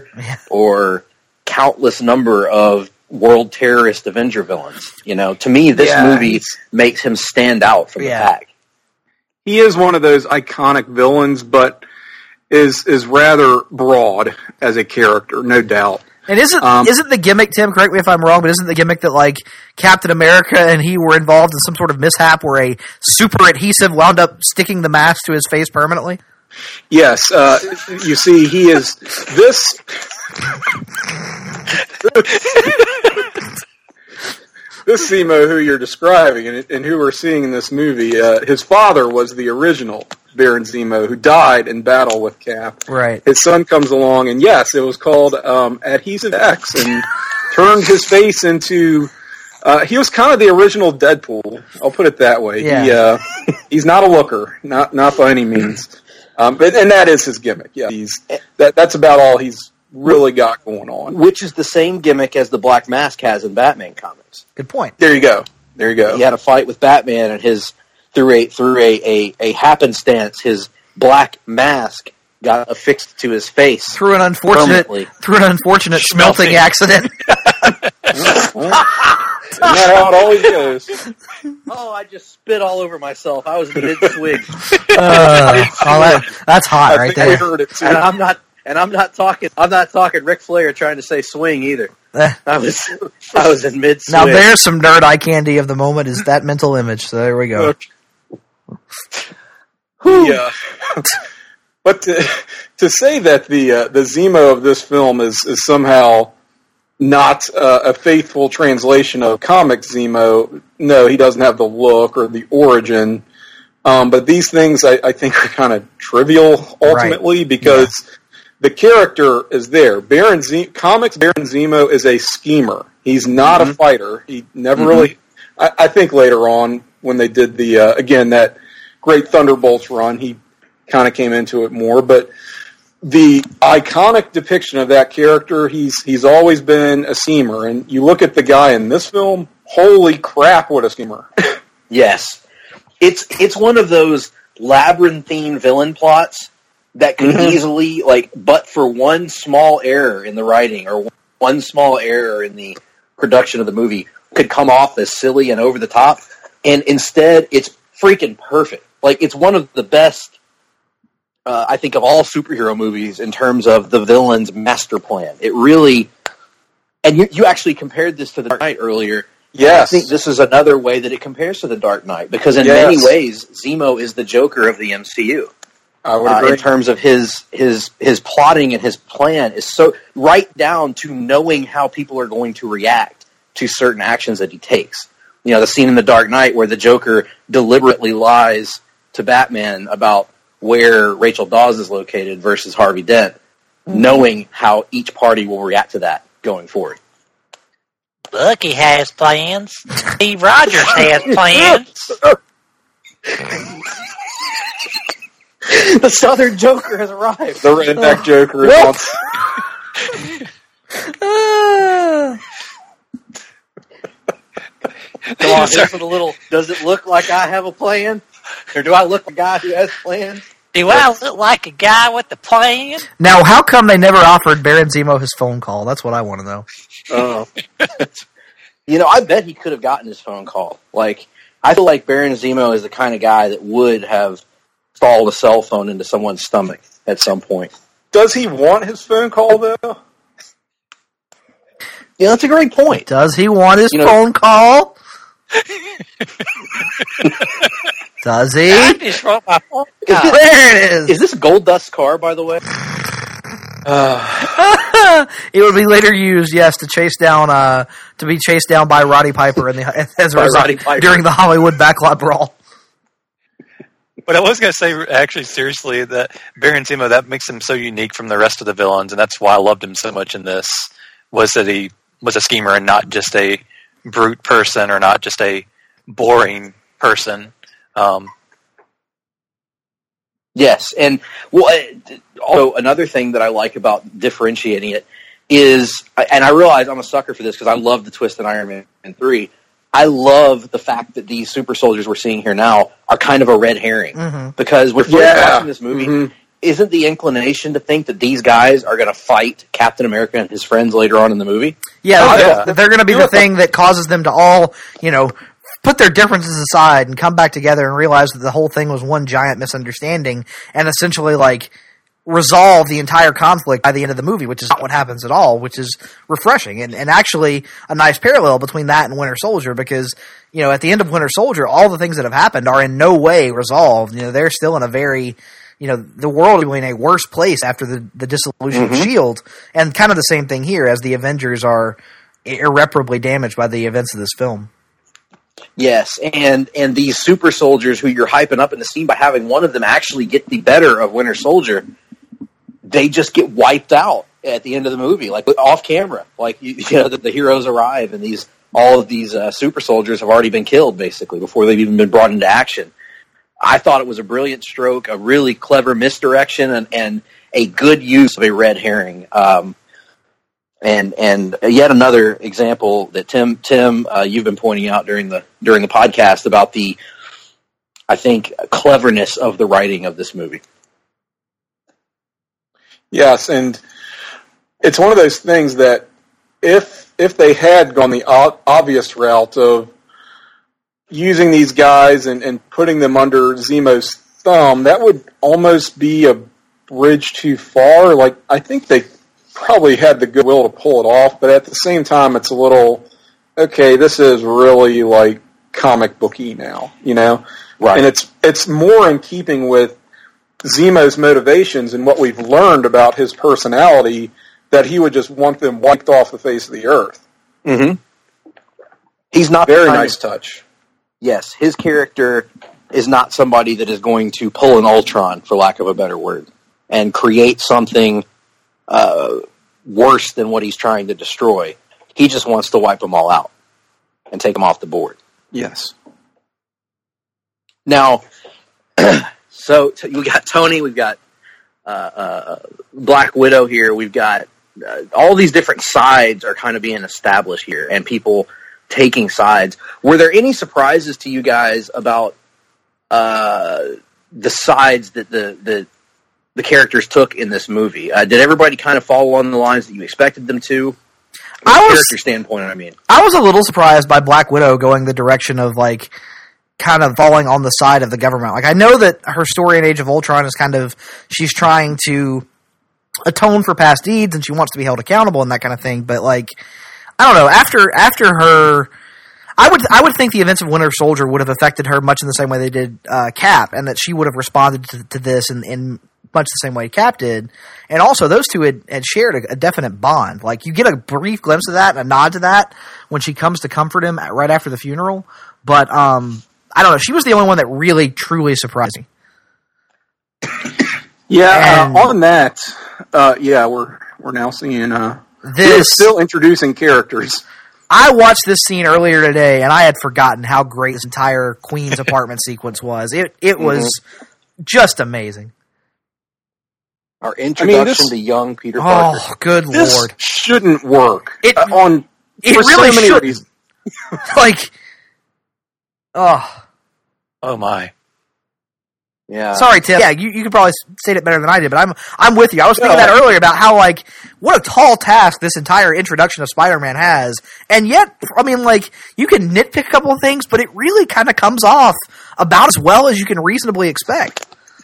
or countless number of world terrorist Avenger villains? You know, to me, this Yeah, movie he's- makes him stand out from Yeah. the pack. He is one of those iconic villains, but is is rather broad as a character, no doubt. And isn't Um, isn't the gimmick, Tim, correct me if I'm wrong, but isn't the gimmick that, like, Captain America and he were involved in some sort of mishap where a super adhesive wound up sticking the mask to his face permanently? Yes, uh, you see, he is this. This Zemo who you're describing and, and who we're seeing in this movie, uh, his father was the original Baron Zemo who died in battle with Cap. Right. His son comes along, and yes, it was called um, Adhesive X, and turned his face into. Uh, he was kind of the original Deadpool. I'll put it that way. Yeah. He, uh, he's not a looker, not not by any means. Um, but, and that is his gimmick. Yeah, he's that. That's about all he's really got going on. Which is the same gimmick as the Black Mask has in Batman comics. Good point. There you go. There you go. He had a fight with Batman, and his through a through a, a, a happenstance, his black mask got affixed to his face. Through an unfortunate Permanently. through an unfortunate smelting Smelting. accident. Isn't that how it always goes? Oh, I just spit all over myself. I was mid swig, Uh, oh, that, that's hot I right think we there. heard it too. and I'm not. And I'm not talking. I'm not talking Ric Flair trying to say swing either. Eh. I was. I was in mid swig. Now there's some nerd eye candy of the moment is that mental image. So there we go. Yeah. But to, to say that the uh, the Zemo of this film is, is somehow not uh, a faithful translation of comic Zemo, no, he doesn't have the look or the origin. Um, but these things I, I think are kind of trivial ultimately because the character is there. Baron Z- comics Baron Zemo is a schemer. He's not Mm-hmm. a fighter. He never Mhm. really. I, I think later on when they did the uh, again that great Thunderbolts run, he kind of came into it more. But the iconic depiction of that character, he's he's always been a schemer. And you look at the guy in this film, holy crap, what a schemer! Yes, it's it's one of those labyrinthine villain plots that could Mhm. easily, like, but for one small error in the writing or one small error in the production of the movie, could come off as silly and over the top. And instead, it's freaking perfect. Like, it's one of the best, uh, I think, of all superhero movies in terms of the villain's master plan. It really, and you, you actually compared this to The Dark Knight earlier. Yes. I think this is another way that it compares to The Dark Knight, because in Yes. many ways, Zemo is the Joker of the M C U. I would Uh, agree. in terms of his his his plotting and his plan is so right down to knowing how people are going to react to certain actions that he takes. You know, the scene in The Dark Knight where the Joker deliberately lies to Batman about where Rachel Dawes is located versus Harvey Dent, knowing how each party will react to that going forward. Bucky has plans. Steve Rogers has plans. The Southern Joker has arrived. The redneck Joker is on. Come on, here's for the little, does it look like I have a plan? Or do I look like a guy who has plans? Do I look like a guy with a plan? Now, how come they never offered Baron Zemo his phone call? That's what I want to know. Oh. You know, I bet he could have gotten his phone call. Like, I feel like Baron Zemo is the kind of guy that would have installed a cell phone into someone's stomach at some point. Does he want his phone call, though? Yeah, that's a great point. Does he want his You know- phone call? Does he? I just wrote my phone. Is this, There it is. is this Gold Dust's car, by the way? It would be later used, yes, to chase down, uh, to be chased down by Roddy Piper in the as a By result Roddy Piper. during the Hollywood backlot brawl. But I was going to say, actually, seriously, that Baron Zemo, that makes him so unique from the rest of the villains, and that's why I loved him so much in this, was that he was a schemer and not just a brute person or not just a boring person. Um, Yes, and well, it- also another thing that I like about differentiating it is, and I realize I'm a sucker for this because I love the twist in Iron Man three. I love the fact that these super soldiers we're seeing here now are kind of a red herring, Mhm. because when we're Yeah. watching this movie, Mhm. isn't the inclination to think that these guys are going to fight Captain America and his friends later on in the movie? Yeah, Oh, they're, yeah. they're going to be the thing that causes them to all, you know, put their differences aside and come back together and realize that the whole thing was one giant misunderstanding and essentially, like, resolve the entire conflict by the end of the movie, which is not what happens at all, which is refreshing and, and actually a nice parallel between that and Winter Soldier, because, you know, at the end of Winter Soldier, all the things that have happened are in no way resolved. You know, they're still in a very, you know, the world is in a worse place after the, the dissolution of S H I E L D, and kind of the same thing here as the Avengers are irreparably damaged by the events of this film. Yes, and and these super soldiers who you're hyping up in the scene by having one of them actually get the better of Winter Soldier, they just get wiped out at the end of the movie, like off camera. Like you, you know, the, the heroes arrive, and these all of these uh, super soldiers have already been killed basically before they've even been brought into action. I thought it was a brilliant stroke, a really clever misdirection, and, and a good use of a red herring. Um, And and yet another example that Tim Tim uh, you've been pointing out during the during the podcast about the, I think, cleverness of the writing of this movie. Yes, and it's one of those things that if if they had gone the o- obvious route of using these guys and, and putting them under Zemo's thumb, that would almost be a bridge too far. Like, I think they probably had the goodwill to pull it off, but at the same time, it's a little, okay, this is really like comic booky now, you know? Right. And it's it's more in keeping with Zemo's motivations and what we've learned about his personality, that he would just want them wiped off the face of the earth. Mm-hmm. He's not Very the kind nice of- touch. Yes, his character is not somebody that is going to pull an Ultron, for lack of a better word, and create something uh, worse than what he's trying to destroy. He just wants to wipe them all out and take them off the board. Yes. Now, so t- we got Tony, we've got uh, uh, Black Widow here, we've got uh, all these different sides are kind of being established here, and people taking sides. Were there any surprises to you guys about uh, the sides that the, the the characters took in this movie. Uh, did everybody kind of follow along the lines that you expected them to? From I a was character standpoint, I mean, I was a little surprised by Black Widow going the direction of like kind of falling on the side of the government. Like I know that her story in Age of Ultron is kind of she's trying to atone for past deeds and she wants to be held accountable and that kind of thing. But like I don't know, after after her. I would I would think the events of Winter Soldier would have affected her much in the same way they did uh, Cap, and that she would have responded to, to this in, in much the same way Cap did. And also, those two had, had shared a, a definite bond. Like, you get a brief glimpse of that and a nod to that when she comes to comfort him at, right after the funeral. But, um, I don't know, she was the only one that really, truly surprised me. Yeah, And- uh, on that, uh, yeah, we're we're now seeing, uh, we're This... still introducing characters. I watched this scene earlier today, and I had forgotten how great this entire Queen's apartment sequence was. It it was mm-hmm. just amazing. our introduction I mean, this, to young Peter Parker. Oh, good this lord! shouldn't work. It uh, on it for really so many should. reasons. Like, oh, Oh my! Yeah. sorry, Tim. Yeah, you, you could probably state it better than I did, but I'm I'm with you. I was thinking No. that earlier about how like what a tall task this entire introduction of Spider-Man has, and yet I mean, like you can nitpick a couple of things, but it really kind of comes off about as well as you can reasonably expect.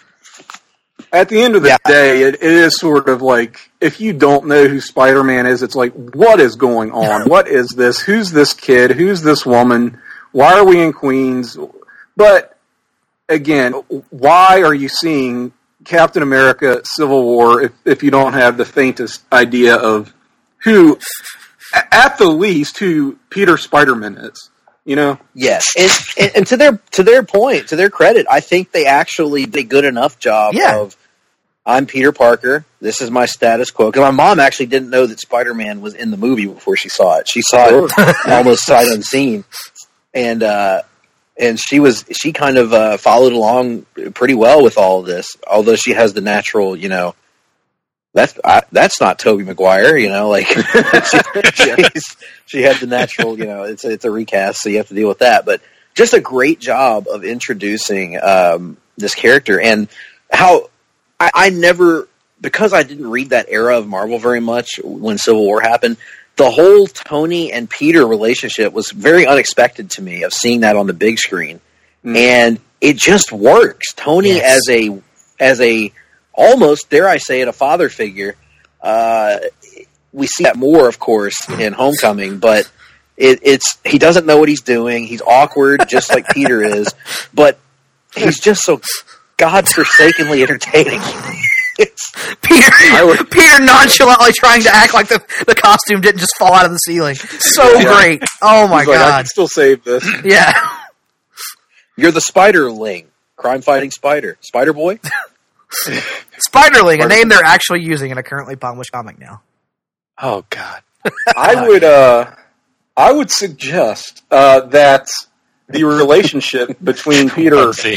At the end of the Yeah. day, it, it is sort of like, if you don't know who Spider-Man is, it's like, what is going on? What is this? Who's this kid? Who's this woman? Why are we in Queens? But, again, why are you seeing Captain America Civil War if, if you don't have the faintest idea of who, at the least, who Peter Spider-Man is? You know? Yes, and, and, and to their to their point, to their credit, I think they actually did a good enough job Yeah. of. I'm Peter Parker. This is my status quo. Because my mom actually didn't know that Spider-Man was in the movie before she saw it. She saw it almost sight unseen, and uh, and she was she kind of uh, followed along pretty well with all of this. Although she has the natural, you know, that's I, that's not Tobey Maguire, you know, like she, she's, she had the natural, you know, it's a, it's a recast, so you have to deal with that. But just a great job of introducing um, this character and how. I, I never, because I didn't read that era of Marvel very much when Civil War happened, the whole Tony and Peter relationship was very unexpected to me of seeing that on the big screen. Mm. And it just works. Tony Yes. as a, as a, almost, dare I say it, a father figure. Uh, we see that more, of course, in Homecoming, but it, it's, he doesn't know what he's doing. He's awkward, just like Peter is, but he's just so God-forsakenly entertaining. It's, Peter, would- Peter nonchalantly trying to act like the, the costume didn't just fall out of the ceiling. So Yeah. great. Oh my He's like, I god. can still save this. Yeah. you're the Spiderling, crime-fighting spider. Spider Boy? Spiderling, a name they're actually using in a currently published comic now. Oh god! I would, uh, I would suggest uh, that the relationship between Peter, Let's see.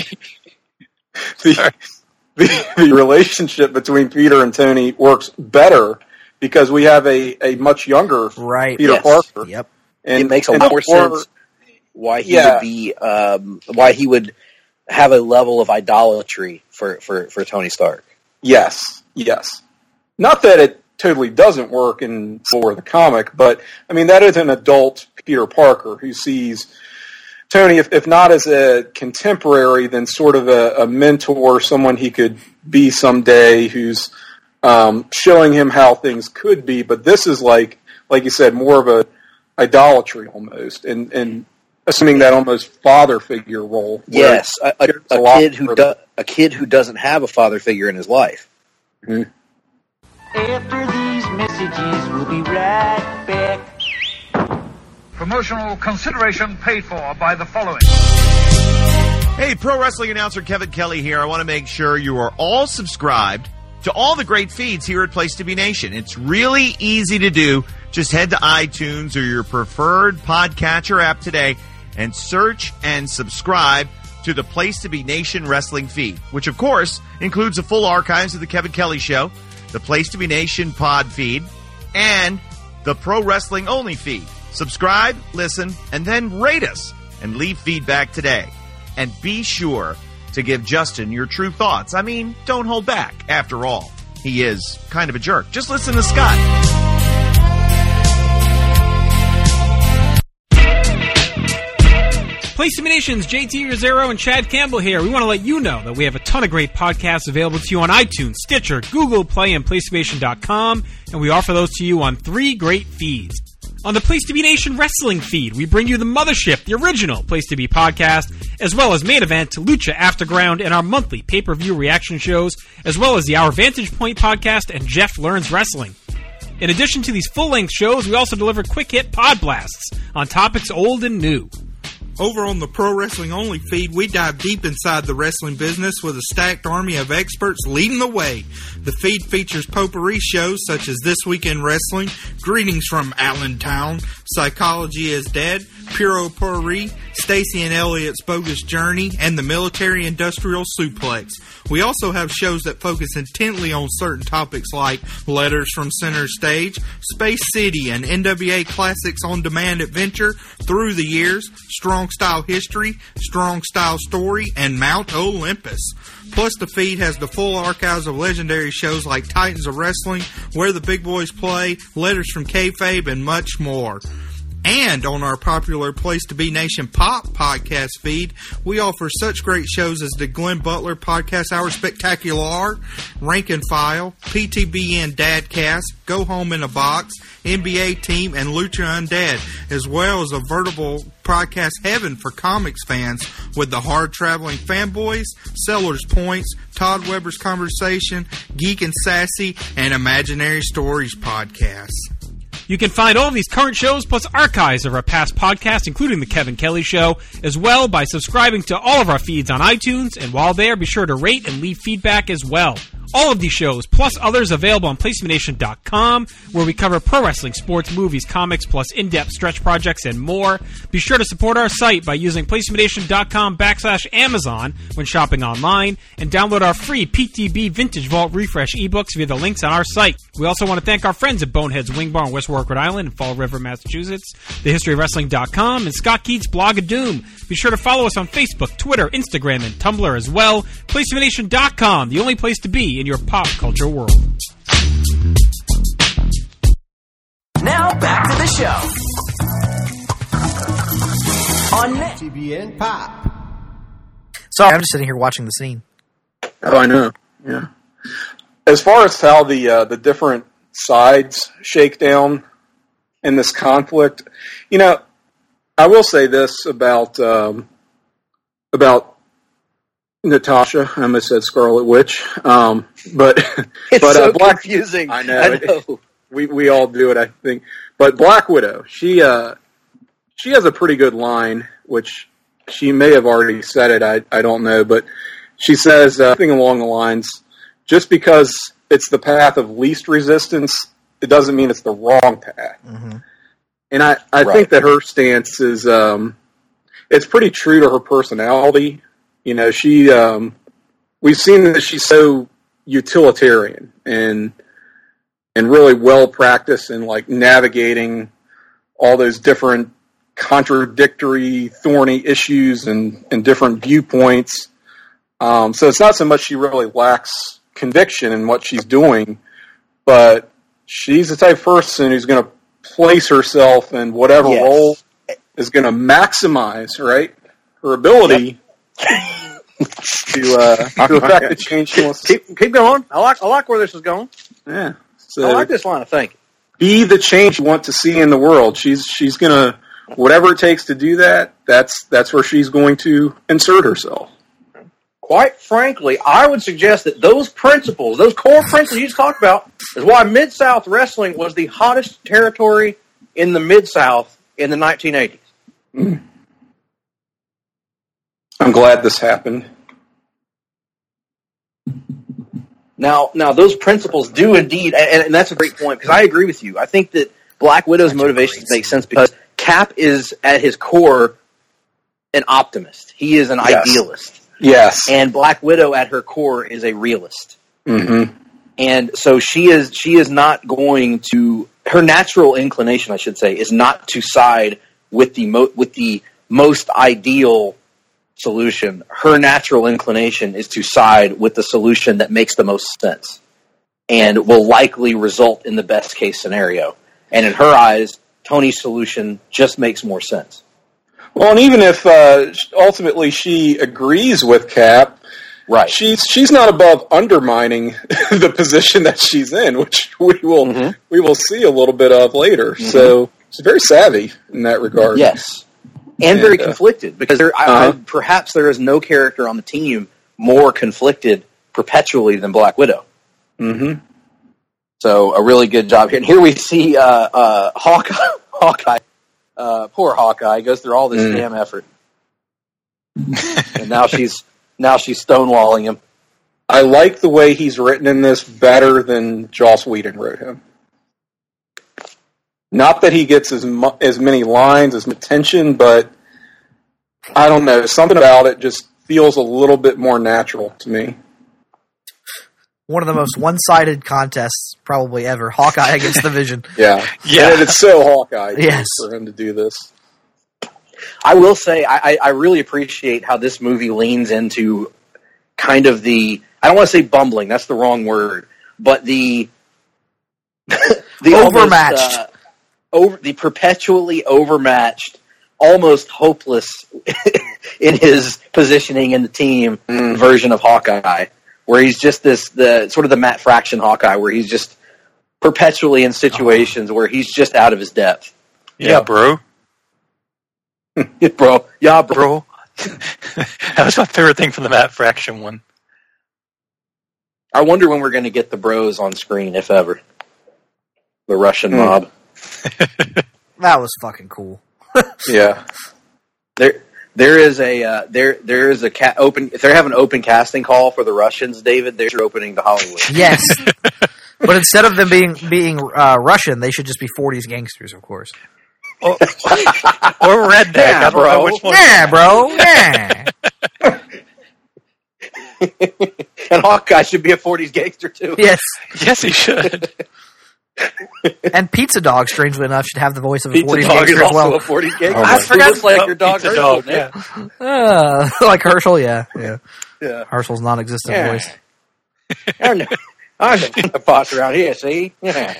the, the, the relationship between Peter and Tony works better because we have a, a much younger Right. Peter Yes. Parker. Yep. And, It makes a and lot more more- sense why he Yeah. would be, um, why he would have a level of idolatry for, for, for Tony Stark. Yes, yes. Not that it totally doesn't work in for the comic, but I mean that is an adult Peter Parker who sees Tony, if, if not as a contemporary, then sort of a, a mentor, someone he could be someday, who's um, showing him how things could be. But this is like, like you said, more of a idolatry almost, and and assuming that almost father figure role. where Yes, a, a, it's a lot kid who further. do, a kid who doesn't have a father figure in his life. Mhm. After these messages, we'll be right back. Promotional consideration paid for by the following. Hey, pro wrestling announcer Kevin Kelly here. I want to make sure you are all subscribed to all the great feeds here at Place to Be Nation. It's really easy to do. Just head to iTunes or your preferred podcatcher app today and search and subscribe to the Place to Be Nation wrestling feed, which of course includes the full archives of the Kevin Kelly Show, the Place to Be Nation pod feed, and the Pro Wrestling Only feed. Subscribe, listen, and then rate us and leave feedback today. And be sure to give Justin your true thoughts. I mean, don't hold back. After all, he is kind of a jerk. Just listen to Scott. Place to Be Nation's J T Rosero and Chad Campbell here. We want to let you know that we have a ton of great podcasts available to you on iTunes, Stitcher, Google Play, and place to be nation dot com, and we offer those to you on three great feeds. On the Place to Be Nation Wrestling feed, we bring you the Mothership, the original Place to Be podcast, as well as Main Event, Lucha Afterground, and our monthly pay-per-view reaction shows, as well as the Our Vantage Point podcast and Jeff Learns Wrestling. In addition to these full-length shows, we also deliver quick-hit pod blasts on topics old and new. Over on the Pro Wrestling Only feed, we dive deep inside the wrestling business with a stacked army of experts leading the way. The feed features potpourri shows such as This Week in Wrestling, Greetings from Allentown, Psychology is Dead, Puro Potpourri, Stacy and Elliot's Bogus Journey, and the Military Industrial Suplex. We also have shows that focus intently on certain topics like Letters from Center Stage, Space City, and N W A Classics On Demand Adventure, Through the Years, Strong Style History, Strong Style Story, and Mount Olympus. Plus, the feed has the full archives of legendary shows like Titans of Wrestling, Where the Big Boys Play, Letters from Kayfabe, and much more. And on our popular Place to Be Nation Pop podcast feed, we offer such great shows as the Glenn Butler Podcast Hour Spectacular, Rank and File, P T B N Dadcast, Go Home in a Box, N B A Team, and Lucha Undead, as well as a veritable podcast heaven for comics fans with the Hard Traveling Fanboys, Sellers Points, Todd Weber's Conversation, Geek and Sassy, and Imaginary Stories podcasts. You can find all of these current shows plus archives of our past podcasts, including The Kevin Kelly Show, as well by subscribing to all of our feeds on iTunes, and while there, be sure to rate and leave feedback as well. All of these shows, plus others, available on place to be nation dot com, where we cover pro wrestling, sports, movies, comics, plus in-depth stretch projects and more. Be sure to support our site by using place to be nation dot com backslash Amazon when shopping online, and download our free P T B Vintage Vault Refresh ebooks via the links on our site. We also want to thank our friends at Bonehead's Wing Bar in West Warwick, Rhode Island, and Fall River, Massachusetts, the history of wrestling dot com, and Scott Keats' Blog of Doom. Be sure to follow us on Facebook, Twitter, Instagram, and Tumblr as well. place to be nation dot com, the only place to be in your pop culture world. Now back to the show. On T B N Pop. Sorry, I'm just sitting here watching the scene. Oh, I know. Yeah. As far as how the uh, the different sides shake down in this conflict, you know, I will say this about um, about Natasha. I almost said Scarlet Witch, um, but it's but so uh, Black, confusing. I know. I know. we we all do it, I think. But Black Widow, she uh, she has a pretty good line, which she may have already said it. I I don't know, but she says uh, something along the lines: just because it's the path of least resistance, it doesn't mean it's the wrong path. Mm-hmm. And I I Right. think that her stance is um, it's pretty true to her personality. You know, she, um, we've seen that she's so utilitarian and, and really well practiced in like navigating all those different contradictory, thorny issues and, and different viewpoints. Um, so it's not so much she really lacks conviction in what she's doing, but she's the type of person who's going to place herself in whatever Yes. role is going to maximize, right, her ability to uh, to affect the change she wants to Keep keep going. I like I like where this is going. Yeah. So I like this line of thinking. be the change you want to see in the world. She's she's gonna whatever it takes to do that. That's that's where she's going to insert herself. Quite frankly, I would suggest that those principles, those core principles you just talked about, is why Mid-South Wrestling was the hottest territory in the Mid-South in the nineteen eighties. Mm. I'm glad this happened. Now, now those principles do indeed, and, and that's a great point, because I agree with you. I think that Black Widow's motivations make sense because Cap is, at his core, an optimist. He is an Yes. idealist. Yes. And Black Widow, at her core, is a realist. Mm-hmm. And so she is she is not going to, her natural inclination, I should say, is not to side with the mo, with the most ideal solution, her natural inclination is to side with the solution that makes the most sense and will likely result in the best case scenario. And in her eyes, Tony's solution just makes more sense. Well, and even if uh, ultimately she agrees with Cap, right? She's she's not above undermining the position that she's in, which we will mm-hmm. we will see a little bit of later. Mm-hmm. So she's very savvy in that regard. Yes, and, and very uh, conflicted because there, uh-huh. I, I, perhaps there is no character on the team more conflicted perpetually than Black Widow. Mm-hmm. So a really good job here. And here we see uh, uh, Hawkeye. Hawkeye, uh, poor Hawkeye, goes through all this mm. damn effort, and now she's now she's stonewalling him. I like the way he's written in this better than Joss Whedon wrote him. Not that he gets as mu- as many lines, as much attention, but I don't know, something about it just feels a little bit more natural to me. One of the most one-sided contests probably ever. Hawkeye against the Vision. Yeah. Yeah. And it's so Hawkeye yes. for him to do this. I will say, I, I really appreciate how this movie leans into kind of the, I don't want to say bumbling, that's the wrong word, but the... the overmatched. Almost, uh, over, the perpetually overmatched, almost hopeless in his positioning in the team mm. version of Hawkeye. Where he's just this, the sort of the Matt Fraction Hawkeye, where he's just perpetually in situations oh. where he's just out of his depth. Yeah, yeah bro. yeah, bro. Yeah, bro. That was my favorite thing from the Matt Fraction one. I wonder when we're going to get the bros on screen, if ever. The Russian mm. mob. That was fucking cool. Yeah. There. There is a uh, there there is a ca- open. If they have an open casting call for the Russians, David, there's your opening to Hollywood. Yes, but instead of them being being uh, Russian, they should just be forties gangsters, of course. Or, or redneck, yeah, bro. Which one. Yeah, bro. Yeah. And Hawkeye should be a forties gangster too. Yes, yes, he should. And Pizza Dog, strangely enough, should have the voice of a Pizza forties Dog gangster is as well. Also a forties gangster. Oh, I forgot to like your dog Pizza Herschel. Dog, yeah. Uh, like Herschel, yeah, yeah. Yeah. Herschel's non-existent yeah. voice. I'm the boss around here. See, yeah.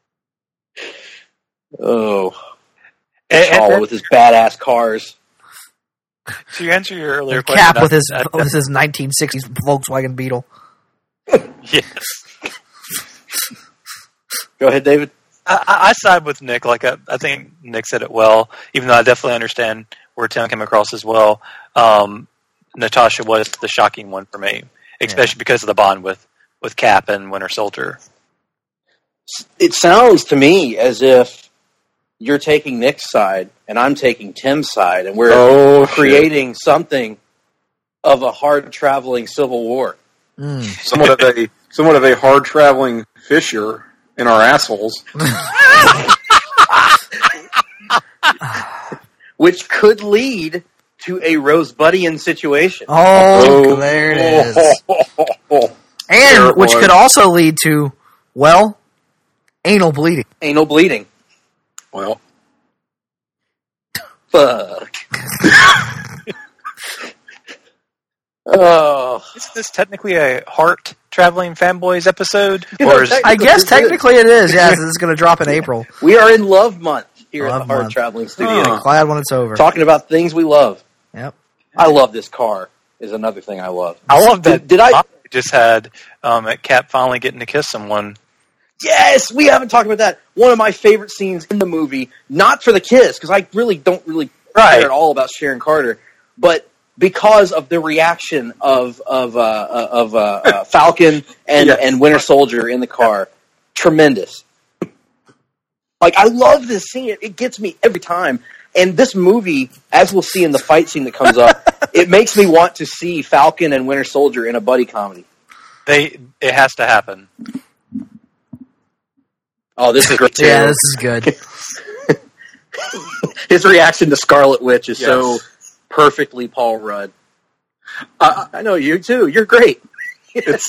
Oh, T'Challa with his badass cars. To answer your earlier and question, Cap with his I, I, with his nineteen sixties Volkswagen Beetle. Yes. Go ahead, David. I, I side with Nick. Like I, I think Nick said it well, even though I definitely understand where Tim came across as well. Um, Natasha was the shocking one for me, especially yeah. because of the bond with, with Cap and Winter Soldier. It sounds to me as if you're taking Nick's side and I'm taking Tim's side, and we're oh, creating shit. something of a hard-traveling civil war. Mm. Somewhat of a somewhat of a hard-traveling fissure in our assholes. Which could lead to a Rosebuddian situation. Oh, oh there it is. Oh, oh, oh, and which could also lead to, well, anal bleeding. Anal bleeding. Well. Fuck. Oh. Isn't this technically a Heart Traveling Fanboys episode? You or know, is, I guess technically it is, yes. This is going to drop in April. We are in Love Month here love at the Heart month. Traveling Studio. Oh, glad when it's over. Talking about things we love. Yep. I love this car is another thing I love. I love that. Did, did I just had um, at Cap finally getting to kiss someone? Yes, we haven't talked about that. One of my favorite scenes in the movie, not for the kiss, because I really don't really right. care at all about Sharon Carter, but because of the reaction of of uh, of uh, uh, Falcon and, yes. and Winter Soldier in the car. Tremendous. Like, I love this scene. It, it gets me every time. And this movie, as we'll see in the fight scene that comes up, it makes me want to see Falcon and Winter Soldier in a buddy comedy. They It has to happen. Oh, this is great too. Yeah, this is good. His reaction to Scarlet Witch is yes. so perfectly Paul Rudd. Uh, I know you too. You're great. It's,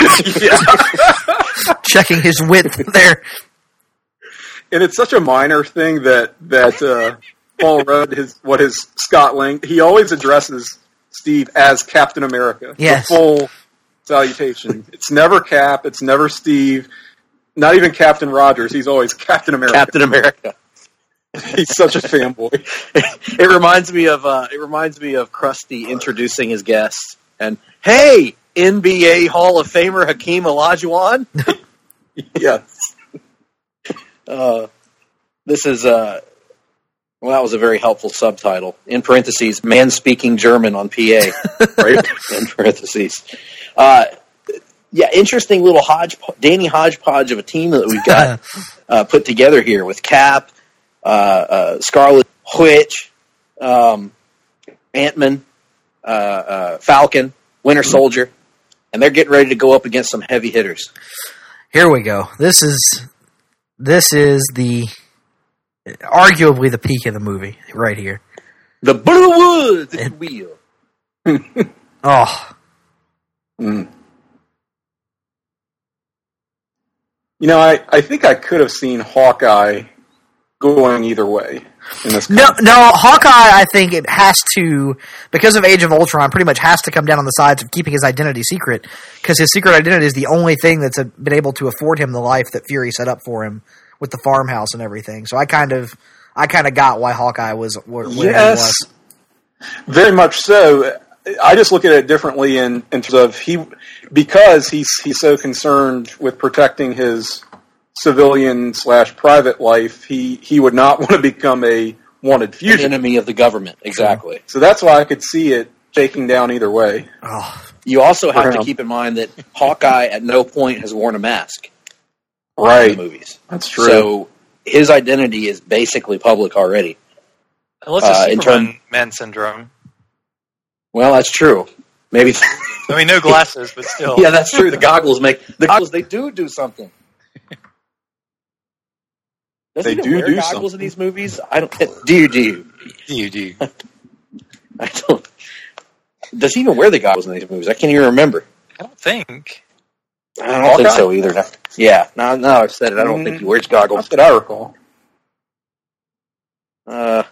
checking his width there. And it's such a minor thing that that uh, Paul Rudd, his what his Scott Lang, he always addresses Steve as Captain America. Yes. The full salutation. It's never Cap. It's never Steve. Not even Captain Rogers. He's always Captain America. Captain America. He's such a fanboy. It reminds me of uh, it reminds me of Krusty introducing his guests and hey, N B A Hall of Famer Hakeem Olajuwon. Yes. Uh, this is uh, well, that was a very helpful subtitle. In parentheses, man speaking German on P A. Right. In parentheses. Uh, yeah, interesting little hodge, Danny hodgepodge of a team that we've got uh, put together here with Cap. Uh, uh, Scarlet Witch, um, Ant-Man, uh, uh, Falcon, Winter Soldier, and they're getting ready to go up against some heavy hitters. Here we go. This is this is the arguably the peak of the movie right here. The Blue Woods, if you will. Oh. Mm. You know, I, I think I could have seen Hawkeye going either way in this. No, no, Hawkeye, I think it has to, because of Age of Ultron, pretty much has to come down on the sides of keeping his identity secret, because his secret identity is the only thing that's a, been able to afford him the life that Fury set up for him with the farmhouse and everything. So I kind of, I kind of got why Hawkeye was where, where yes, he was. Very much so. I just look at it differently in, in terms of he, because he's he's so concerned with protecting his civilian slash private life, he, he would not want to become a wanted fugitive. An enemy of the government, exactly. So that's why I could see it shaking down either way. Oh. You also have to keep in mind that Hawkeye at no point has worn a mask. Right. In the movies. That's true. So his identity is basically public already. Unless it's Uh, in Superman term- Man syndrome. Well, that's true. Maybe. I mean, no glasses, but still. Yeah, that's true. The goggles make the goggles. They do do something. Does They he even do wear do goggles something. in these movies? I don't. Do you? Do you? Do you? Do you? I don't. Does he even wear the goggles in these movies? I can't even remember. I don't think. I don't think so either. Yeah. Now, now I've said it. I don't think he wears goggles. Not that I recall. Uh,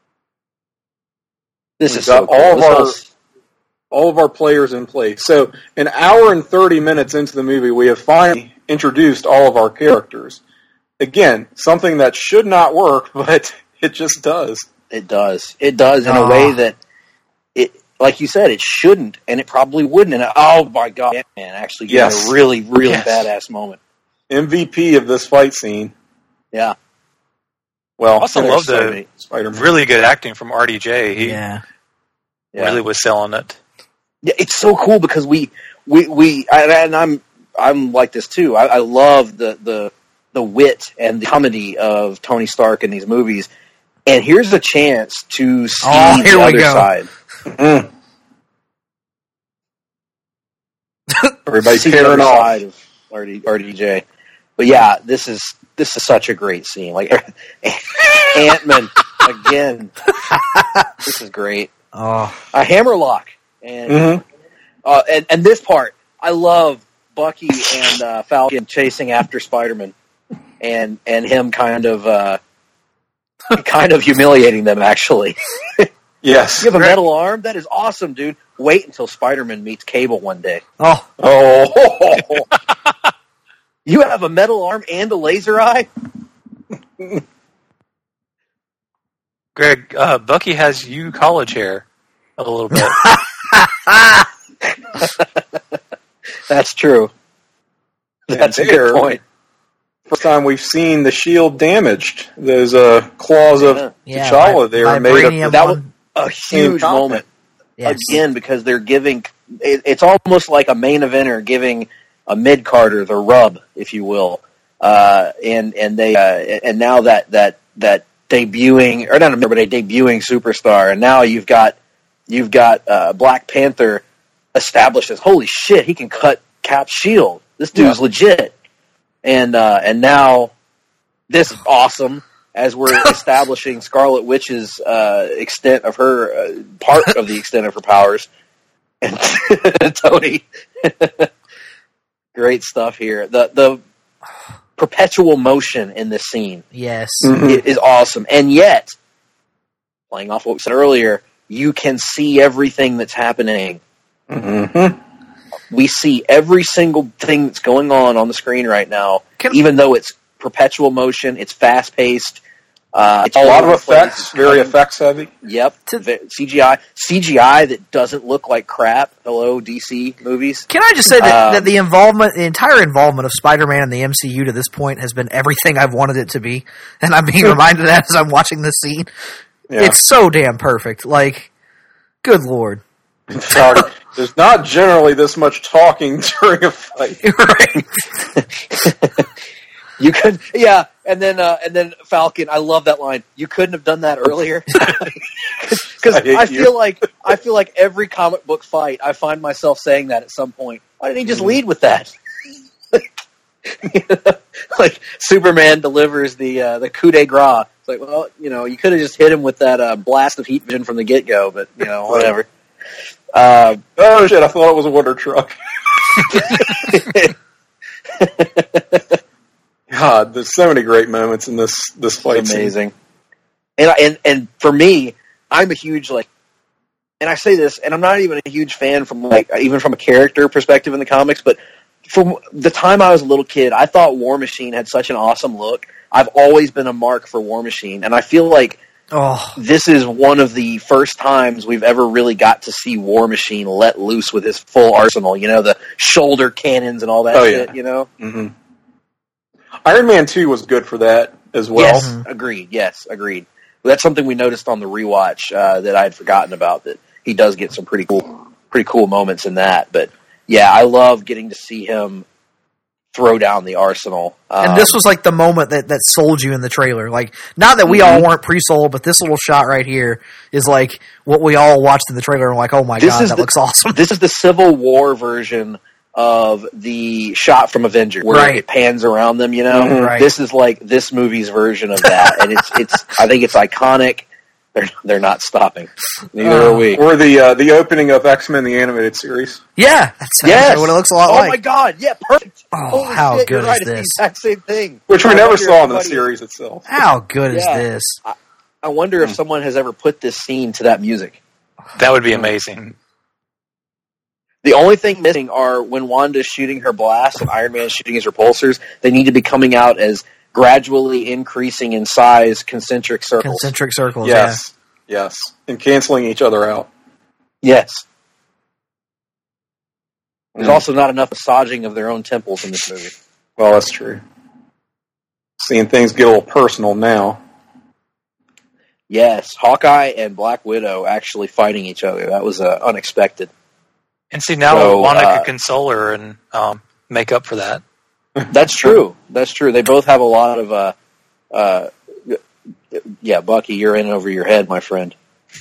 this We've is so got cool. all of This our whole- all of our players in place. So an hour and thirty minutes into the movie, we have finally introduced all of our characters. Again, something that should not work, but it just does. It does. It does in Ah. a way that it, like you said, it shouldn't, and it probably wouldn't. And oh my god, man, actually, gave Yes. me a really, really Yes. badass moment. M V P of this fight scene. Yeah. Well, I also there's love so the many- Spider-Man. really good acting from R D J. He Yeah. Yeah. really was selling it. Yeah, it's so cool because we we we and and I'm I'm like this too. I, I love the the the wit and the comedy of Tony Stark in these movies. And here's the chance to see Oh, here the we other go. side. Mm. Everybody's See the other tearing off. side of R D, R D J. But yeah, this is this is such a great scene. Like Ant-Man again. This is great. Oh. A hammerlock. And, Mhm. uh, and and this part, I love Bucky and uh, Falcon chasing after Spider-Man, and and him kind of uh, kind of humiliating them. Actually, Yes. you have a metal arm. That is awesome, dude. Wait until Spider-Man meets Cable one day. Oh. Oh, you have a metal arm and a laser eye. Greg, uh, Bucky has you college hair a little bit. That's true. That's a good point. First time we've seen the shield damaged. Those uh, claws of Yeah, T'Challa vi- there are made vibranium of That was on- a same huge content. moment. Yes. Again, because they're giving it, it's almost like a main eventer giving a mid carder the rub, if you will, uh, and and they uh, and now that that that debuting or not a but a debuting superstar, and now you've got you've got uh, Black Panther established as holy shit, he can cut Cap's shield. This dude's Yeah. legit, and uh, and now this is awesome. As we're establishing Scarlet Witch's uh, extent of her, uh, part of the extent of her powers. And Tony, great stuff here. The the perpetual motion in this scene Yes. Mhm. i- is awesome. And yet, playing off what we said earlier, you can see everything that's happening. Mm-hmm. We see every single thing that's going on on the screen right now, Can- even though it's perpetual motion, it's fast-paced. Uh, it's A lot all of over the place. effects, very effects heavy. Yep. C G I. C G I that doesn't look like crap. Hello, D C movies. Can I just say that, Um, that the involvement, the entire involvement of Spider-Man in the M C U to this point has been everything I've wanted it to be, and I'm being reminded of that as I'm watching this scene. Yeah. It's so damn perfect. Like, good lord. Sorry. There's not generally this much talking during a fight. Right. You could, yeah, and then uh, and then Falcon. I love that line. You couldn't have done that earlier, because I hate I, you. feel like I feel like every comic book fight, I find myself saying that at some point. Why didn't he just lead with that? You know, like Superman delivers the uh, the coup de grace. It's like, well, you know, you could have just hit him with that uh, blast of heat vision from the get go, but you know, whatever. Uh, Oh shit! I thought it was a water truck. God, there's so many great moments in this this fight. It's scene. amazing. And, and and for me, I'm a huge like, and I say this, and I'm not even a huge fan from like even from a character perspective in the comics, but from the time I was a little kid, I thought War Machine had such an awesome look. I've always been a mark for War Machine, and I feel like Oh, this is one of the first times we've ever really got to see War Machine let loose with his full arsenal. You know, the shoulder cannons and all that Oh, shit. yeah. You know, Mm-hmm. Iron Man two was good for that as well. Yes, agreed. Yes, agreed. That's something we noticed on the rewatch uh, that I had forgotten about. That he does get some pretty cool, pretty cool moments in that. But yeah, I love getting to see him throw down the arsenal. Um, and this was like the moment that, that sold you in the trailer. Like, not that we Mhm. all weren't pre-sold, but this little shot right here is like what we all watched in the trailer and we're like, oh my This god, is that the- looks awesome. This is the Civil War version of the shot from Avengers, where Right. it pans around them. You know, Mhm. Right. this is like this movie's version of that, and it's it's. I think it's iconic. They're they're not stopping. Neither Uh, are we. Or the uh, the opening of X-Men the animated series. Yeah, that's Yes, actually what it looks a lot oh like. my god, yeah, perfect. Oh, Holy how shit, good you're right. is It's this? the exact same thing. Which we I never wonder saw if in the somebody- series itself. How good is Yeah. this? I, I wonder if someone has ever put this scene to that music. That would be amazing. The only thing missing are when Wanda's shooting her blast and Iron Man's shooting his repulsors. They need to be coming out as gradually increasing in size concentric circles. Concentric circles, Yes, yes, and canceling each other out. Yes. There's Mm. also not enough massaging of their own temples in this movie. Well, that's true. Seeing things get a little personal now. Yes, Hawkeye and Black Widow actually fighting each other. That was uh, unexpected. And see, now So, Wanda uh, could console her and um, make up for that. That's true. That's true. They both have a lot of, uh, uh, yeah, Bucky, you're in over your head, my friend.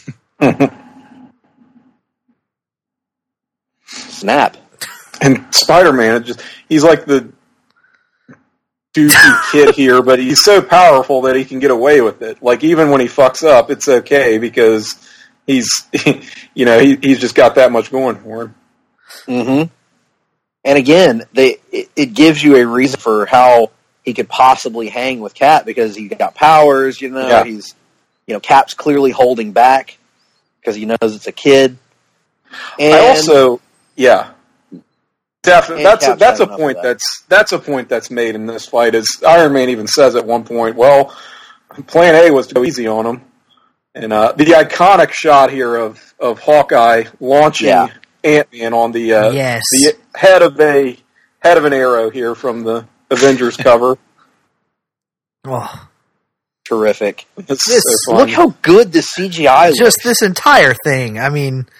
Snap. And Spider-Man, just he's like the douchey kid here, but he's so powerful that he can get away with it. Like, even when he fucks up, it's okay because he's, you know, he, he's just got that much going for him. Mm-hmm. And again, they it, it gives you a reason for how he could possibly hang with Cap because he got powers. You know, Yeah. he's you know Cap's clearly holding back because he knows it's a kid. And I also, yeah, definitely. And That's a, Cap's that's a had enough point of that. that's that's a point that's made in this fight. Is Iron Man even says at one point, "Well, Plan A was to go easy on him," and uh, the iconic shot here of of Hawkeye launching Yeah. Ant-Man on the uh, Yes. the head of a head of an arrow here from the Avengers cover. Oh, terrific. It's This- so fun. Look how good the C G I looks. just this entire thing. I mean,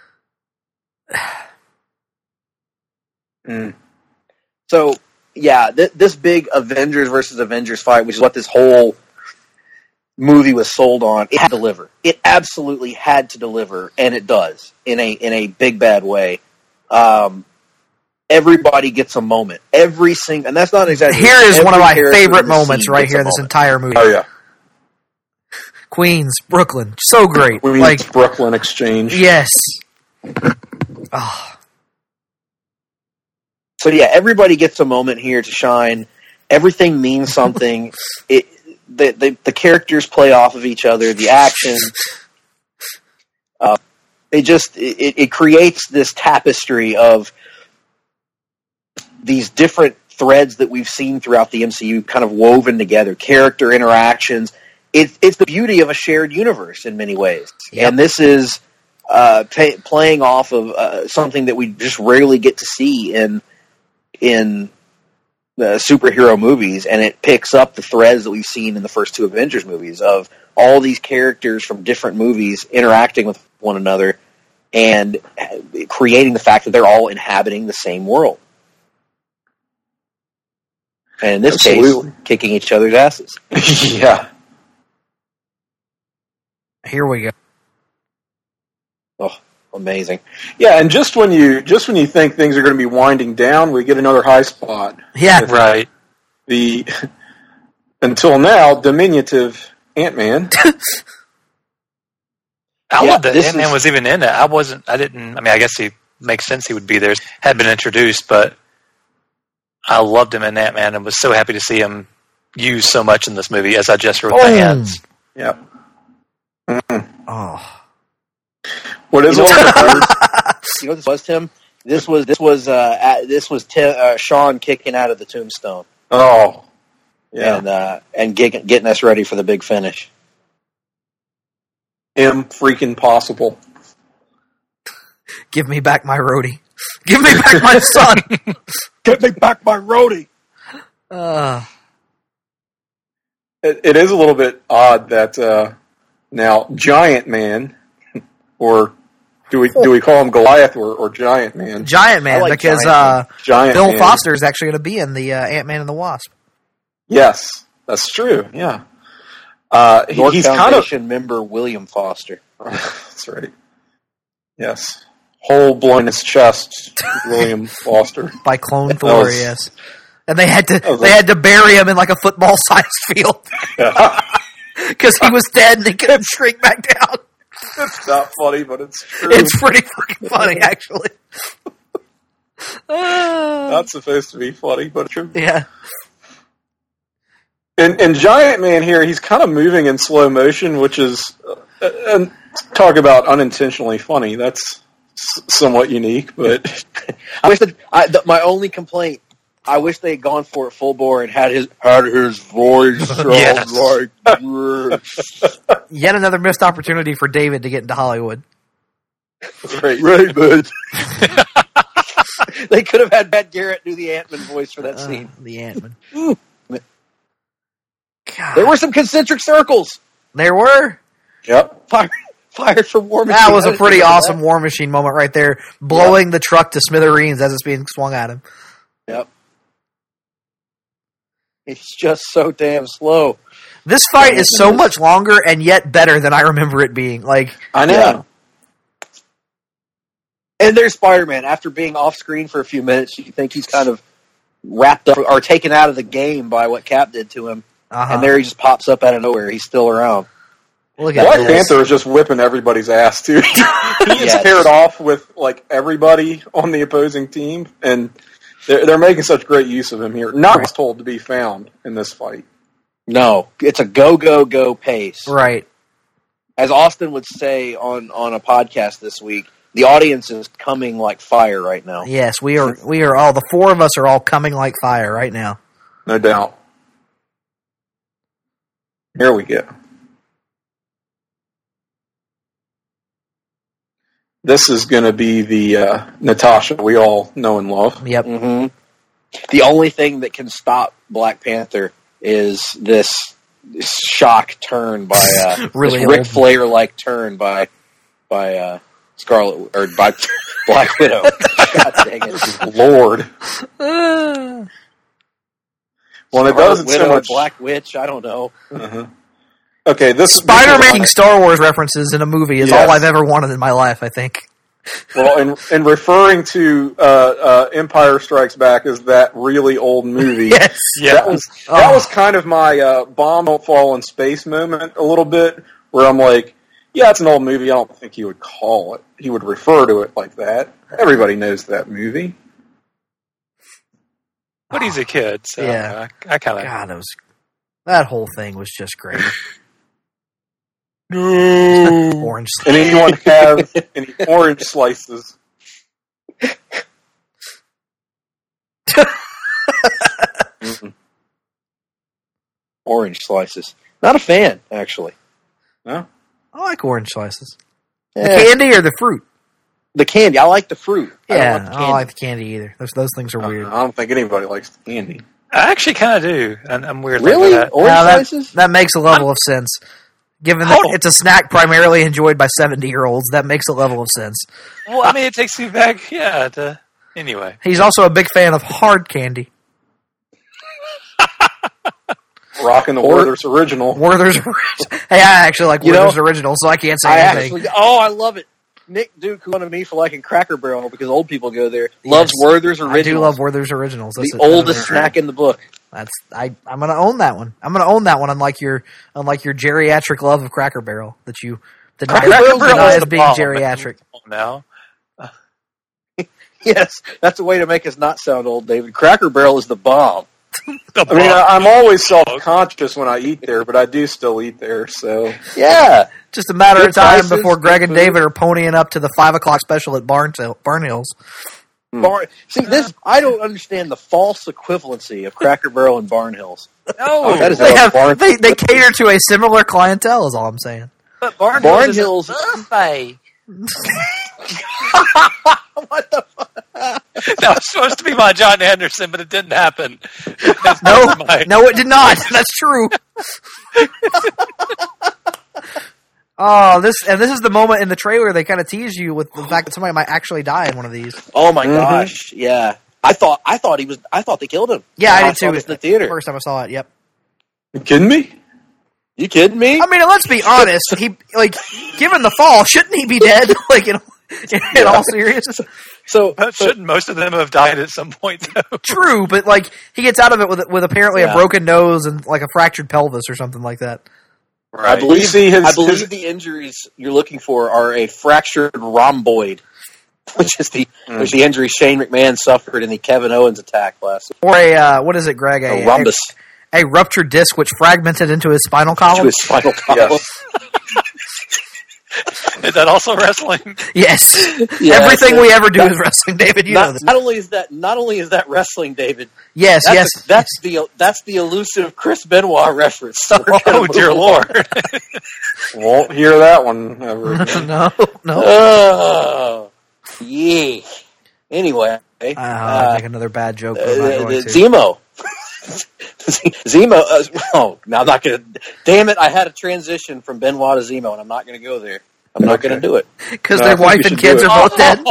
Mm. So, yeah, th- this big Avengers versus Avengers fight, which is what this whole movie was sold on, it had to deliver. It absolutely had to deliver, and it does in a in a big bad way. Um, everybody gets a moment. Every single, and that's not exactly. here is one of my character favorite in the moments scene right gets a here. This moment. entire movie. Oh yeah, Queens, Brooklyn, so great. Queens Like, Brooklyn exchange. yes. Oh, So yeah, everybody gets a moment here to shine. Everything means something. it the, the the characters play off of each other. The action. Uh, it just it, it creates this tapestry of these different threads that we've seen throughout the M C U kind of woven together, character interactions. It, it's the beauty of a shared universe in many ways. Yep. And this is uh, t- playing off of uh, something that we just rarely get to see in in the superhero movies, and it picks up the threads that we've seen in the first two Avengers movies of all these characters from different movies interacting with one another and creating the fact that they're all inhabiting the same world. And in this Absolutely. case, kicking each other's asses. Yeah. Here we go. Oh, amazing. Yeah, and just when you just when you think things are going to be winding down, we get another high spot. Yeah, right. The until now diminutive Ant-Man. I Yeah, love that this Ant-Man is- was even in it. I wasn't. I didn't. I mean, I guess he makes sense. He would be there. Had been introduced, but I loved him in Ant-Man and was so happy to see him used so much in this movie. As I just wrote my Oh. hands. Yep. Mm. Oh, What is You know one of what the this was? You know what this was, Tim? This was this was uh, at, this was Tim, uh, Sean kicking out of the tombstone. Oh, yeah. And uh, and get, getting us ready for the big finish. Him freaking possible. give me back my roadie. Give me back my son. Get me back my roadie. Uh, It, it is a little bit odd that uh, now Giant Man, or do we do we call him Goliath or, or Giant Man? Giant Man, I like because Giant uh, Giant Bill Man. Foster is actually going to be in the uh, Ant-Man and the Wasp. Yes, that's true. Yeah, uh, he- North he's kind of Foundation member William Foster. that's right. Yes, whole blown in his chest, William Foster. By Clone That Thor, was- yes. And they had to was they a- had to bury him in like a football sized field Yeah. because he was dead and they couldn't shrink back down. It's not funny, but it's true. It's pretty fucking funny, actually. Uh, not supposed to be funny, but true. yeah. And, and Giant Man here, he's kind of moving in slow motion, which is, uh, and talk about unintentionally funny. That's s- somewhat unique, but I wish that I, the, my only complaint. I wish they had gone for it full bore and had his had his voice sound Yes. like Yet another missed opportunity for David to get into Hollywood. right, right, bud. They could have had Matt Garrett do the Ant-Man voice for that Uh, scene. the Ant-Man. God. There were some concentric circles. There were. Yep. Fired, fired from War Machine. That was I a didn't pretty think of awesome War Machine moment right there, blowing the truck to smithereens as it's being swung at him. that. Yep. It's just so damn slow. This fight is so much longer and yet better than I remember it being. Like, I know. Yeah. And there's Spider-Man. After being off screen for a few minutes, you think he's kind of wrapped up or taken out of the game by what Cap did to him. uh-huh. And there he just pops up out of nowhere. He's still around. Look at Black this. Panther is just whipping everybody's ass, too. He gets Yes. paired off with, like, everybody on the opposing team, and they're, they're making such great use of him here. Not was told to be found in this fight. No, it's a go, go, go pace. Right. As Austin would say on, on a podcast this week, the audience is coming like fire right now. Yes, we are. We are all, the four of us are all coming like fire right now. No doubt. Here we go. This is going to be the uh, Natasha we all know and love. Yep. hmm The only thing that can stop Black Panther is this, this shock turn by uh, Really this Ric old. Flair like turn by by uh, Scarlet or by Black Widow. God dang it, Lord. Uh, Well, it Scarlet doesn't Widow, so much. Black Witch. I don't know. Uh-huh. Okay, this Spider this making is- Star Wars references in a movie is Yes. all I've ever wanted in my life, I think. Well, in, in referring to uh, uh, Empire Strikes Back as that really old movie, Yes. Yeah. that was that Oh. was kind of my uh, bomb don't fall in space moment a little bit, where I'm like, yeah, it's an old movie. I don't think he would call it. He would refer to it like that. Everybody knows that movie. But he's a kid, so Yeah. I, I kind of. God, that was that whole thing was just great. No. Orange. And anyone have any orange slices? Orange slices. Not a fan, actually. No? I like orange slices. Yeah. The candy or the fruit? The candy. I like the fruit. I Yeah, don't like the I candy. don't like the candy either. Those those things are weird. I don't think anybody likes the candy. I actually kind of do. I'm, I'm weird Really? like that. Orange Now, that, slices? that makes a level of sense. Given that it's a snack primarily enjoyed by seventy-year-olds, that makes a level of sense. Well, I mean, it takes me back, yeah, to, anyway. He's also a big fan of hard candy. Rocking the Werther's Original. Werther's Original. Hey, I actually like You Werther's know, Original, so I can't say I anything. actually, oh, I love it. Nick Duke, who wanted me for liking Cracker Barrel because old people go there, loves Yes. Werther's Originals. I do love Werther's Originals. That's the a- oldest that's a- snack in the book. That's I. I'm gonna own that one. I'm gonna own that one. Unlike your, unlike your geriatric love of Cracker Barrel that you deny, Cracker Barrel deny is as the being bomb. geriatric. Now, Yes, that's a way to make us not sound old, David. Cracker Barrel is the bomb. the I mean, I, I'm always self-conscious when I eat there, but I do still eat there, so... Yeah. Just a matter Good of time prices, before Greg good and food. David are ponying up to the five o'clock special at Barn Barnhills. Bar- See, this I don't understand the false equivalency of Cracker Barrel and Barnhills. no, That is They a have Barn- they, they cater to a similar clientele. Is all I'm saying. but Barn Barn Hills Hills- is a buffet. What the fuck? That was supposed to be my John Anderson, but it didn't happen. No, Never mind. no, it did not. That's true. Oh, this and this is the moment in the trailer they kind of tease you with the fact that somebody might actually die in one of these. Oh my gosh! Yeah, I thought I thought he was. I thought they killed him. Yeah, I When did saw too. this in the theater. First time I saw it. Yep. You kidding me? You kidding me? I mean, let's be honest. He like, given the fall, shouldn't he be dead? Like, in, in all seriousness, So, But so shouldn't most of them have died at some point, though? true. But like, he gets out of it with with apparently Yeah. a broken nose and like a fractured pelvis or something like that. I We believe see his- I believe his- the injuries you're looking for are a fractured rhomboid, which is the Mm. which the injury Shane McMahon suffered in the Kevin Owens attack last week. Or a uh, what is it, Greg? A, A rhombus a, a ruptured disc which fragmented into his spinal to column. his spinal column. Yes. Is that also wrestling? Yes. Yeah, Everything so we ever do that- is wrestling, David. You know Not, this. not only is that not only is that wrestling, David. Yes, That's, yes. that's the that's the elusive Chris Benoit reference. Oh, dear Lord. Won't hear that one ever again. no, no. Oh, yeah. Anyway, Uh, I'll uh, make another bad joke. uh, But I'm not going uh, to. Zemo. Zemo. Uh, oh, now I'm not going to. Damn it! I had a transition from Benoit to Zemo, and I'm not going to go there. I'm not going to do it. Because No, I their think wife you and should kids do are it. both dead.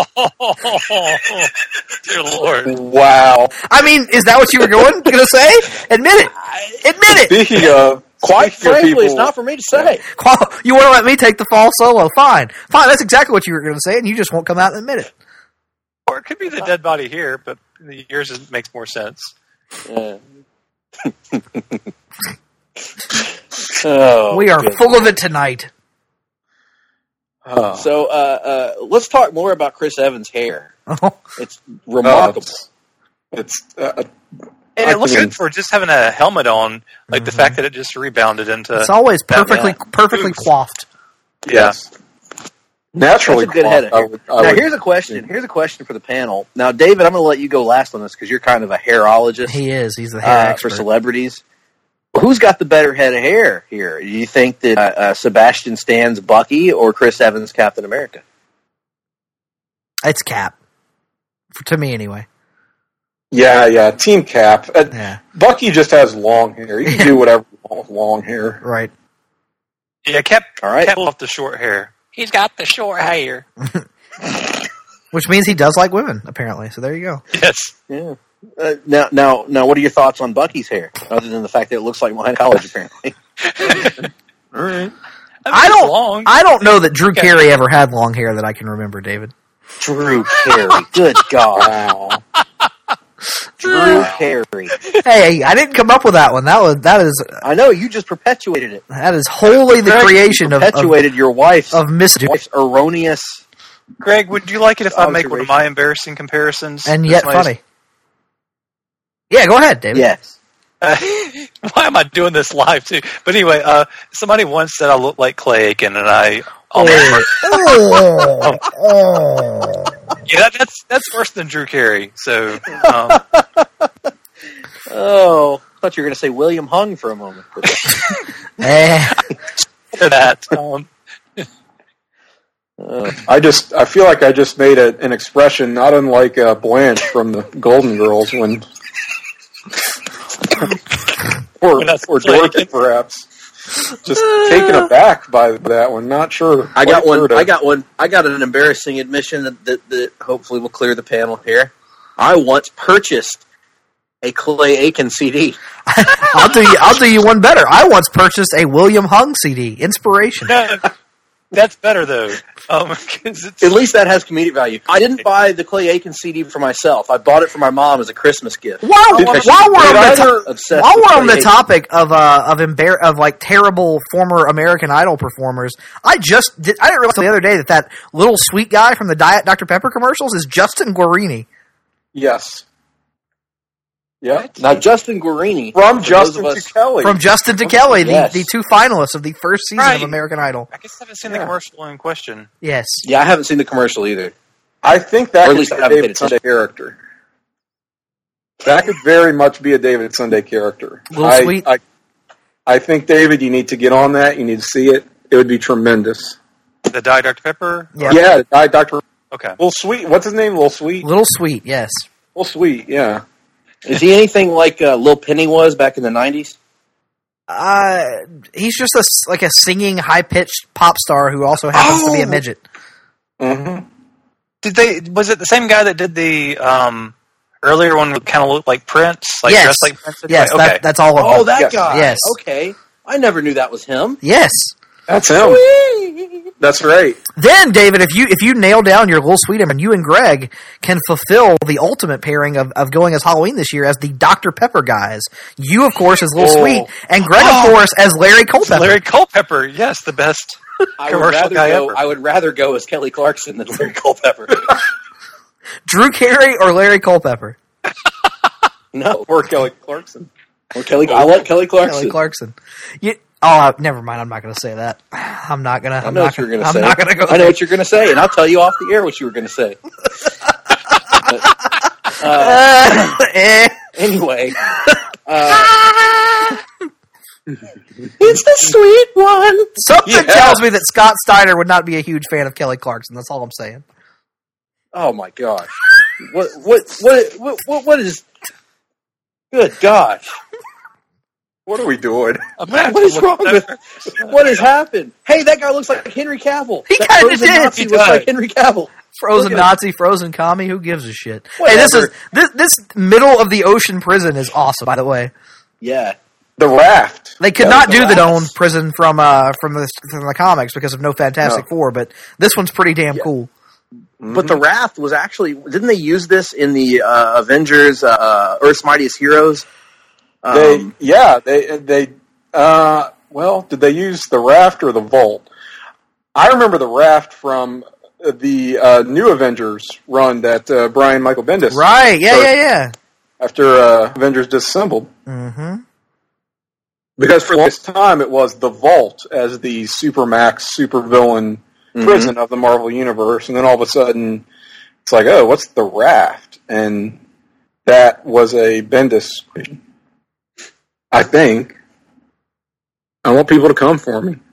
Dear Lord. Wow. I mean, is that what you were going to say? Admit it. Admit it. Speaking of, Quite speaking of frankly, people, it's not for me to say. You want to let me take the fall solo? Fine. Fine. That's exactly what you were going to say, and you just won't come out and admit it. Or it could be the dead body here, but yours is, makes more sense. Uh, oh, we are good. full of it tonight. Oh. So uh, uh, let's talk more about Chris Evans' hair. Oh. It's remarkable. Uh, it's uh, And I it looks mean- good for just having a helmet on, like the fact that it just rebounded into. It's always perfectly, yeah. perfectly coiffed. yes. Naturally, That's a good coiffed, head of I hair. would- I Now, would- here's a question. Here's a question for the panel. Now, David, I'm going to let you go last on this because you're kind of a hairologist He is. He's the hair uh, expert. for celebrities. Who's got the better head of hair here? Do you think that uh, uh, Sebastian Stan's Bucky or Chris Evans Captain America? It's Cap. For, to me, anyway. Yeah, yeah. Team Cap. Uh, Yeah. Bucky just has long hair. He can do whatever he wants with long hair. Right. Yeah, Cap, All right. Cap off the short hair. He's got the short hair. Which means he does like women, apparently. So there you go. Yes. Yeah. Uh, now, now, now, what are your thoughts on Bucky's hair, other than the fact that it looks like mine in college, apparently? All right. I don't. Long. I don't know that Drew Carey ever had long hair that I can remember, David. Drew Carey. Good God. Drew Carey. Hey, I didn't come up with that one. That was that is I know, you just perpetuated it. that is wholly the Greg, creation you of of, perpetuated your wife's, of Miss wife's erroneous. Greg, would you like it if I make one of Observation. my embarrassing comparisons? and This yet might- funny. Yeah, go ahead, David. Yes. Uh, why am I doing this live too? But anyway, uh, somebody once said I look like Clay Aiken, and I almost. Oh. Oh. Yeah, that, that's that's worse than Drew Carey. So. Um, oh, I thought you were going to say William Hung for a moment. Eh. that. Um, I just, I feel like I just made a, an expression not unlike uh, Blanche from the Golden Girls when, or, or Dorothy perhaps, just taken aback by that one. Not sure. I got Quite one. sure I got one. I got an embarrassing admission that, that, that hopefully will clear the panel here. I once purchased a Clay Aiken C D. I'll do you. I'll do you one better. I once purchased a William Hung C D. Inspiration. no, that's better though. Um, 'cause it's, At least that has comedic value. I didn't buy the Clay Aiken C D for myself. I bought it for my mom as a Christmas gift. While, while, Because while she's we're on the, either to- obsessed while with we're on Clay the Aiken. topic of uh, of embar- of like terrible former American Idol performers, I just did, I didn't realize the other day that that little sweet guy from the Diet Doctor Pepper commercials is Justin Guarini. Yes. Yeah. Now, Justin Guarini. From for Justin those to of us- Kelly. From Justin to Kelly, the, Yes. the two finalists of the first season Right. of American Idol. I guess I haven't seen the commercial in question. Yes. Yeah, I haven't seen the commercial either. I think that Or at could least be I a haven't David paid Sunday character. That could very much be a David Sunday character. Little I, sweet. I, I think, David, you need to get on that. You need to see it. It would be tremendous. The Diet Doctor Pepper. Yeah. Yeah, I, Doctor Okay. Little Sweet. What's his name? Little Sweet. Little Sweet, yes. Little Sweet. Yeah. Is he anything like uh, Lil Penny was back in the nineties? Uh, he's just a s- like a singing, high pitched pop star who also happens to be a Oh! midget. Mm-hmm. Did they? Was it the same guy that did the um, earlier one? Kind of looked like Prince, like Yes. dressed like Prince. Yes, okay. that, that's all of Oh, them. that Yes. guy. Yes. Okay. I never knew that was him. Yes. That's him. That's right. Then, David, if you if you nail down your Little Sweet and you and Greg can fulfill the ultimate pairing of, of going as Halloween this year as the Doctor Pepper guys. You, of course, as Little Oh. Sweet, and Greg, Oh. of course, as Larry Culpepper. Larry Culpepper. Yes, the best I would commercial rather guy go. ever. I would rather go as Kelly Clarkson than Larry Culpepper. Drew Carey or Larry Culpepper? No, Or Kelly Clarkson. or Kelly. I like Kelly Clarkson. Kelly Clarkson. You, oh, uh, never mind. I'm not going to say that. I'm not going to. I I'm know not what you're going to I'm say. not going to go. I know what you're going to say, and I'll tell you off the air what you were going to say. But, uh, Eh. anyway, uh, it's the sweet one. Something Yeah. tells me that Scott Steiner would not be a huge fan of Kelly Clarkson. That's all I'm saying. Oh my gosh! What what what what what, what is? Good gosh! What are we doing? I'm gonna have What to is look wrong that with? up. What has happened? Hey, that guy looks like Henry Cavill. He That kinda frozen did. Nazi He looks does. like Henry Cavill. Frozen Look at Nazi, frozen commie. Who gives a shit? Hey, this is Whatever. this this middle of the ocean prison is awesome. By the way, Yeah. The Raft. they could That not was do the Raft. Dome prison from uh from the from the comics because of no Fantastic No. Four, but this one's pretty damn cool. But the Wrath was actually didn't they use this in the uh, Avengers uh, Earth's Mightiest Heroes? Um, They, yeah, they, they, uh, well, did they use the Raft or the Vault? I remember the Raft from the uh, New Avengers run that uh, Brian Michael Bendis. Right? Yeah, started yeah, yeah. After uh, Avengers Disassembled. Mm-hmm. Because for this time it was the Vault as the supermax, supervillain Mhm. prison of the Marvel Universe, and then all of a sudden it's like, oh, what's the Raft? And that was a Bendis, I think. I want people to come for me.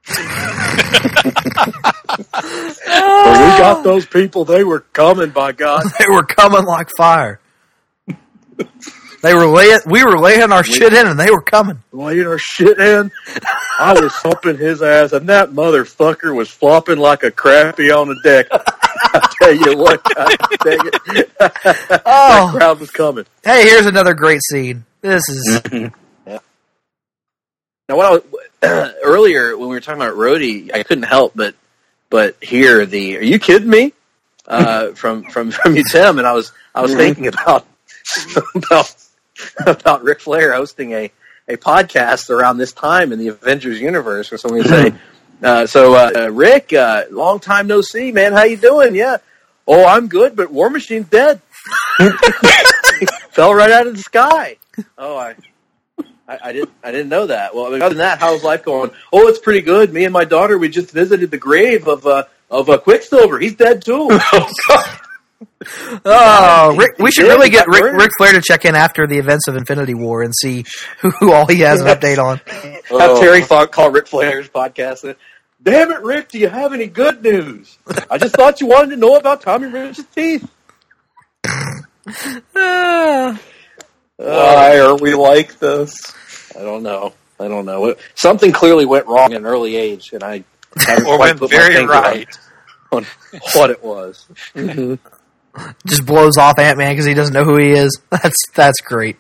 When we got those people, they were coming, by God. They were coming like fire. They were laying. We were laying our shit in, and they were coming. laying our shit in. I was humping his ass, and that motherfucker was flopping like a crappie on the deck. I tell you what, God dang it. That Oh, crowd was coming. hey, here's another great scene. This is Yeah. Now, what I was, earlier when we were talking about Rhodey, I couldn't help but but hear the "Are you kidding me?" uh, from from from you, Tim, and I was I was thinking about about about Ric Flair hosting a, a podcast around this time in the Avengers universe, where somebody would say, uh, "So, uh, Rick, uh, long time no see, man. How you doing? Yeah, oh, I'm good, but War Machine's dead. Fell right out of the sky. Oh, I." I, I didn't. I didn't know that. Well, I mean, other than that, how's life going? Oh, it's pretty good. Me and my daughter, we just visited the grave of uh, of uh, Quicksilver. He's dead too. Oh, Rick, we should really get Rick, Ric Flair to check in after the events of Infinity War and see who, who all he has an update on. Have Terry Funk call Ric Flair's podcast. And, damn it, Rick! Do you have any good news? I just thought you wanted to know about Tommy Rich's teeth. uh, Why are we like this? I don't know. I don't know. Something clearly went wrong at an early age, and I haven't or quite went put very my finger right on, on what it was. Mm-hmm. Just blows off Ant-Man because he doesn't know who he is. That's that's great.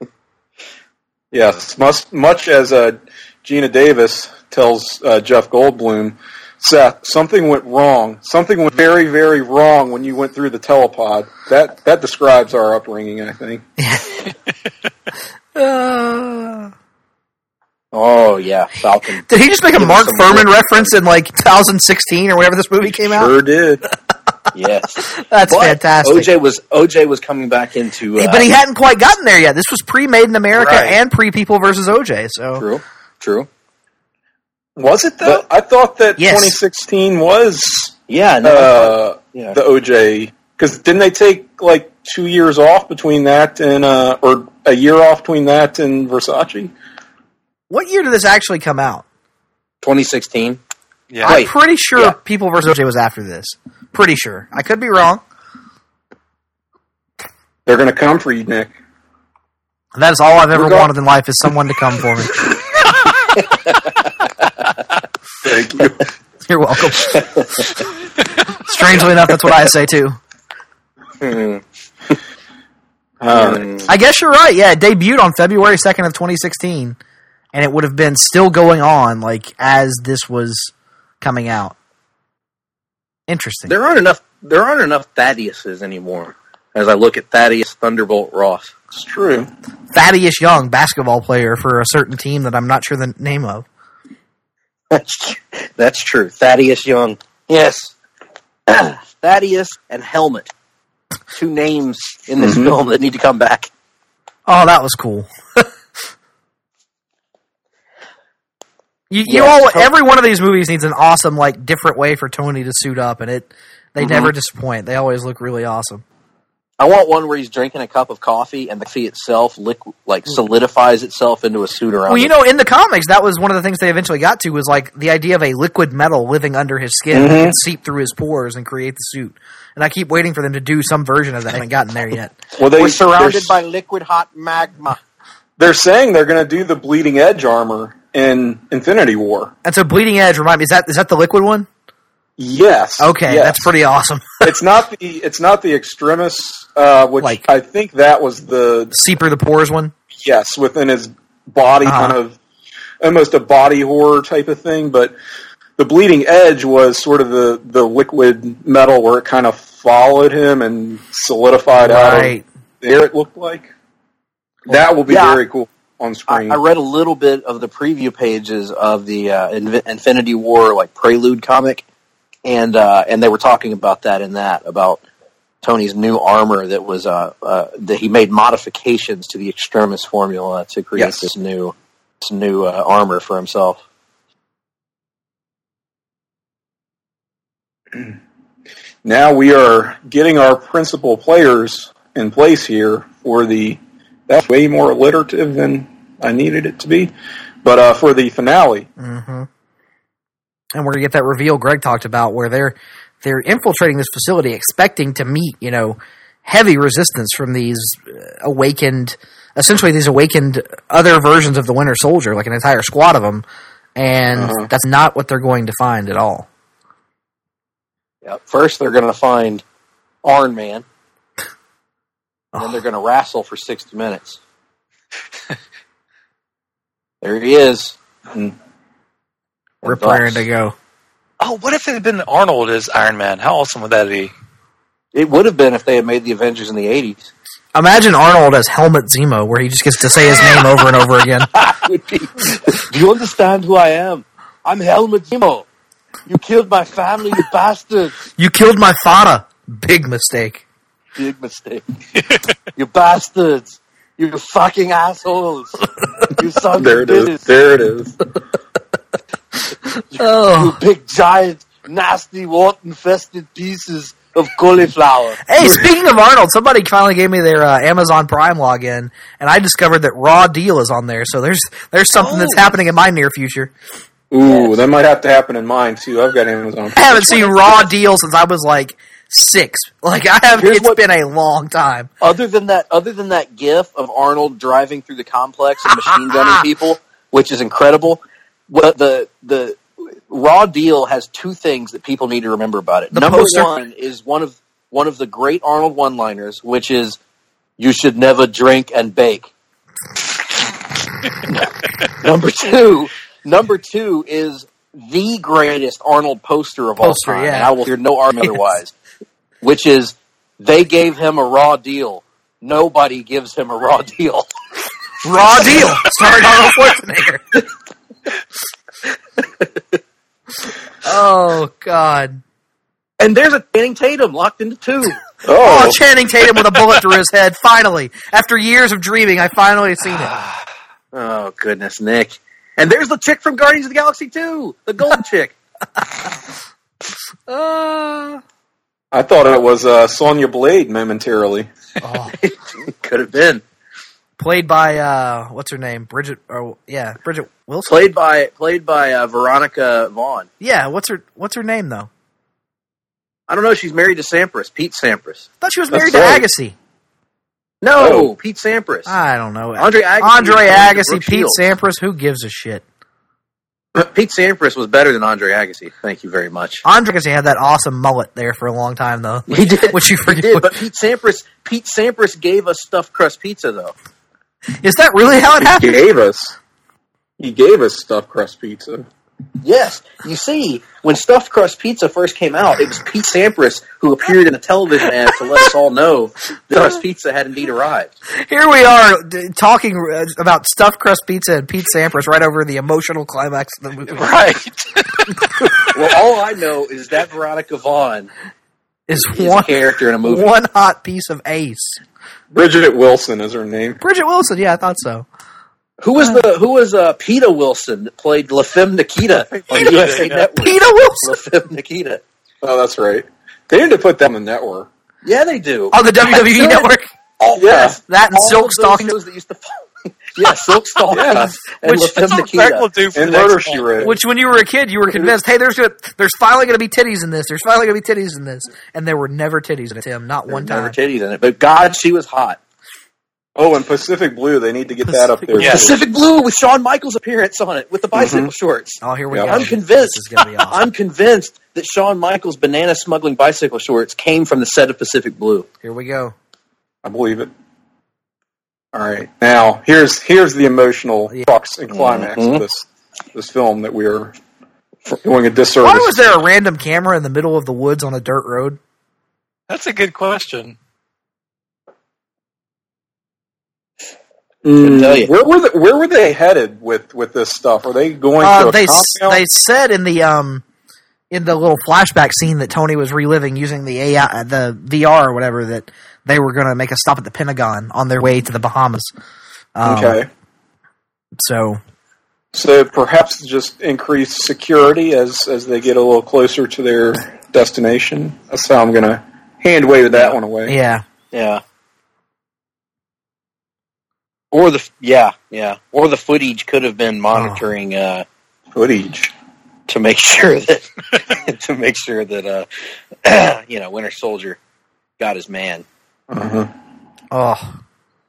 Yes, much, much as uh, Gina Davis tells uh, Jeff Goldblum, Seth, something went wrong. Something went very, very wrong when you went through the telepod. That that describes our upbringing, I think. uh, oh, yeah, Falcon. Did he just make a Mark Furman reference in like two thousand sixteen or whenever this movie came out? Sure did. Yes, that's but fantastic. O J was O J was coming back into, uh, but he hadn't quite gotten there yet. This was pre-Made in America right. and pre-People versus O J. So true, true. Was it though? But, I thought that yes. twenty sixteen was yeah, no, uh, yeah. the O J because didn't they take like two years off between that and uh, or a year off between that and Versace? What year did this actually come out? twenty sixteen. Yeah, I'm pretty sure yeah. People versus O J was after this. Pretty sure. I could be wrong. They're going to come for you, Nick. That is all I've ever wanted in life is someone to come for me. Thank you. You're welcome. Strangely enough, that's what I say too. um, I guess you're right. Yeah, it debuted on February second of twenty sixteen, and it would have been still going on like as this was coming out. Interesting. There aren't enough. There aren't enough Thaddeus's anymore. As I look at Thaddeus Thunderbolt Ross, it's true. Thaddeus Young, basketball player for a certain team that I'm not sure the name of. That's that's true. Thaddeus Young. Yes, Thaddeus and Helmet. Two names in this mm-hmm. film that need to come back. Oh, that was cool. You, you yes, all, every one of these movies needs an awesome, like, different way for Tony to suit up, and it they mm-hmm. never disappoint. They always look really awesome. I want one where he's drinking a cup of coffee and the coffee itself liqu- like solidifies itself into a suit around. Well, you it. know, in the comics, that was one of the things they eventually got to was like the idea of a liquid metal living under his skin mm-hmm. that can seep through his pores and create the suit. And I keep waiting for them to do some version of that. I haven't gotten there yet. Well, they, We're surrounded by liquid hot magma. They're saying they're going to do the Bleeding Edge armor in Infinity War. And so Bleeding Edge, remind me, is that is that the liquid one? Yes. Okay, yes. That's pretty awesome. it's not the it's not the Extremis, uh, which like, I think that was the seep through the pores one. Yes, within his body, uh-huh. kind of almost a body horror type of thing. But the Bleeding Edge was sort of the, the liquid metal where it kind of followed him and solidified right. out of there. It looked like that will be yeah. very cool on screen. I, I read a little bit of the preview pages of the uh, In- Infinity War like Prelude comic. And uh, and they were talking about that in that, about Tony's new armor that was uh, uh, that he made modifications to the Extremis formula to create yes. this new this new uh, armor for himself. Now we are getting our principal players in place here for the. That's way more alliterative than I needed it to be, but uh, for the finale. Mm-hmm. And we're going to get that reveal Greg talked about where they're they're infiltrating this facility expecting to meet, you know, heavy resistance from these awakened, essentially these awakened other versions of the Winter Soldier, like an entire squad of them. And uh-huh. that's not what they're going to find at all. Yeah. First, they're going to find Iron Man. And then they're going to wrestle for sixty minutes. There he is. Mm. We're preparing to go. Oh, what if it had been Arnold as Iron Man? How awesome would that be? It would have been if they had made the Avengers in the eighties. Imagine Arnold as Helmut Zemo, where he just gets to say his name over and over again. Would be, do you understand who I am? I'm Helmut Zemo. You killed my family, you bastard. You killed my father. Big mistake. Big mistake. You bastards. You fucking assholes! You sons There of it is. bitches! There it is. Oh. You big, giant, nasty, wart-infested pieces of cauliflower. Hey, speaking of Arnold, somebody finally gave me their uh, Amazon Prime login, and I discovered that Raw Deal is on there. So there's there's something Oh. that's happening in my near future. Ooh, that might have to happen in mine too. I've got Amazon. I haven't seen Raw Deal since I was like six. Like I have. Here's It's what- been a long time. Other than that, other than that GIF of Arnold driving through the complex and machine gunning people, which is incredible. What the the Raw Deal has two things that people need to remember about it. The Number poster. one is one of one of the great Arnold one-liners, which is "You should never drink and bake." Number two, number two is the greatest Arnold poster of all Poster, time, yeah. and I will hear no argument Yes. otherwise. Which is, they gave him a raw deal. Nobody gives him a raw deal. Raw Deal, starring Arnold Schwarzenegger. Oh God! And there's a Channing Tatum locked into two. Oh, Channing Tatum with a bullet through his head. Finally, after years of dreaming, I finally seen it. Oh goodness, Nick! And there's the chick from Guardians of the Galaxy two, the gold chick. Uh, I thought it was uh, Sonya Blade momentarily. oh. Could have been Played by uh, what's her name? Bridget. Or yeah, Bridget Wilson. played by played by uh, Veronica Vaughn. Yeah, what's her what's her name though? I don't know. She's married to Sampras, Pete Sampras. I thought she was That's married to right. Agassi. No, Oh. Pete Sampras. I don't know. Andre Agassi. Andre was married to Agassi, Brooke Pete Shields. Sampras. Who gives a shit? Pete Sampras was better than Andre Agassi. Thank you very much. Andre Agassi had that awesome mullet there for a long time though. He did. Which you He forget. did, but Pete Sampras, Pete Sampras gave us stuffed crust pizza, though. Is that really how it He happened? gave us. He gave us stuffed crust pizza. Yes, you see, when stuffed crust pizza first came out, it was Pete Sampras who appeared in a television ad to let us all know that crust pizza had indeed arrived. Here we are d- talking uh, about stuffed crust pizza and Pete Sampras right over the emotional climax of the movie. Right. Well, all I know is that Veronica Vaughn Is is one a character in a movie. one hot piece of ace. Bridget Wilson is her name. Bridget Wilson, yeah, I thought so. Who was the who was uh, Peta Wilson that played La Femme Nikita on U S A Network? Peta Wilson La Femme Nikita. Oh, that's right. They need to put them on the network. Yeah, they do. on the W W E Good. network. All, Yeah. That and all Silk of those Stockings. shows that used to yeah, Silk Stockings Yeah. and Which- La Femme That's what Nikita. Greg will do for And the next Murder, She one. Wrote. Which, when you were a kid, you were convinced, hey, there's gonna, there's finally going to be titties in this. There's finally going to be titties in this, and there were never titties in it, Tim. Not one Never time. titties in it, but God, she was hot. Oh, and Pacific Blue. They need to get that up there. Yeah. too. Pacific Blue with Shawn Michaels' appearance on it with the bicycle shorts. Oh, here we Yeah. go. I'm convinced. This is going to be awesome. I'm convinced that Shawn Michaels' banana smuggling bicycle shorts came from the set of Pacific Blue. Here we go. I believe it. All right, now here's here's the emotional Yeah. crux and climax Mhm. of this this film that we are doing a disservice. Why was there a random camera in the middle of the woods on a dirt road? That's a good question. Mm, tell you. where were they, where were they headed with, with this stuff? Are they going to Uh, a they s- compound? they said in the um in the little flashback scene that Tony was reliving using the A I, the V R or whatever, that they were going to make a stop at the Pentagon on their way to the Bahamas. Um, Okay, So so perhaps just increase security as as they get a little closer to their destination. That's how I'm going to hand wave that one away. yeah, Yeah. Or the yeah yeah or the footage could have been monitoring uh, Footage. to make sure that to make sure that uh, you know Winter Soldier got his man Uh-huh. oh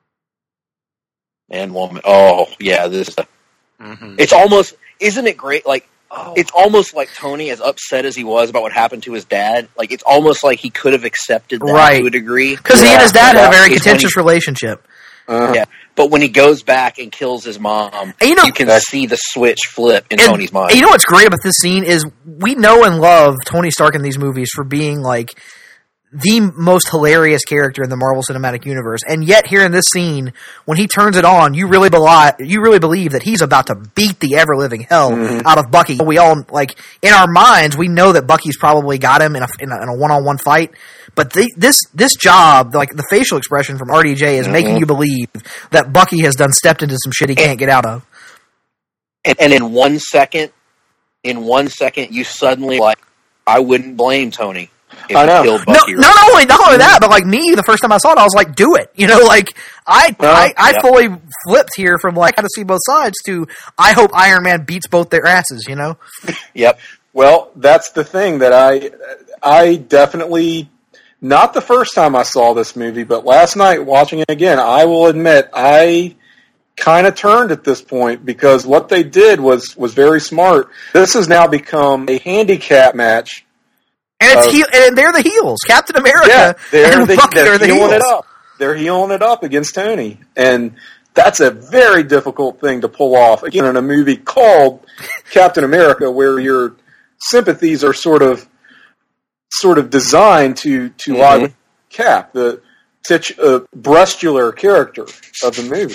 and woman. Oh yeah, this Mm-hmm. it's almost isn't it great? Like Oh. it's almost like Tony, as upset as he was about what happened to his dad. Like it's almost like he could have accepted that Right. to a degree because he and his dad had a very It's contentious when relationship. Uh-huh. he- yeah, but when he goes back and kills his mom, And you know- you can see the switch flip in And- Tony's mind. and you know what's great about this scene is we know and love Tony Stark in these movies for being like the most hilarious character in the Marvel Cinematic Universe, and yet here in this scene, when he turns it on, you really believe you really believe that he's about to beat the ever living hell mm-hmm. out of Bucky. We all like in our minds, we know that Bucky's probably got him in a in a, in a one-on-one fight, but the, this this job, like the facial expression from R D J, is mm-hmm. making you believe that Bucky has done stepped into some shit he can't get out of. And, and in one second, in one second, you suddenly like, I wouldn't blame Tony. I know. No, no, not only not only that, but like me, the first time I saw it, I was like, "Do it!" You know, like I, uh, I, I yeah. fully flipped here from like I got to see both sides to I hope Iron Man beats both their asses. You know. Yep. Well, that's the thing that I, I definitely not the first time I saw this movie, but last night watching it again, I will admit I kind of turned at this point because what they did was was very smart. This has now become a handicap match. And it's uh, heel, and they're the heels. Captain America yeah, they're and the, Bucky they're are the heeling heels. It up. They're heeling it up against Tony. And that's a very difficult thing to pull off. Again, in a movie called Captain America, where your sympathies are sort of sort of designed to, to mm-hmm. lie with Cap, the titch, uh, breastular character of the movie.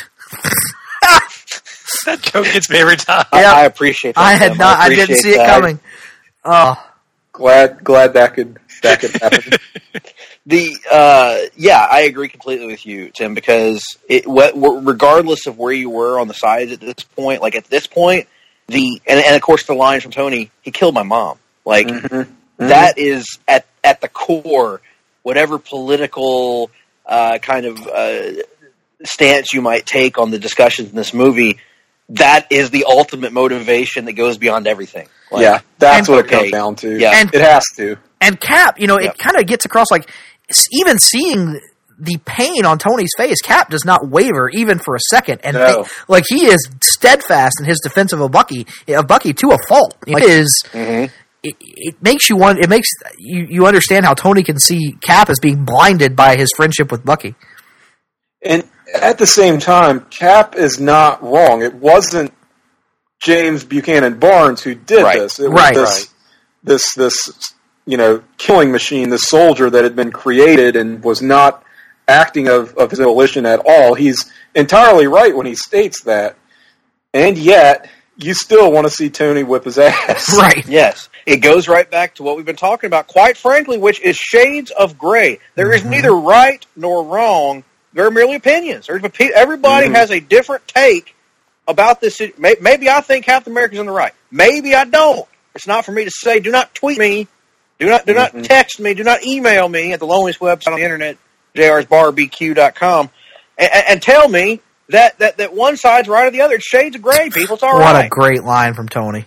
That joke gets me every time. Yeah, I appreciate that. I had not. I, I didn't see that. it coming. Oh. Glad, glad that could that could happen. the uh, yeah, I agree completely with you, Tim. Because it, what, regardless of where you were on the sides at this point, like at this point, the and, and of course the line from Tony, he killed my mom. Like mm-hmm. Mm-hmm. that is at at the core, whatever political uh, kind of uh, stance you might take on the discussions in this movie. That is the ultimate motivation that goes beyond everything. Like, yeah, that's and, what it comes okay, down to. Yeah. And, it has to. And Cap, you know, yep. it kind of gets across, like, even seeing the pain on Tony's face, Cap does not waver even for a second. And, no. they, like, he is steadfast in his defense of a Bucky, of Bucky to a fault. It is... Mm-hmm. It, it makes you want. It makes you, you understand how Tony can see Cap as being blinded by his friendship with Bucky. And at the same time, Cap is not wrong. It wasn't James Buchanan Barnes who did right. this. It was right. this, right. this, this, you know, killing machine, this soldier that had been created and was not acting of, of his volition at all. He's entirely right when he states that. And yet, you still want to see Tony whip his ass. Right. Yes. It goes right back to what we've been talking about, quite frankly, which is shades of gray. There mm-hmm. is neither right nor wrong. They're merely opinions. There's, everybody mm-hmm. has a different take about this. Maybe I think Captain America's in the right. Maybe I don't. It's not for me to say. Do not tweet me. Do not do mm-hmm. not text me. Do not email me at the loneliest website on the internet, j r's bar b q dot com, and, and tell me that, that, that one side's right or the other. It's shades of gray, people. It's all what right. What a great line from Tony.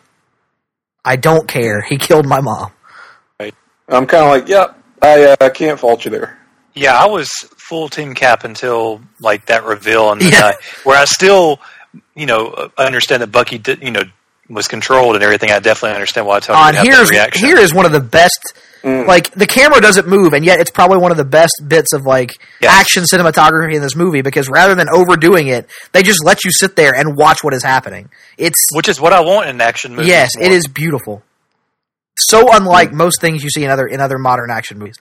I don't care. He killed my mom. Right. I'm kind of like, yep, yeah, I uh, can't fault you there. Yeah, I was full Team Cap until like that reveal, and yeah. I, where I still, you know, understand that Bucky, did, you know, was controlled and everything. I definitely understand why Tony uh, would have here's, that reaction. Here is one of the best. Mm. Like the camera doesn't move, and yet it's probably one of the best bits of like yes. action cinematography in this movie because rather than overdoing it, they just let you sit there and watch what is happening. It's which is what I want in an action movie. Yes, more. It is beautiful. So unlike mm. most things you see in other in other modern action movies.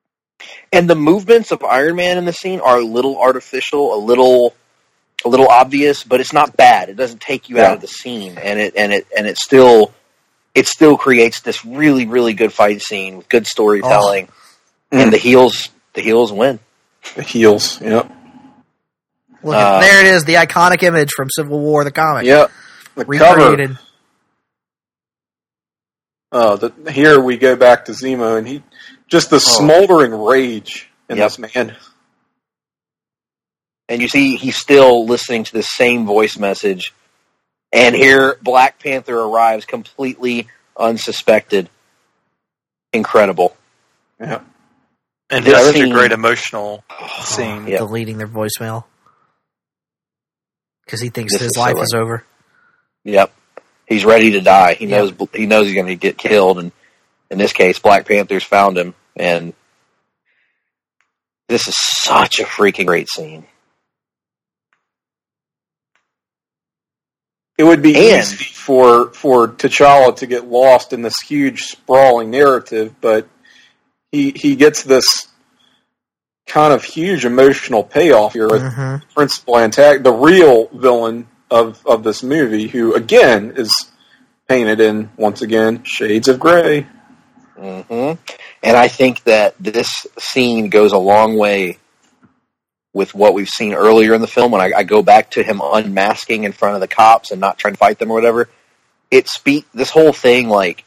And the movements of Iron Man in the scene are a little artificial, a little, a little obvious, but it's not bad. It doesn't take you yeah. out of the scene, and it and it and it still, it still creates this really, really good fight scene with good storytelling, oh. and mm. the heels, the heels win. The heels, yep. Look, uh, there it is, the iconic image from Civil War, the comic. Yep, the recreated. Cover. Oh, the, here we go back to Zemo, and he. Just the oh. smoldering rage in yep. this man. And you see he's still listening to the same voice message. And here Black Panther arrives completely unsuspected. Incredible. Yeah. And this is a great emotional oh, scene. Yep. Deleting their voicemail. Because he thinks this his life so is over. Yep. He's ready to die. He yep. knows he knows he's going to get killed. And in this case, Black Panther's found him. And this is such a freaking great scene. It would be and, easy for for T'Challa to get lost in this huge, sprawling narrative, but he he gets this kind of huge emotional payoff here with Mhm. principal antagonist, the real villain of, of this movie, who again is painted in, once again, shades of gray. hmm And I think that this scene goes a long way with what we've seen earlier in the film. When I, I go back to him unmasking in front of the cops and not trying to fight them or whatever, it speak this whole thing like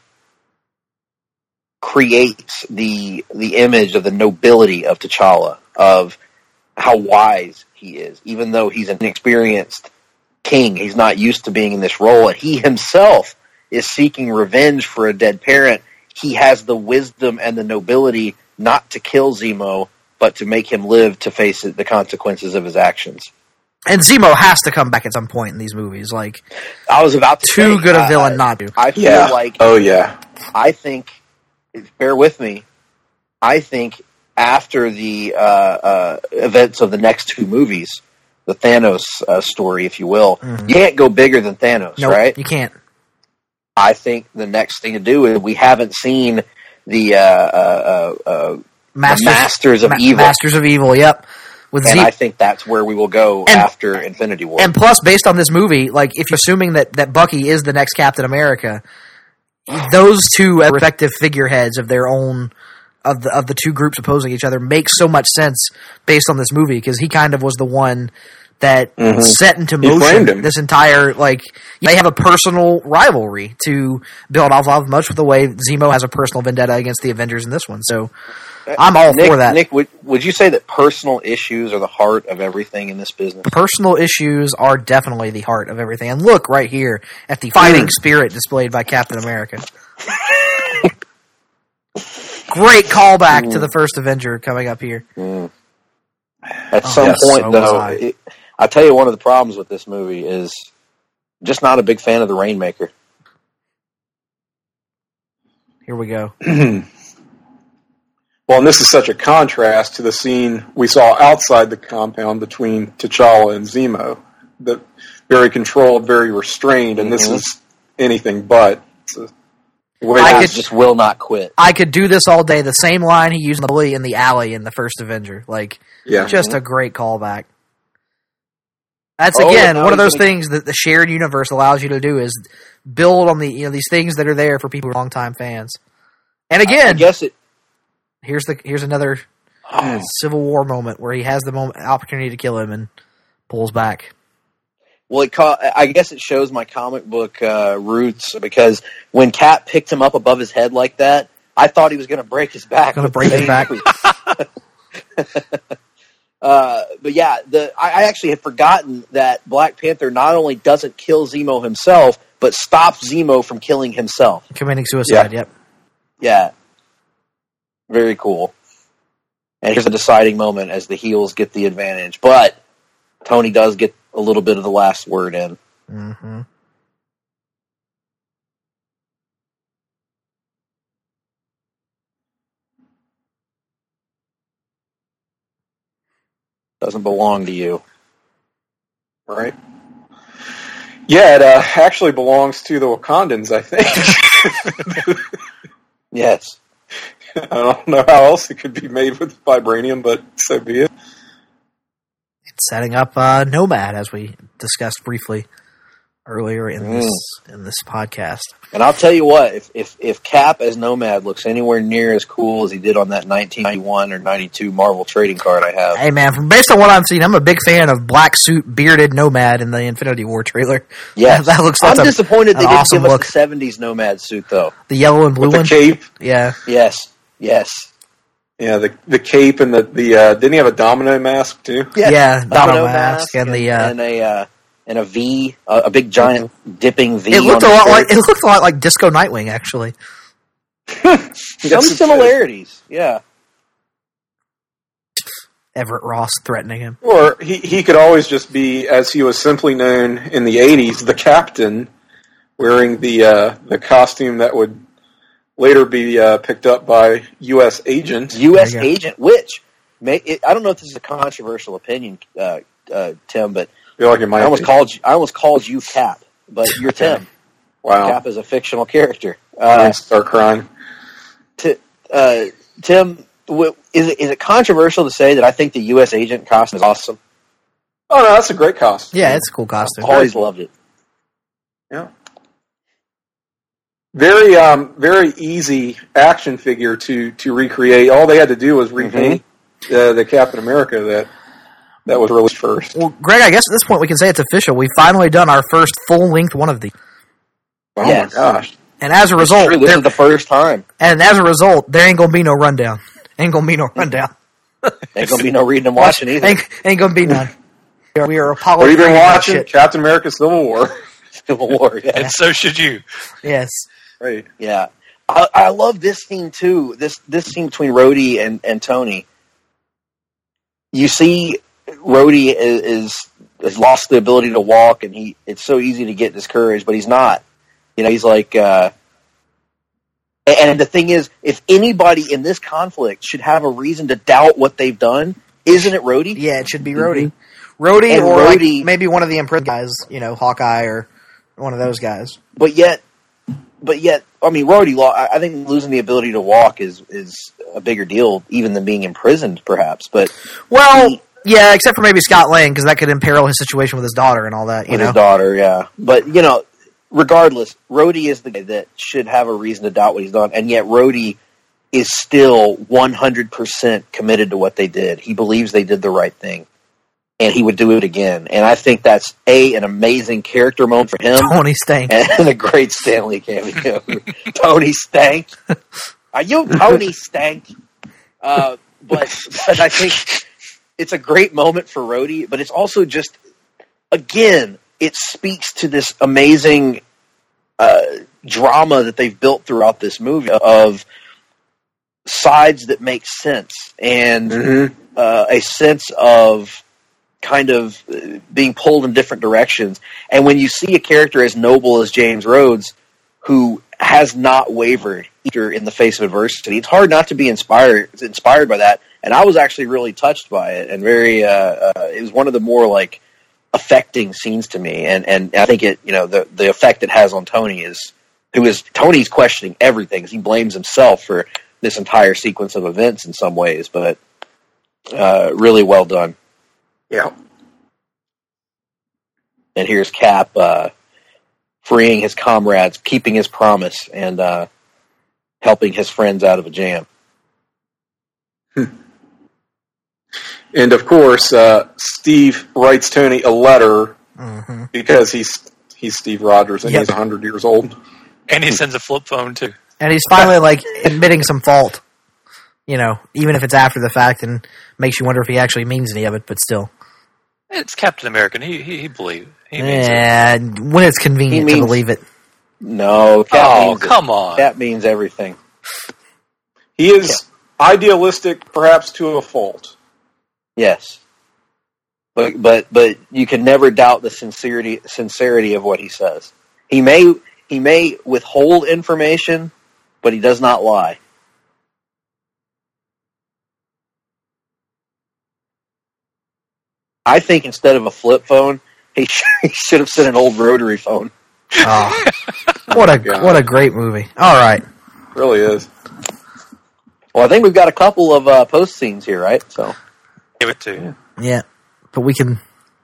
creates the the image of the nobility of T'Challa, of how wise he is, even though he's an inexperienced king. He's not used to being in this role, and he himself is seeking revenge for a dead parent. He has the wisdom and the nobility not to kill Zemo, but to make him live to face the consequences of his actions. And Zemo has to come back at some point in these movies. Like, I was about to too say, good a uh, villain not to. I feel Yeah. like Oh, yeah. I think, bear with me, I think after the uh, uh, events of the next two movies, the Thanos uh, story, if you will, Mhm. you can't go bigger than Thanos, Nope, right? you can't. I think the next thing to do is we haven't seen the uh, uh, uh, uh, Masters, the Masters of Ma- Evil, Masters of Evil, yep. With and Z- I think that's where we will go And- after Infinity War. And plus, based on this movie, like if you're assuming that, that Bucky is the next Captain America, those two as respective figureheads of their own of the of the two groups opposing each other makes so much sense based on this movie, because he kind of was the one that Mhm. set into He framed motion him. this entire, like, they have a personal rivalry to build off of, much with the way Zemo has a personal vendetta against the Avengers in this one. So I'm all Nick, for that. Nick, would would you say that personal issues are the heart of everything in this business? Personal issues are definitely the heart of everything. And look right here at the fighting spirit displayed by Captain America. Great callback Mm. to the first Avenger coming up here. Mm. At Oh, some yes, point, so was though, I. it, I tell you, one of the problems with this movie is just not a big fan of the Rainmaker. Here we go. Well, and this is such a contrast to the scene we saw outside the compound between T'Challa and Zemo. The very controlled, very restrained, and this Mhm. is anything but. It's a, the way I it could- is- just will not quit. I could do this all day. The same line he used in the bully in the alley in the first Avenger. Like, yeah. just a great callback. That's, Oh, again, now one of he's those gonna- things that the shared universe allows you to do, is build on the, you know, these things that are there for people who are longtime fans. And I again, guess it. here's the here's another Civil War moment where he has the moment, opportunity to kill him and pulls back. Well, it ca- I guess it shows my comic book uh, roots, because when Cap picked him up above his head like that, I thought he was going to break his back. Gonna with break the his back. uh, but yeah, the I, I actually had forgotten that Black Panther not only doesn't kill Zemo himself, but stops Zemo from killing himself. Committing suicide, Yeah. yep. Yeah. Very cool. And here's a deciding moment as the heels get the advantage. But Tony does get a little bit of the last word in. Mm-hmm. Doesn't belong to you. Right. Yeah, it uh, actually belongs to the Wakandans, I think. Yes. I don't know how else it could be made with vibranium, but so be it. It's setting up uh, Nomad, as we discussed briefly earlier in Mm. this in this podcast. And I'll tell you what, if, if if Cap as Nomad looks anywhere near as cool as he did on that nineteen ninety-one or ninety-two Marvel trading card I have, Hey man, from based on what I've seen, I'm a big fan of black suit bearded Nomad in the Infinity War trailer. yeah, that looks. I'm That's a, disappointed they an didn't awesome give us look. the seventies Nomad suit, though. The yellow and blue With the one. cape. Yeah, Yes, yes. Yeah, the the cape and the, the uh, didn't he have a domino mask too? Yes. Yeah, Domino domino mask and the, uh, and a uh, and a V, uh, a big giant dipping V. it looked a on his lot shirt. like it looked a lot like Disco Nightwing, actually. Some Yes, it similarities. Yeah. Everett Ross threatening him. Or he, he could always just be, as he was simply known in the eighties, the captain, wearing the uh, the costume that would later be uh, picked up by U S agent. U S There you go. agent, which may, it, I don't know if this is a controversial opinion, uh, uh, Tim, but I feel like it might I almost be. called you, I almost called you Cap, but you're Tim. Wow. Cap is a fictional character. I'm Uh, gonna start crying. to, uh, Tim, w- is it is it controversial to say that I think the U S agent costume is awesome? Oh no, that's a great costume. Yeah, it's a cool costume. I've always loved it. Yeah. Very, um, very easy action figure to, to recreate. All they had to do was repaint mm-hmm. uh, the Captain America that that was released first. Well, Greg, I guess at this point we can say it's official. We've finally done our first full length one of these. Oh yes. my gosh! And as a result, true, this is the first time. And as a result, there ain't gonna be no rundown. Ain't gonna be no rundown. Ain't gonna be no reading and watching either. Ain't, ain't gonna be none. We are What apologizing. have you been watching? Captain America: Civil War. Civil War, yeah. And so should you. Yes. Right. Yeah. I, I love this scene too. This this scene between Rhodey and, and Tony. You see, Rhodey is, is has lost the ability to walk, and he it's so easy to get discouraged, but he's not. You know, he's like. Uh, and the thing is, if anybody in this conflict should have a reason to doubt what they've done, isn't it Rhodey? Yeah, it should be Rhodey. Mm-hmm. Rhodey, and or Rhodey, like maybe one of the imprisoned guys. You know, Hawkeye or one of those guys. But yet. But yet, I mean, Rhodey, I think losing the ability to walk is is a bigger deal even than being imprisoned, perhaps. But well, he, yeah, except for maybe Scott Lang, because that could imperil his situation with his daughter and all that. You with know, his daughter, yeah. But you know, regardless, Rhodey is the guy that should have a reason to doubt what he's done, and yet Rhodey is still one hundred percent committed to what they did. He believes they did the right thing. And he would do it again. And I think that's, A, an amazing character moment for him. Tony Stank. And a great Stanley cameo. Tony Stank. Are you Tony Stank? Uh, but, but I think it's a great moment for Rhodey, but it's also just, again, it speaks to this amazing uh, drama that they've built throughout this movie of sides that make sense and mm-hmm. uh, a sense of kind of being pulled in different directions. And when you see a character as noble as James Rhodes, who has not wavered either in the face of adversity, it's hard not to be inspired inspired by that. And I was actually really touched by it, and very. Uh, uh, it was one of the more like affecting scenes to me. And and I think it, you know, the the effect it has on Tony is, who is Tony's questioning everything. He blames himself for this entire sequence of events in some ways, but uh, really well done. Yeah. And here's Cap uh, freeing his comrades, keeping his promise, and uh, helping his friends out of a jam. And of course, uh, Steve writes Tony a letter mm-hmm. because he's he's Steve Rogers and yep. he's one hundred years old. And he sends a flip phone too. And he's finally like admitting some fault. You know, even if it's after the fact, and makes you wonder if he actually means any of it, but still. It's Captain American. He he, he believes. He means yeah, it. When it's convenient means, to believe it. No, Cap oh means come it. on. That means everything. He is yeah. idealistic, perhaps to a fault. Yes, but but but you can never doubt the sincerity sincerity of what he says. He may he may withhold information, but he does not lie. I think instead of a flip phone, he should, he should have sent an old rotary phone. Oh, what a God. What a great movie! All right, really is. Well, I think we've got a couple of uh, post scenes here, right? So give it to you. Yeah, but we can.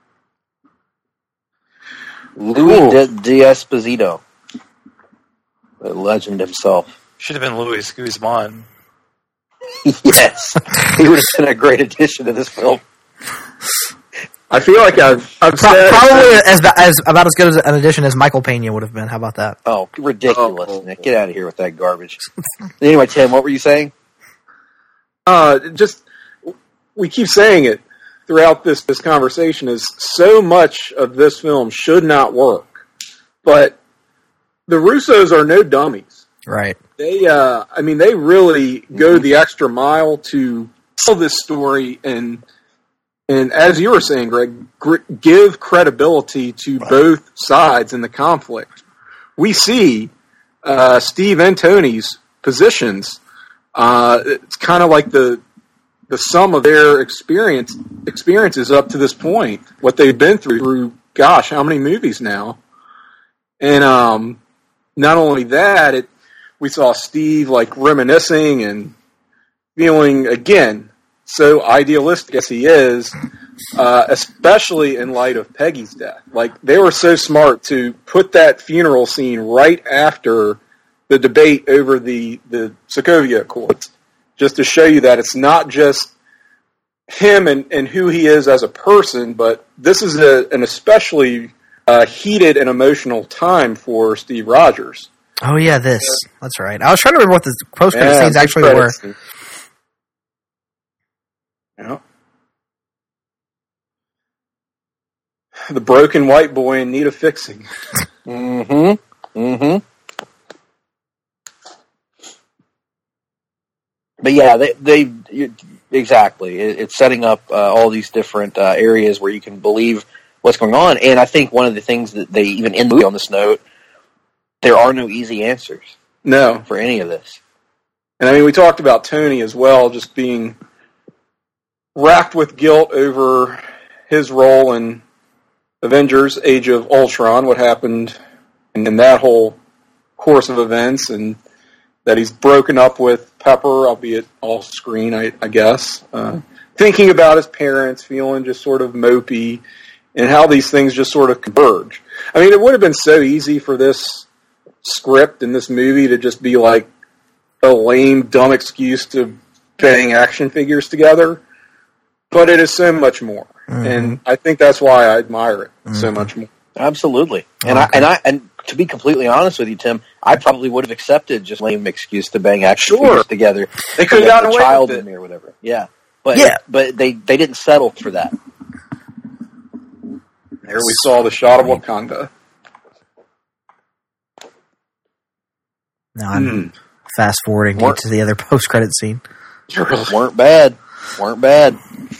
Louis De- D'Esposito, the legend himself. Should have been Luis Guzman. Yes, he would have been a great addition to this film. I feel like I've, I've Pro- said probably as as about as good as an addition as Michael Pena would have been. How about that? Oh, ridiculous! Oh, Nick, get out of here with that garbage. Anyway, Tim, what were you saying? Uh, just we keep saying it throughout this this conversation is so much of this film should not work, but the Russos are no dummies, right? They, uh, I mean, they really go the extra mile to tell this story and. And as you were saying, Greg, gr- give credibility to right. both sides in the conflict. We see uh, Steve and Tony's positions. Uh, it's kind of like the the sum of their experience experiences up to this point, what they've been through through, gosh, how many movies now? And um, not only that, it we saw Steve like reminiscing and feeling, again, so idealistic as he is, uh, especially in light of Peggy's death. Like, they were so smart to put that funeral scene right after the debate over the, the Sokovia Accords, just to show you that it's not just him and, and who he is as a person, but this is a, an especially uh, heated and emotional time for Steve Rogers. Oh, yeah, this. That's right. I was trying to remember what the post-credit Yeah, scenes actually were. credits. Yeah. The broken white boy in need of fixing. Mm-hmm. Mm-hmm. But yeah, they, they you, exactly. It, it's setting up uh, all these different uh, areas where you can believe what's going on. And I think one of the things that they even end the movie on this note, there are no easy answers. No. For any of this. And I mean, we talked about Tony as well, just being racked with guilt over his role in Avengers Age of Ultron, what happened in that whole course of events, and that he's broken up with Pepper, albeit off screen, I, I guess. Uh, thinking about his parents, feeling just sort of mopey, and how these things just sort of converge. I mean, it would have been so easy for this script in this movie to just be like a lame, dumb excuse to bang action figures together, but it is so much more. Mm-hmm. And I think that's why I admire it mm-hmm. so much more. Absolutely. And okay. I and I and to be completely honest with you, Tim, I probably would have accepted just lame excuse to bang action sure. figures together. They could have gotten away child with it. in me or whatever. Yeah. But yeah. but they, they didn't settle for that. There we saw the shot of Wakanda. Now I'm mm. fast forwarding to the other post credit scene. weren't bad. Weren't bad.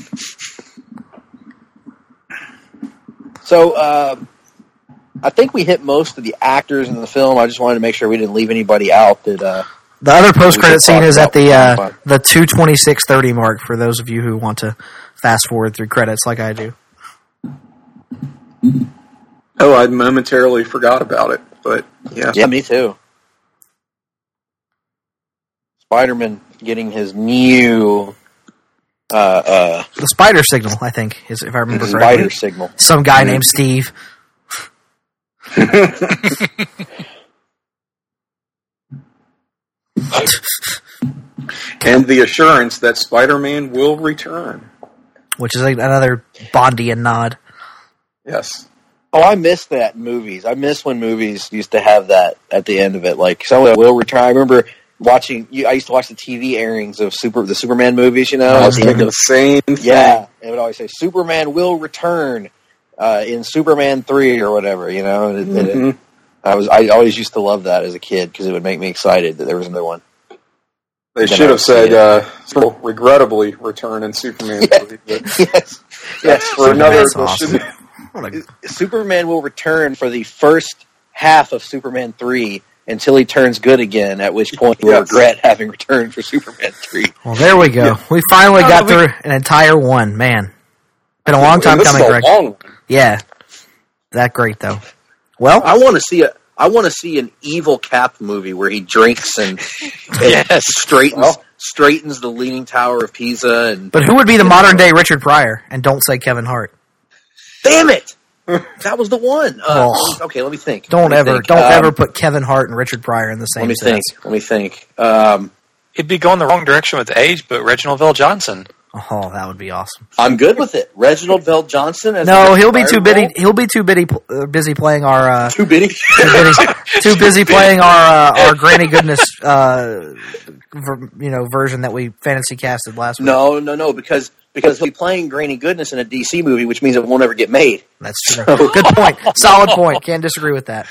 So, uh, I think we hit most of the actors in the film. I just wanted to make sure we didn't leave anybody out. That uh, the other post credit scene is at the uh, the two twenty six thirty mark. For those of you who want to fast forward through credits, like I do. Oh, I momentarily forgot about it, but yeah, yeah, me too. Spider-Man getting his new uh, uh, the spider signal, I think, is if I remember spider correctly. Spider signal. Some guy named Steve. And the assurance that Spider-Man will return, which is like another Bondian nod. Yes. Oh, I miss that in movies. I miss when movies used to have that at the end of it. Like, someone will return. I remember watching, I used to watch the T V airings of super the Superman movies, you know? I was thinking the same thing. Yeah. It would always say, Superman will return uh, in Superman three or whatever, you know? It, mm-hmm. it, I was I always used to love that as a kid because it would make me excited that there was another one. They should have said, uh, regrettably, return in Superman yeah. three. But yes. Yes. For another awesome. Superman will return for the first half of Superman three until he turns good again, at which point he will yes. regret having returned for Superman three. Well, there we go. Yeah. We finally no, got we, through an entire one. Man. Been a long time this coming, is a Greg. Long one. Yeah. That great, though. Well, I want to see a I want to see an evil Cap movie where he drinks and, and yes. straightens well, straightens the Leaning Tower of Pisa. And but who would be the modern day Richard Pryor? And don't say Kevin Hart. Damn it! That was the one. Uh, oh. Okay, let me think. Don't me ever, think. don't um, ever put Kevin Hart and Richard Pryor in the same. Let me sentence. think. Let me think. Um, He'd be going the wrong direction with age, but Reginald Vell Johnson. Oh, that would be awesome. I'm good with it. Reginald Vell Johnson. As no, he'll be too busy. He'll be too busy, uh, busy playing our uh, too busy. too, busy too busy playing our uh, our Granny Goodness, uh, ver, you know, version that we fantasy casted last week. No, no, no, because because he'll be playing Granny Goodness in a D C movie, which means it won't ever get made. That's true. Good point. Solid point. Can't disagree with that.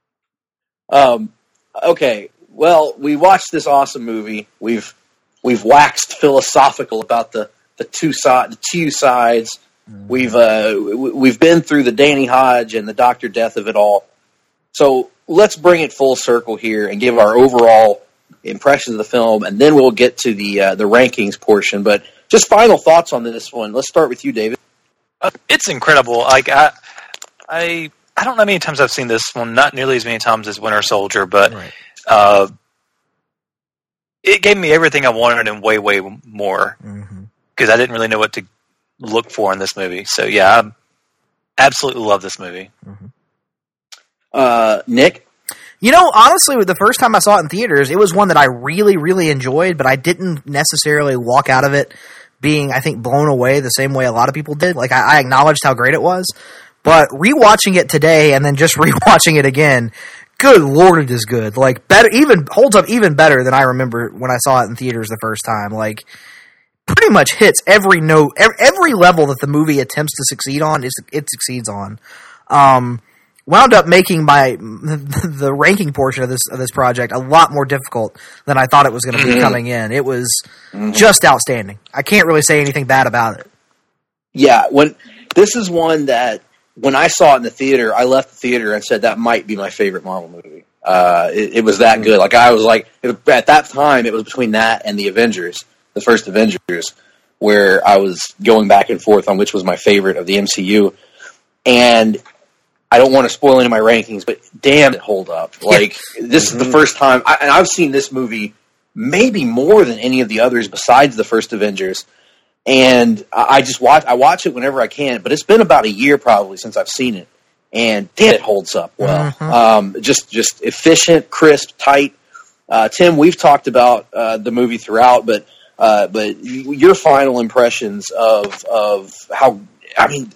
Um. Okay. Well, we watched this awesome movie. We've We've waxed philosophical about the, the two side the two sides. Mm-hmm. We've uh, we've been through the Danny Hodge and the Doctor Death of it all. So let's bring it full circle here and give our overall impressions of the film, and then we'll get to the uh, the rankings portion. But just final thoughts on this one. Let's start with you, David. Uh, it's incredible. Like I, I, I don't know how many times I've seen this one. Not nearly as many times as Winter Soldier, but. Right. Uh, it gave me everything I wanted and way, way more. Because mm-hmm. I didn't really know what to look for in this movie. So yeah, I absolutely love this movie. Mm-hmm. Uh, Nick? You know, honestly, the first time I saw it in theaters, it was one that I really, really enjoyed, but I didn't necessarily walk out of it being, I think, blown away the same way a lot of people did. Like, I, I acknowledged how great it was, but rewatching it today and then just rewatching it again, good Lord, it is good. Like, better, even holds up even better than I remember when I saw it in theaters the first time. Like, pretty much hits every note, every, every level that the movie attempts to succeed on, it, it succeeds on. Um, wound up making my the ranking portion of this of this project a lot more difficult than I thought it was going to be coming in. It was just outstanding. I can't really say anything bad about it. Yeah, when this is one that when I saw it in the theater, I left the theater and said that might be my favorite Marvel movie. Uh, it, it was that good. Like I was like it, at that time, it was between that and the Avengers, the first Avengers, where I was going back and forth on which was my favorite of the M C U, and I don't want to spoil any of my rankings, but damn, it hold up. Like, this mm-hmm. is the first time, I, and I've seen this movie maybe more than any of the others besides the first Avengers, and I just watch, I watch it whenever I can, but it's been about a year probably since I've seen it, and damn, it holds up well. Mm-hmm. Um, just, just efficient, crisp, tight. Uh, Tim, we've talked about uh, the movie throughout, but uh, but your final impressions of of how, I mean,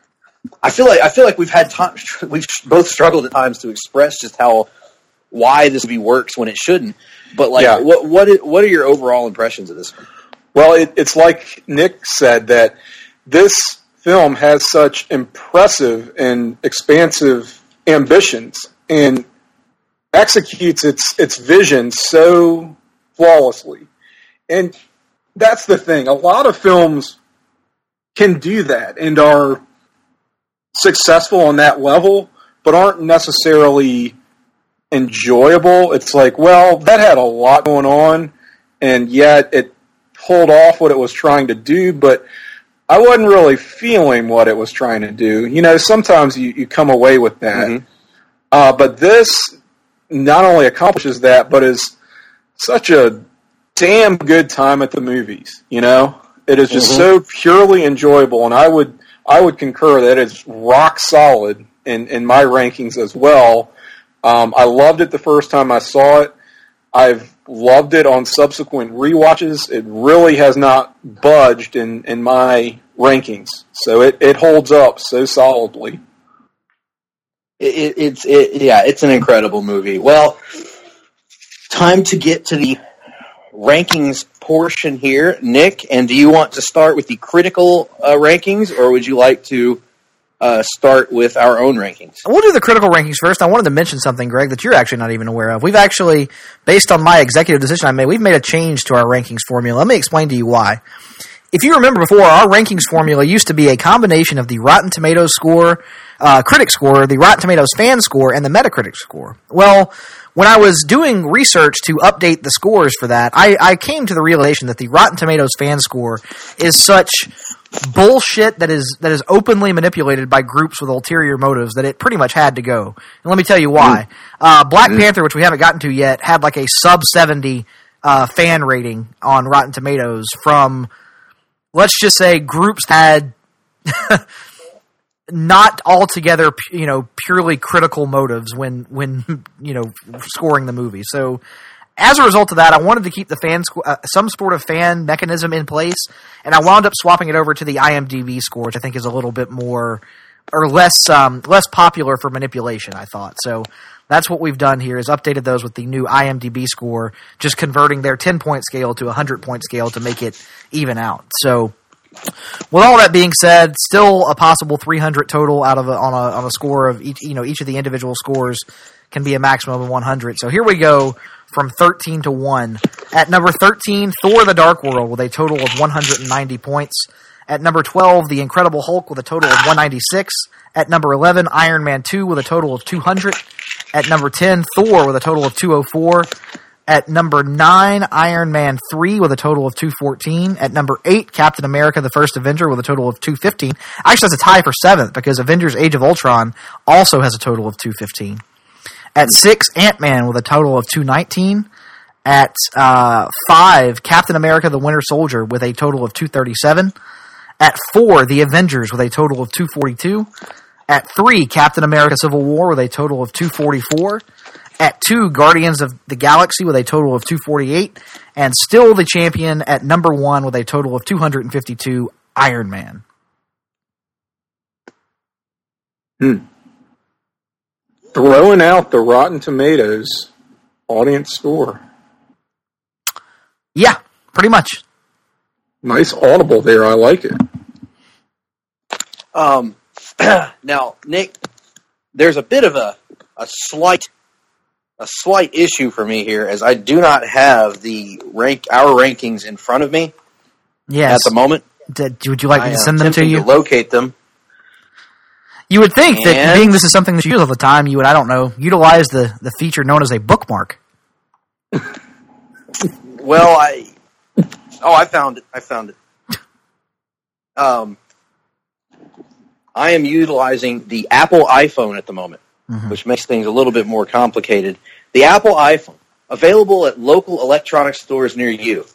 I feel like I feel like we've had time, we've both struggled at times to express just how why this movie works when it shouldn't. But like, yeah. what what is, what are your overall impressions of this one? Well, it, it's like Nick said, that this film has such impressive and expansive ambitions and executes its its vision so flawlessly. And that's the thing. A lot of films can do that and are successful on that level, but aren't necessarily enjoyable. It's like, well, that had a lot going on, and yet it pulled off what it was trying to do, but I wasn't really feeling what it was trying to do. You know, sometimes you, you come away with that. Mm-hmm. Uh, but this not only accomplishes that, but is such a damn good time at the movies, you know? It is just mm-hmm. so purely enjoyable, and I would I would concur that it's rock solid in, in my rankings as well. Um, I loved it the first time I saw it. I've loved it on subsequent rewatches. It really has not budged in, in my rankings. So it, it holds up so solidly. It, it, it's it, yeah, it's an incredible movie. Well, time to get to the rankings portion here, Nick. And do you want to start with the critical uh, rankings, or would you like to uh, start with our own rankings? We'll do the critical rankings first. I wanted to mention something, Greg, that you're actually not even aware of. We've actually, based on my executive decision I made, we've made a change to our rankings formula. Let me explain to you why. If you remember before, our rankings formula used to be a combination of the Rotten Tomatoes score, uh, critic score, the Rotten Tomatoes fan score, and the Metacritic score. Well, when I was doing research to update the scores for that, I, I came to the realization that the Rotten Tomatoes fan score is such bullshit that is that is openly manipulated by groups with ulterior motives that it pretty much had to go. And let me tell you why. Mm. Uh, Black mm. Panther, which we haven't gotten to yet, had like a sub seventy uh, fan rating on Rotten Tomatoes from, let's just say, groups that had not altogether, you know, purely critical motives when, when you know, scoring the movie. So, as a result of that, I wanted to keep the fan sc- uh, some sort of fan mechanism in place, and I wound up swapping it over to the IMDb score, which I think is a little bit more or less um, less popular for manipulation, I thought. So that's what we've done here, is updated those with the new IMDb score, just converting their ten-point scale to a hundred-point scale to make it even out. So with all that being said, still a possible three hundred total out of a, on a on a score of each. You know, each of the individual scores can be a maximum of one hundred. So here we go from thirteen to one. At number thirteen, Thor: The Dark World with a total of one hundred ninety points. At number twelve, The Incredible Hulk with a total of one ninety-six. At number eleven, Iron Man two with a total of two hundred. At number ten, Thor with a total of two oh four. At number nine, Iron Man three with a total of two fourteen. At number eight, Captain America the First Avenger with a total of two fifteen. Actually, that's a tie for seventh because Avengers Age of Ultron also has a total of two fifteen. At six, Ant-Man with a total of two nineteen. At uh, five, Captain America: The Winter Soldier with a total of two thirty-seven. At four, The Avengers with a total of two forty-two. At three, Captain America: Civil War with a total of two forty-four. At two, Guardians of the Galaxy with a total of two forty-eight. And still the champion at number one with a total of two fifty-two, Iron Man. Hmm. Throwing out the Rotten Tomatoes audience score. Yeah, pretty much. Nice audible there. I like it. Um, now, Nick, there's a bit of a, a slight a slight issue for me here, as I do not have the rank our rankings in front of me. Yes. At the moment. Did, would you like I me to am send them to attempting you? To locate them. You would think that And- being this is something that you use all the time, you would, I don't know, utilize the, the feature known as a bookmark. Well, I oh, I found it. I found it. Um, I am utilizing the Apple iPhone at the moment, Mhm. which makes things a little bit more complicated. The Apple iPhone, available at local electronics stores near you.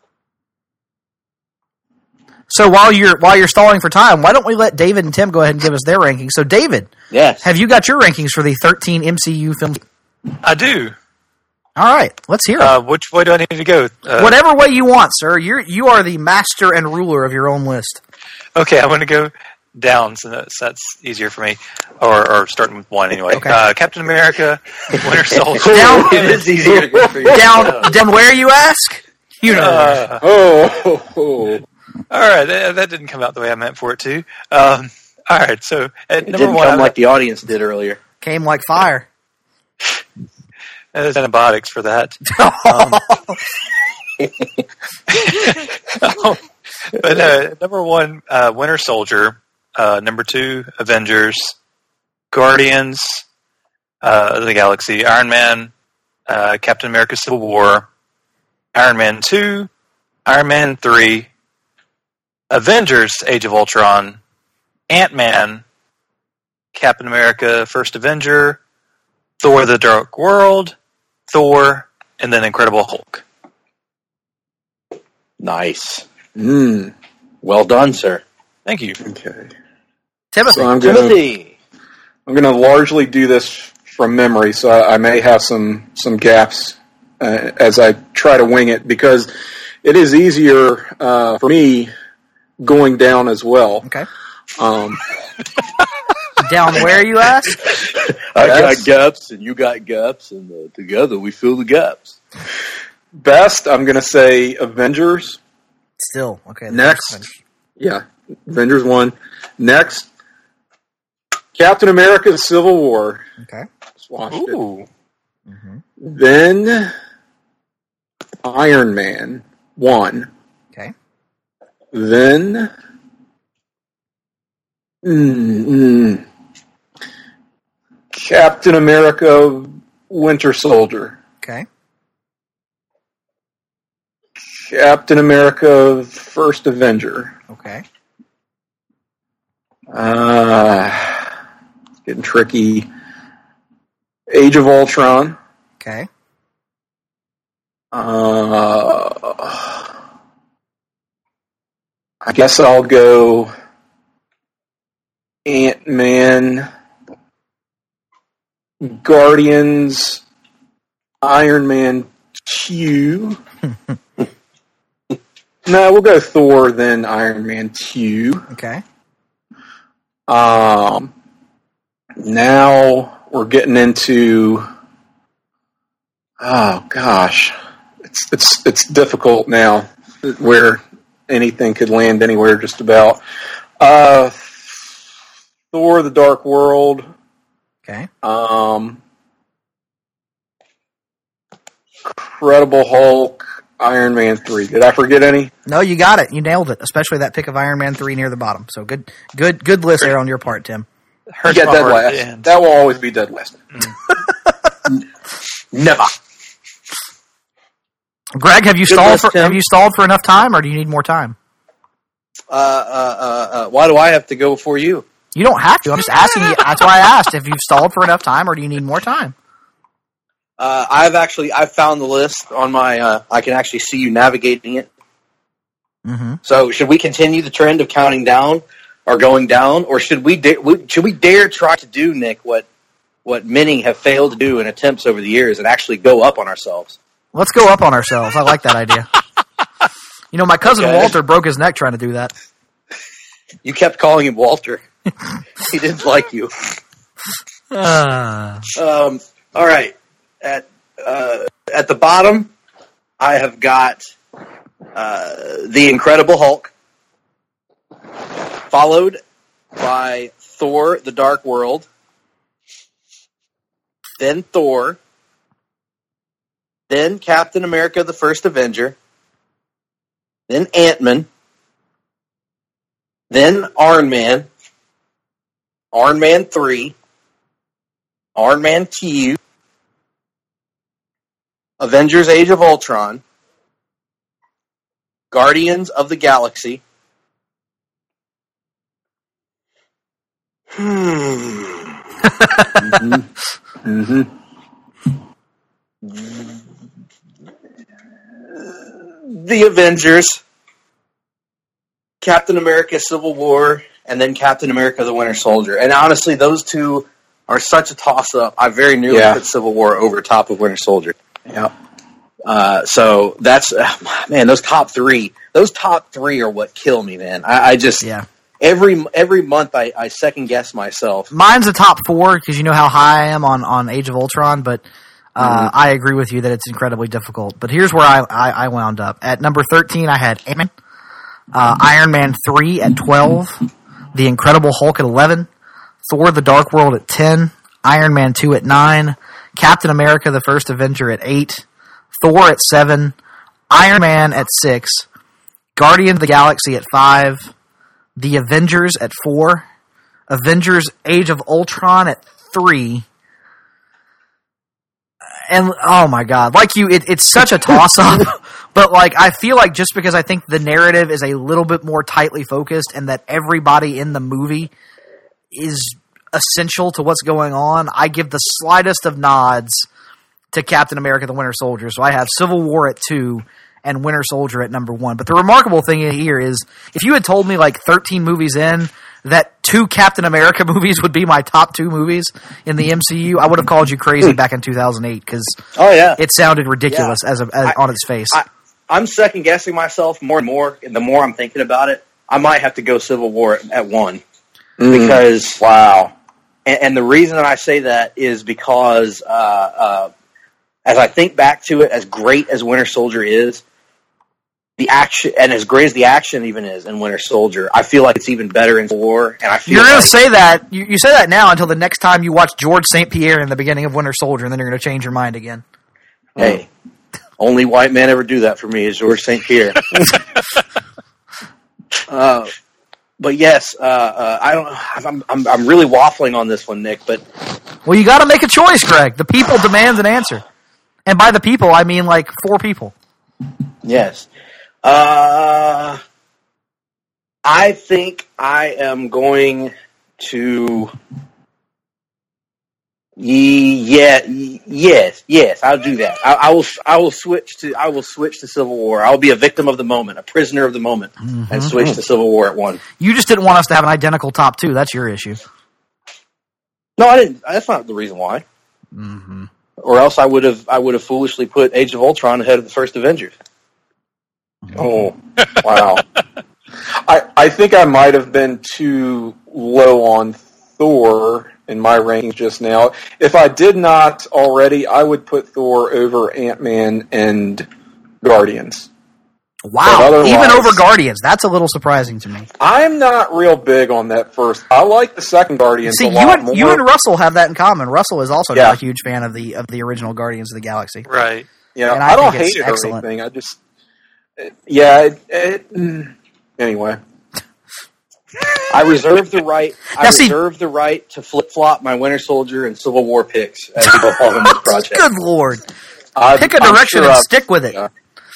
So while you're while you're stalling for time, why don't we let David and Tim go ahead and give us their rankings? So David, yes, have you got your rankings for the thirteen M C U films? I do. All right, let's hear it. Uh, which way do I need to go? Uh, Whatever way you want, sir. You're you are the master and ruler of your own list. Okay, I'm going to go down, so that's, that's easier for me. Or, or starting with one anyway. Okay. Uh, Captain America, Winter Soldier. Down, It is easier to go for you. down, down. Where you ask? You know. Uh, Oh, oh, all right, that, that didn't come out the way I meant for it to. Um, all right, so at It number didn't one, come I'm- like the audience did earlier. Came like fire. there's antibiotics for that. Um, but uh, number one, uh, Winter Soldier. Uh, number two, Avengers. Guardians uh, of the Galaxy. Iron Man. Uh, Captain America: Civil War. Iron Man two. Iron Man three. Avengers: Age of Ultron. Ant-Man. Captain America: First Avenger. Thor: The Dark World. Thor, and then Incredible Hulk. Nice. Mm. Well done, sir. Thank you. Okay. Timothy. So I'm gonna, Timothy. I'm going to largely do this from memory, so I, I may have some some gaps uh, as I try to wing it, because it is easier uh, for me going down as well. Okay. Um, Down where you ask? I Yes. got gaps, and you got gaps, and uh, together we fill the gaps. best, I'm going to say Avengers. Still okay. Next, yeah, Avengers one. Next, Captain America: Civil War. Okay. Just watched Ooh. it. Then Iron Man one. Okay. Then mm, mm, Captain America: Winter Soldier. Okay. Captain America: First Avenger. Okay. Uh, it's getting tricky. Age of Ultron. Okay. Uh, I guess I'll go Ant-Man, Guardians, Iron Man two. No, we'll go Thor, then Iron Man two. Okay. Um, now we're getting into, oh gosh, it's it's it's difficult now, where anything could land anywhere just about. Uh, Thor: The Dark World. Okay. Um, Incredible Hulk. Iron Man three. Did I forget any? No, you got it. You nailed it. Especially that pick of Iron Man three near the bottom. So good, good, good list there on your part, Tim. Hurts Yeah, my dead heart at last. the end. That will always be dead last. Never. Greg, have you Good stalled list, for Tim. have you stalled for enough time, or do you need more time? Uh, uh, uh, uh, why do I have to go before you? You don't have to. I'm just asking you. That's why I asked if you've stalled for enough time, or do you need more time? Uh, I've actually I've found the list on my. Uh, I can actually see you navigating it. Mm-hmm. So, should we continue the trend of counting down or going down, or should we, da- we should we dare try to do, Nick, what what many have failed to do in attempts over the years, and actually go up on ourselves? Let's go up on ourselves. I like that idea. You know, my cousin Okay. Walter broke his neck trying to do that. You kept calling him Walter. He didn't like you. Uh. Um, all right. At uh, at the bottom, I have got uh, the Incredible Hulk, followed by Thor: The Dark World, then Thor, then Captain America: The First Avenger, then Ant-Man, then Iron Man, Iron Man three, Iron Man two, Avengers Age of Ultron, Guardians of the Galaxy, hmm. Mm-hmm. The Avengers, Captain America Civil War, and then Captain America the Winter Soldier. And honestly, those two are such a toss-up. I very nearly Yeah. put Civil War over top of Winter Soldier. Yeah. Uh, so that's, uh, man, those top three, those top three are what kill me, man. I, I just, Yeah. every every month I, I second guess myself. Mine's the top four because you know how high I am on, on Age of Ultron, but uh, Mm-hmm. I agree with you that it's incredibly difficult. But here's where I, I, I wound up. At number thirteen, I had Ant-Man, uh, Iron Man three at twelve, The Incredible Hulk at eleven, Thor: The Dark World at ten, Iron Man two at nine, Captain America: The First Avenger at eight, Thor at seven, Iron Man at six, Guardians of the Galaxy at five, The Avengers at four, Avengers Age of Ultron at three, and oh my god, like you, it, it's such a toss-up, but like I feel like just because I think the narrative is a little bit more tightly focused and that everybody in the movie is essential to what's going on, I give the slightest of nods to Captain America the Winter Soldier. So I have Civil War at two and Winter Soldier at number one. But the remarkable thing here is, if you had told me like thirteen movies in that two Captain America movies would be my top two movies in the M C U, I would have called you crazy back in two thousand eight because Oh yeah, it sounded ridiculous Yeah. as, a, as I- on its face. I, I'm second guessing myself more and more. And the more I'm thinking about it, I might have to go Civil War at, at one because Wow. And, and the reason that I say that is because uh, uh, as I think back to it, as great as Winter Soldier is, the action, and as great as the action even is in Winter Soldier, I feel like it's even better in War. And I feel You're going like, to say that, you, you say that now until the next time you watch George Saint Pierre in the beginning of Winter Soldier, and then you're going to change your mind again. hey, only white man ever do that for me is George Saint Pierre. uh, but yes, uh, uh, I don't. I'm, I'm I'm really waffling on this one, Nick. But Well, you got to make a choice, Greg. The people demand an answer. And by the people, I mean like four people. yes, uh, I think I am going to. Ye- Yeah, y- yes, yes, I'll do that. I, I will. I will switch to. I will switch to Civil War. I will be a victim of the moment, a prisoner of the moment, and switch to Civil War at one. You just didn't want us to have an identical top two. That's your issue. No, I didn't. That's not the reason why. Mm-hmm. Or else I would have. I would have foolishly put Age of Ultron ahead of the first Avengers. Oh, wow. I I think I might have been too low on Thor in my rankings just now. If I did not already, I would put Thor over Ant-Man and Guardians. Wow, But otherwise- even over Guardians. That's a little surprising to me. I'm not real big on that first. I like the second Guardians See, a you lot and more. you and Russell have that in common. Russell is also Yeah. not a huge fan of the of the original Guardians of the Galaxy. Right. yeah, and I, I don't think it's hate it or excellent. anything. I just, it- yeah, it, it, mm, anyway. I reserve the right. I Now, see- reserve the right to flip flop my Winter Soldier and Civil War picks as we go along in this project. Good lord! I, Pick a I'm direction sure and I've- stick with it. yeah.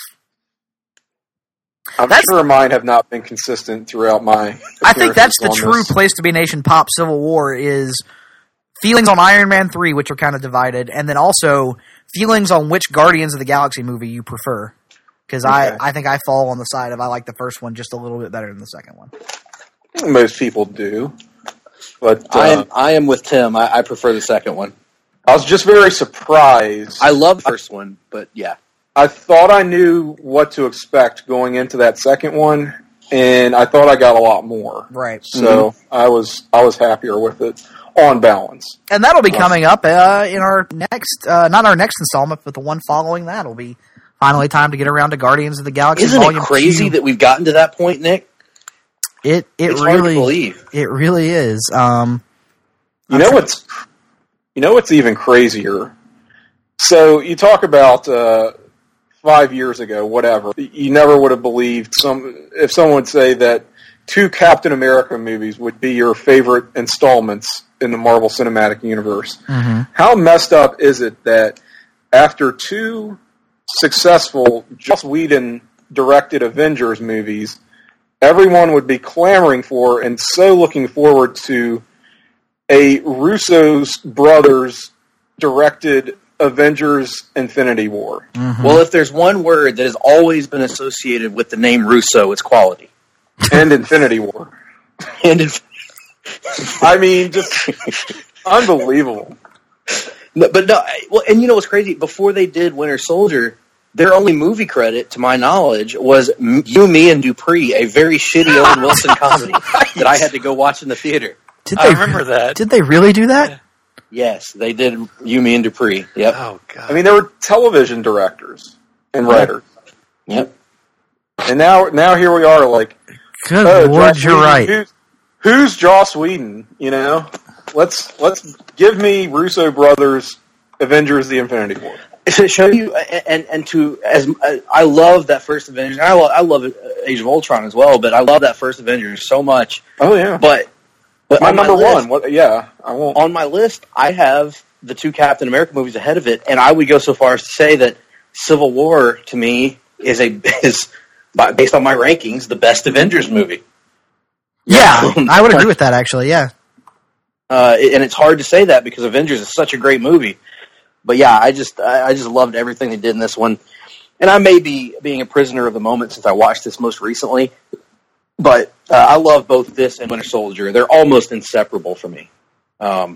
I'm That's- sure mine have not been consistent throughout my. I think that's the appearances on true this. place to be. Nation Pop Civil War is feelings on Iron Man three, which are kind of divided, and then also feelings on which Guardians of the Galaxy movie you prefer. Because okay. I, I think I fall on the side of I like the first one just a little bit better than the second one. Most people do. But uh, I am I am with Tim. I, I prefer the second one. I was just very surprised. I love the first one, but yeah. I thought I knew what to expect going into that second one, and I thought I got a lot more. Right. So mm-hmm. I was I was happier with it on balance. And that'll be coming up uh, in our next, uh, not our next installment, but the one following that will be finally time to get around to Guardians of the Galaxy. Isn't Volume it crazy two. That we've gotten to that point, Nick? It it it's really hard to believe. It really is. Um, you know what's you know what's even crazier? So you talk about uh, five years ago, whatever. You never would have believed some if someone would say that two Captain America movies would be your favorite installments in the Marvel Cinematic Universe. Mm-hmm. How messed up is it that after two successful Joss Whedon directed Avengers movies, everyone would be clamoring for and so looking forward to a Russo's brothers directed Avengers Infinity War. Mm-hmm. Well, if there's one word that has always been associated with the name Russo, it's quality. And Infinity War. and Infinity I mean, just unbelievable. No, but no, well, and you know what's crazy? Before they did Winter Soldier, their only movie credit, to my knowledge, was You, Me, and Dupree, a very shitty Owen Wilson comedy that I had to go watch in the theater. Did I they, remember that. Did they really do that? Yeah. Yes, they did You, Me, and Dupree. Yep. Oh, God. I mean, they were television directors and writers. Yep. And now, now here we are, like, Good oh, Lord, Joss you're Whedon, right. Who's, who's Joss Whedon? You know, let's let's give me Russo brothers Avengers: The Infinity War. To show you, and and to as I love that first Avengers. I love I love Age of Ultron as well, but I love that first Avengers so much. Oh yeah, but but my on number my list, one. What? Yeah, I won't. On my list, I have the two Captain America movies ahead of it, and I would go so far as to say that Civil War to me is a is based on my rankings the best Avengers movie. Yeah, I would agree with that actually. Yeah, uh, and it's hard to say that because Avengers is such a great movie. But yeah, I just I just loved everything they did in this one, and I may be being a prisoner of the moment since I watched this most recently. But uh, I love both this and Winter Soldier; they're almost inseparable for me. Um,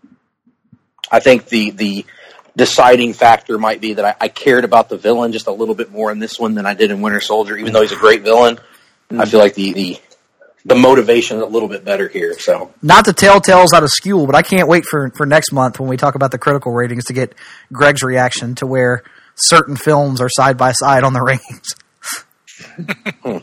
I think the the deciding factor might be that I, I cared about the villain just a little bit more in this one than I did in Winter Soldier. Even though he's a great villain, mm-hmm. I feel like the the the motivation is a little bit better here. So, not to tell tales out of school, but I can't wait for, for next month when we talk about the critical ratings to get Greg's reaction to where certain films are side by side on the rankings. hmm.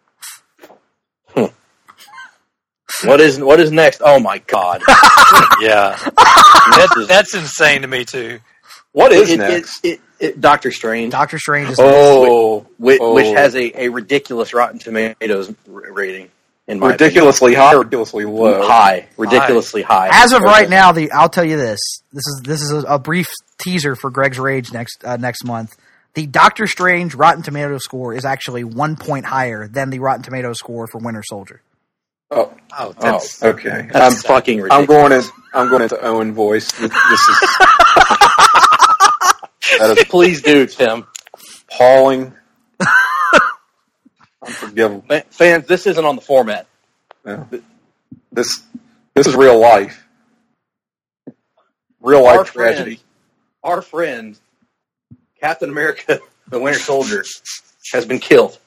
Hmm. What is what is next? Oh my God! yeah, that, that's insane to me too. What is it, next? It, it, it, Doctor Strange. Doctor Strange is oh, next, which, oh. which has a, a ridiculous Rotten Tomatoes rating. In my ridiculously opinion. high, or ridiculously low. High, ridiculously high. high. As of right now, the I'll tell you this. This is this is a, a brief teaser for Greg's Rage next uh, next month. The Doctor Strange Rotten Tomatoes score is actually one point higher than the Rotten Tomatoes score for Winter Soldier. Oh, oh, that's, oh okay. That's I'm fucking ridiculous. I'm going in. I'm going into Owen voice. This is. that is please do, Tim. Appalling. Unforgivable. Fans, this isn't on the format. Yeah. This this is real life. Real life our tragedy. Friend, our friend, Captain America, the Winter Soldier, has been killed.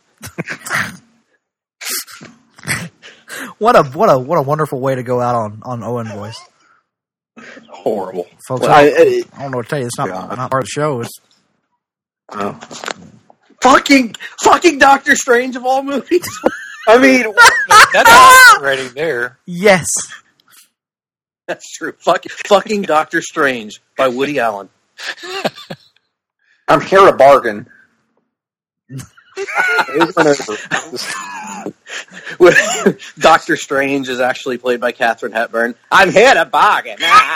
What a what a what a wonderful way to go out on, on Owen voice. Horrible, folks. Well, I, I, I, I don't know what to tell you. It's not God. not part of the show. It's oh. fucking fucking Doctor Strange of all movies. I mean, that's already there. Yes, that's true. Fucking fucking Doctor Strange by Woody Allen. I'm here to bargain. Doctor Strange is actually played by Katharine Hepburn. I'm here to bargain.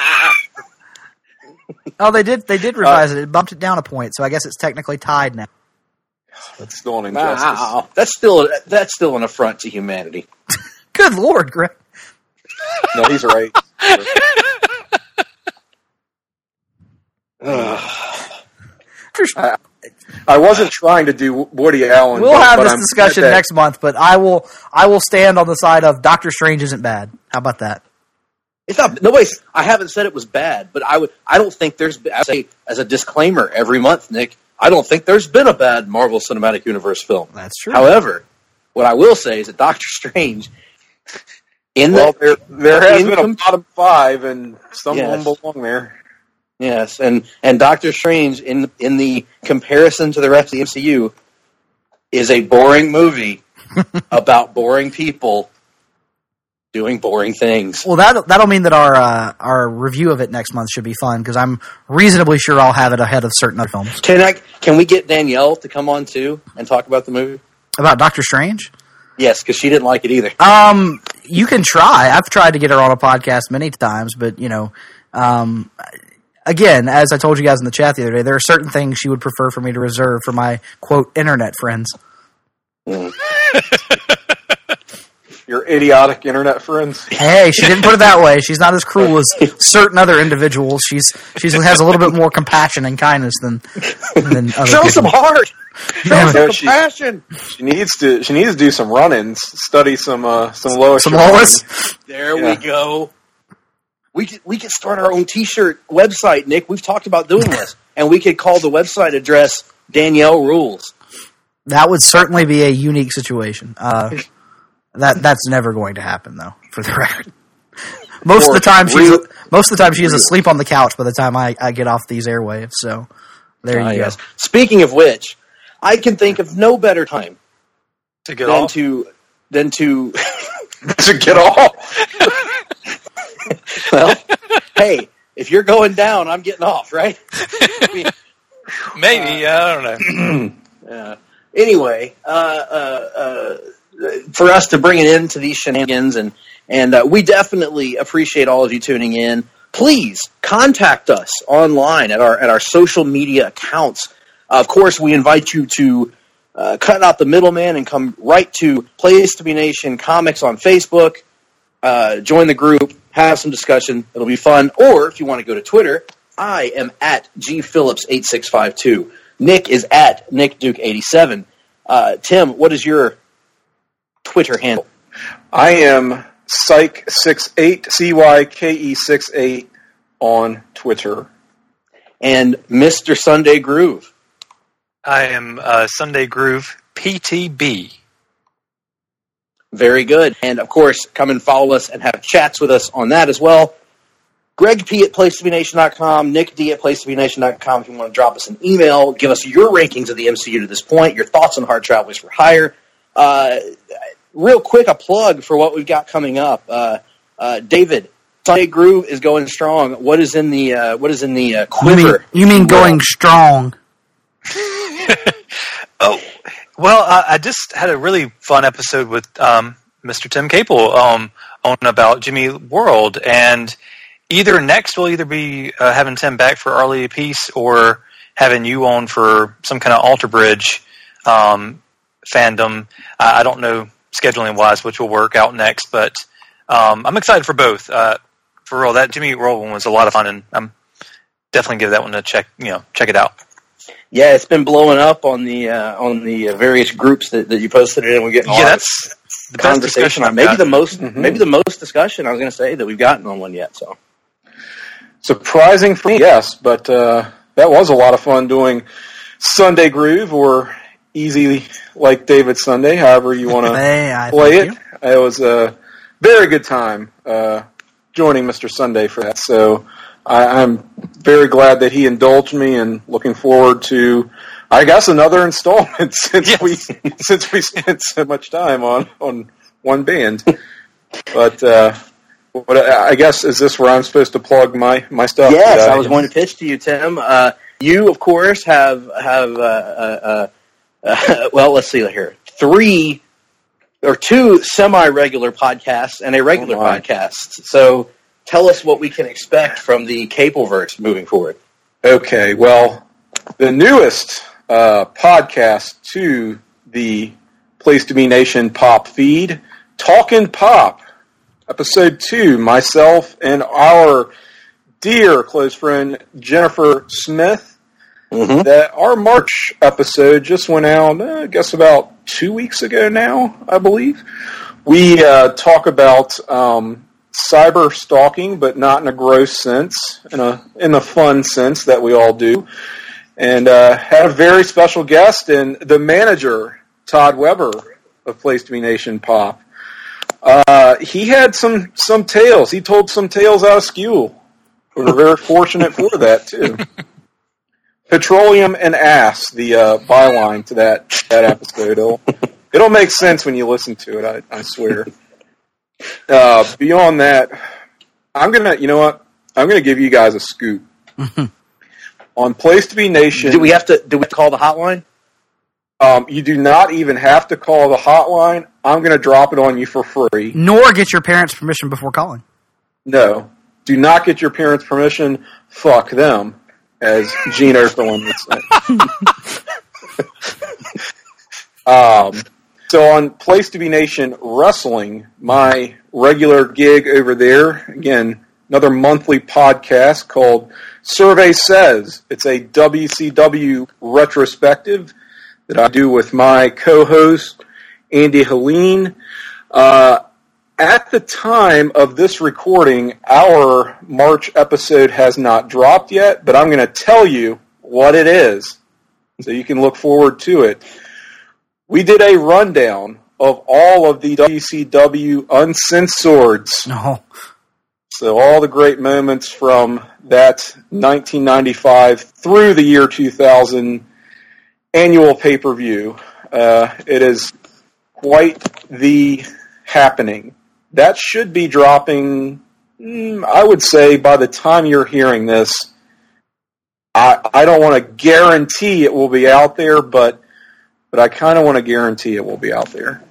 Oh, they did. They did revise uh, it. It bumped it down a point, so I guess it's technically tied now. That's still an injustice. Wow. That's still that's still an affront to humanity. Good Lord, Greg. No, he's right. Doctor I, I wasn't trying to do Woody Allen. We'll but, have but this I'm discussion that, next month, but I will I will stand on the side of Doctor Strange isn't bad. How about that? It's not. Nobody's. I haven't said it was bad, but I would. I don't think there's. I say as a disclaimer every month, Nick. I don't think there's been a bad Marvel Cinematic Universe film. That's true. However, what I will say is that Doctor Strange, in well, the there, there has in been com- a bottom five, and some yes. of them belong there. Yes, and and Doctor Strange in in the comparison to the rest of the M C U is a boring movie about boring people doing boring things. Well, that that'll mean that our uh, our review of it next month should be fun because I'm reasonably sure I'll have it ahead of certain other films. Can I? Can we get Danielle to come on too and talk about the movie? About Doctor Strange? Yes, because she didn't like it either. Um, you can try. I've tried to get her on a podcast many times, but you know, um, again, as I told you guys in the chat the other day, there are certain things she would prefer for me to reserve for my quote internet friends. Mm. Your idiotic internet friends. Hey, she didn't put it that way. She's not as cruel as certain other individuals. She's she has a little bit more compassion and kindness than than other Show people. some heart. Show You some know, she, compassion. she needs to. She needs to do some run-ins, study some uh, some Lois. Some Lois. There Yeah. we go. We could, we could start our own T-shirt website, Nick. We've talked about doing this, and we could call the website address Danielle Rules. That would certainly be a unique situation. Uh, that that's never going to happen, though. For the record, most of the time she's real- most of the time she is asleep on the couch by the time I, I get off these airwaves. So there you Ah, go. yes. Speaking of which, I can think of no better time To get than off. to than to to get off. well, hey, if you're going down, I'm getting off, right? Maybe, I don't know. Uh, anyway, uh, uh, uh, for us to bring it into these shenanigans, and and uh, we definitely appreciate all of you tuning in. Please contact us online at our at our social media accounts. Uh, of course, we invite you to uh, cut out the middleman and come right to Place to Be Nation Comics on Facebook. Uh, join the group, have some discussion. It'll be fun. Or if you want to go to Twitter, I am at G Phillips eight six five two. Nick is at Nick Duke eighty-seven. Uh, Tim, what is your Twitter handle? I am Psych sixty-eight, C Y K E sixty-eight on Twitter. And Mister Sunday Groove. I am uh, Sunday Groove P T B. Very good. And, of course, come and follow us and have chats with us on that as well. Greg P. at place to be nation dot com, Nick D. at place to be nation dot com if you want to drop us an email, give us your rankings of the M C U to this point, your thoughts on Hard Travelers for Hire. Uh, real quick, a plug for what we've got coming up. Uh, uh, David, Sunday Groove is going strong. What is in the uh, what is in the uh, You quiver? mean, you mean going strong? Oh, well, uh, I just had a really fun episode with um, Mister Tim Capel um, on about Jimmy World, and either next we'll either be uh, having Tim back for Our Lady of Peace or having you on for some kind of Alter Bridge um, fandom. I, I don't know scheduling-wise which will work out next, but um, I'm excited for both. Uh, for real, that Jimmy World one was a lot of fun, and I'm definitely give that one a check. You know, check it out. Yeah, it's been blowing up on the uh, on the uh, various groups that, that you posted it in. We're getting a Yeah, lot that's of the best conversation discussion on I've maybe got. the most Mhm. maybe the most discussion I was going to say that we've gotten on one yet. So Surprising for me, yes, but uh, that was a lot of fun doing Sunday Groove or Easy Like David Sunday, however you want to Hey, I play thank it. It was a very good time uh, joining Mister Sunday for that. So I, I'm very glad that he indulged me, and looking forward to, I guess, another installment since Yes. we since we spent so much time on, on one band. But uh, what I guess is this where I'm supposed to plug my, my stuff? yes, Uh, I was going to pitch to you, Tim. Uh, you, of course, have have uh, uh, uh, uh, well, let's see here, three or two semi-regular podcasts and a regular Oh, my. podcast. So tell us what we can expect from the Capleverse moving forward. Okay, well, the newest uh, podcast to the Place to Be Nation Pop feed, Talkin' Pop, episode two. Myself and our dear close friend Jennifer Smith mm-hmm. that our March episode just went out, uh, I guess about two weeks ago now, I believe. We uh, talk about um, cyber stalking, but not in a gross sense, in a in a fun sense that we all do. And uh, had a very special guest, and the manager, Todd Weber of Place to Be Nation Pop. Uh, he had some some tales. He told some tales out of Skewel. We were very fortunate for that too. Petroleum and ass, the uh, byline to that that episode. It'll, it'll make sense when you listen to it. I, I swear. Uh, beyond that, I'm gonna. You know what? I'm gonna give you guys a scoop on Place to Be Nation. Do we have to? Do we call the hotline? Um, you do not even have to call the hotline. I'm going to drop it on you for free. Nor get your parents' permission before calling. No. Do not get your parents' permission. Fuck them, as Gene Okerlund would say. um, so on Place to Be Nation Wrestling, my regular gig over there, again, another monthly podcast called Survey Says. It's a W C W retrospective that I do with my co-host, Andy Helene. Uh, at the time of this recording, our March episode has not dropped yet, but I'm going to tell you what it is, so you can look forward to it. We did a rundown of all of the W C W Uncensored. No. So all the great moments from that nineteen ninety-five through the year two thousand annual pay-per-view. Uh, it is quite the happening. That should be dropping, mm, I would say, by the time you're hearing this. I, I don't want to guarantee it will be out there, but but I kind of want to guarantee it will be out there.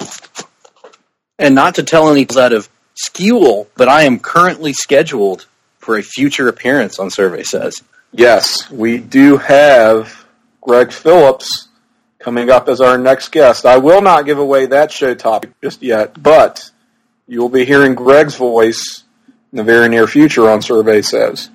And not to tell any out of Skewel, but I am currently scheduled for a future appearance on Survey Says. Yes, we do have Greg Phillips coming up as our next guest. I will not give away that show topic just yet, but you will be hearing Greg's voice in the very near future on Survey Says.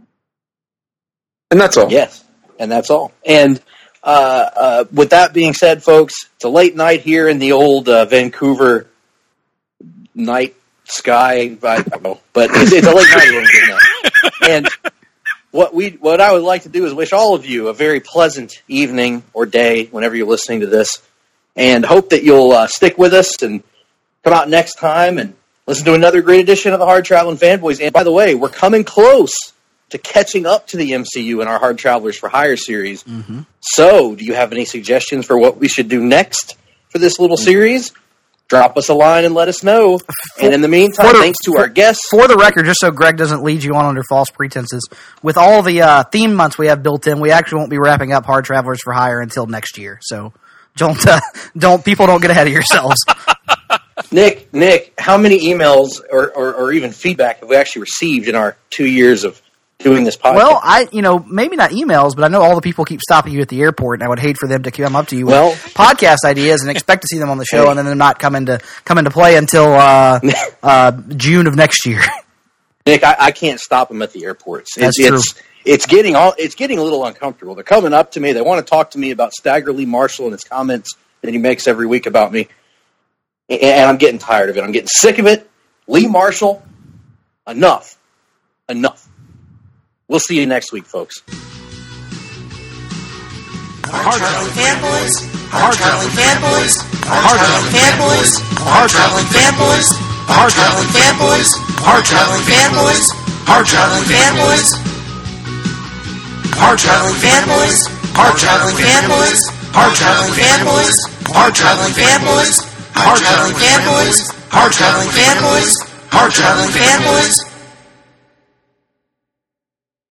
And that's all. Yes, and that's all. And uh, uh, with that being said, folks, it's a late night here in the old uh, Vancouver night sky. I don't know, but it's, it's a late night here in Vancouver. And What we what I would like to do is wish all of you a very pleasant evening or day whenever you're listening to this, and hope that you'll uh, stick with us and come out next time and listen to another great edition of the Hard Traveling Fanboys. And by the way, we're coming close to catching up to the M C U in our Hard Travelers for Hire series. Mm-hmm. So, do you have any suggestions for what we should do next for this little series? Drop us a line and let us know. And in the meantime, the, thanks to for, our guests. For the record, just so Greg doesn't lead you on under false pretenses, with all the uh, theme months we have built in, we actually won't be wrapping up Hard Travelers for Hire until next year. So don't, uh, don't people don't get ahead of yourselves. Nick, Nick, how many emails or, or, or even feedback have we actually received in our two years of doing this podcast? Well, I, you know, maybe not emails, but I know all the people keep stopping you at the airport, and I would hate for them to come up to you well, with podcast ideas and expect to see them on the show, hey. and then them not come into come into play until uh, uh, June of next year. Nick, I, I can't stop them at the airports. That's it's, true. It's, it's getting all. It's getting a little uncomfortable. They're coming up to me. They want to talk to me about Stagger Lee Marshall and his comments that he makes every week about me, and, and I'm getting tired of it. I'm getting sick of it. Lee Marshall, enough, enough. We'll see you next week, folks. Hard Traveling Fanboys, Hard Traveling Fanboys, Hard Traveling Fanboys, Hard Traveling Fanboys, Hard Traveling Fanboys, Hard Traveling Fanboys, Hard Traveling Fanboys, Hard Traveling Fanboys, Hard Traveling Fanboys, Hard Traveling Fanboys, Hard Traveling Fanboys, Hard Traveling Fanboys, Hard Traveling Fanboys, Hard Traveling Fanboys.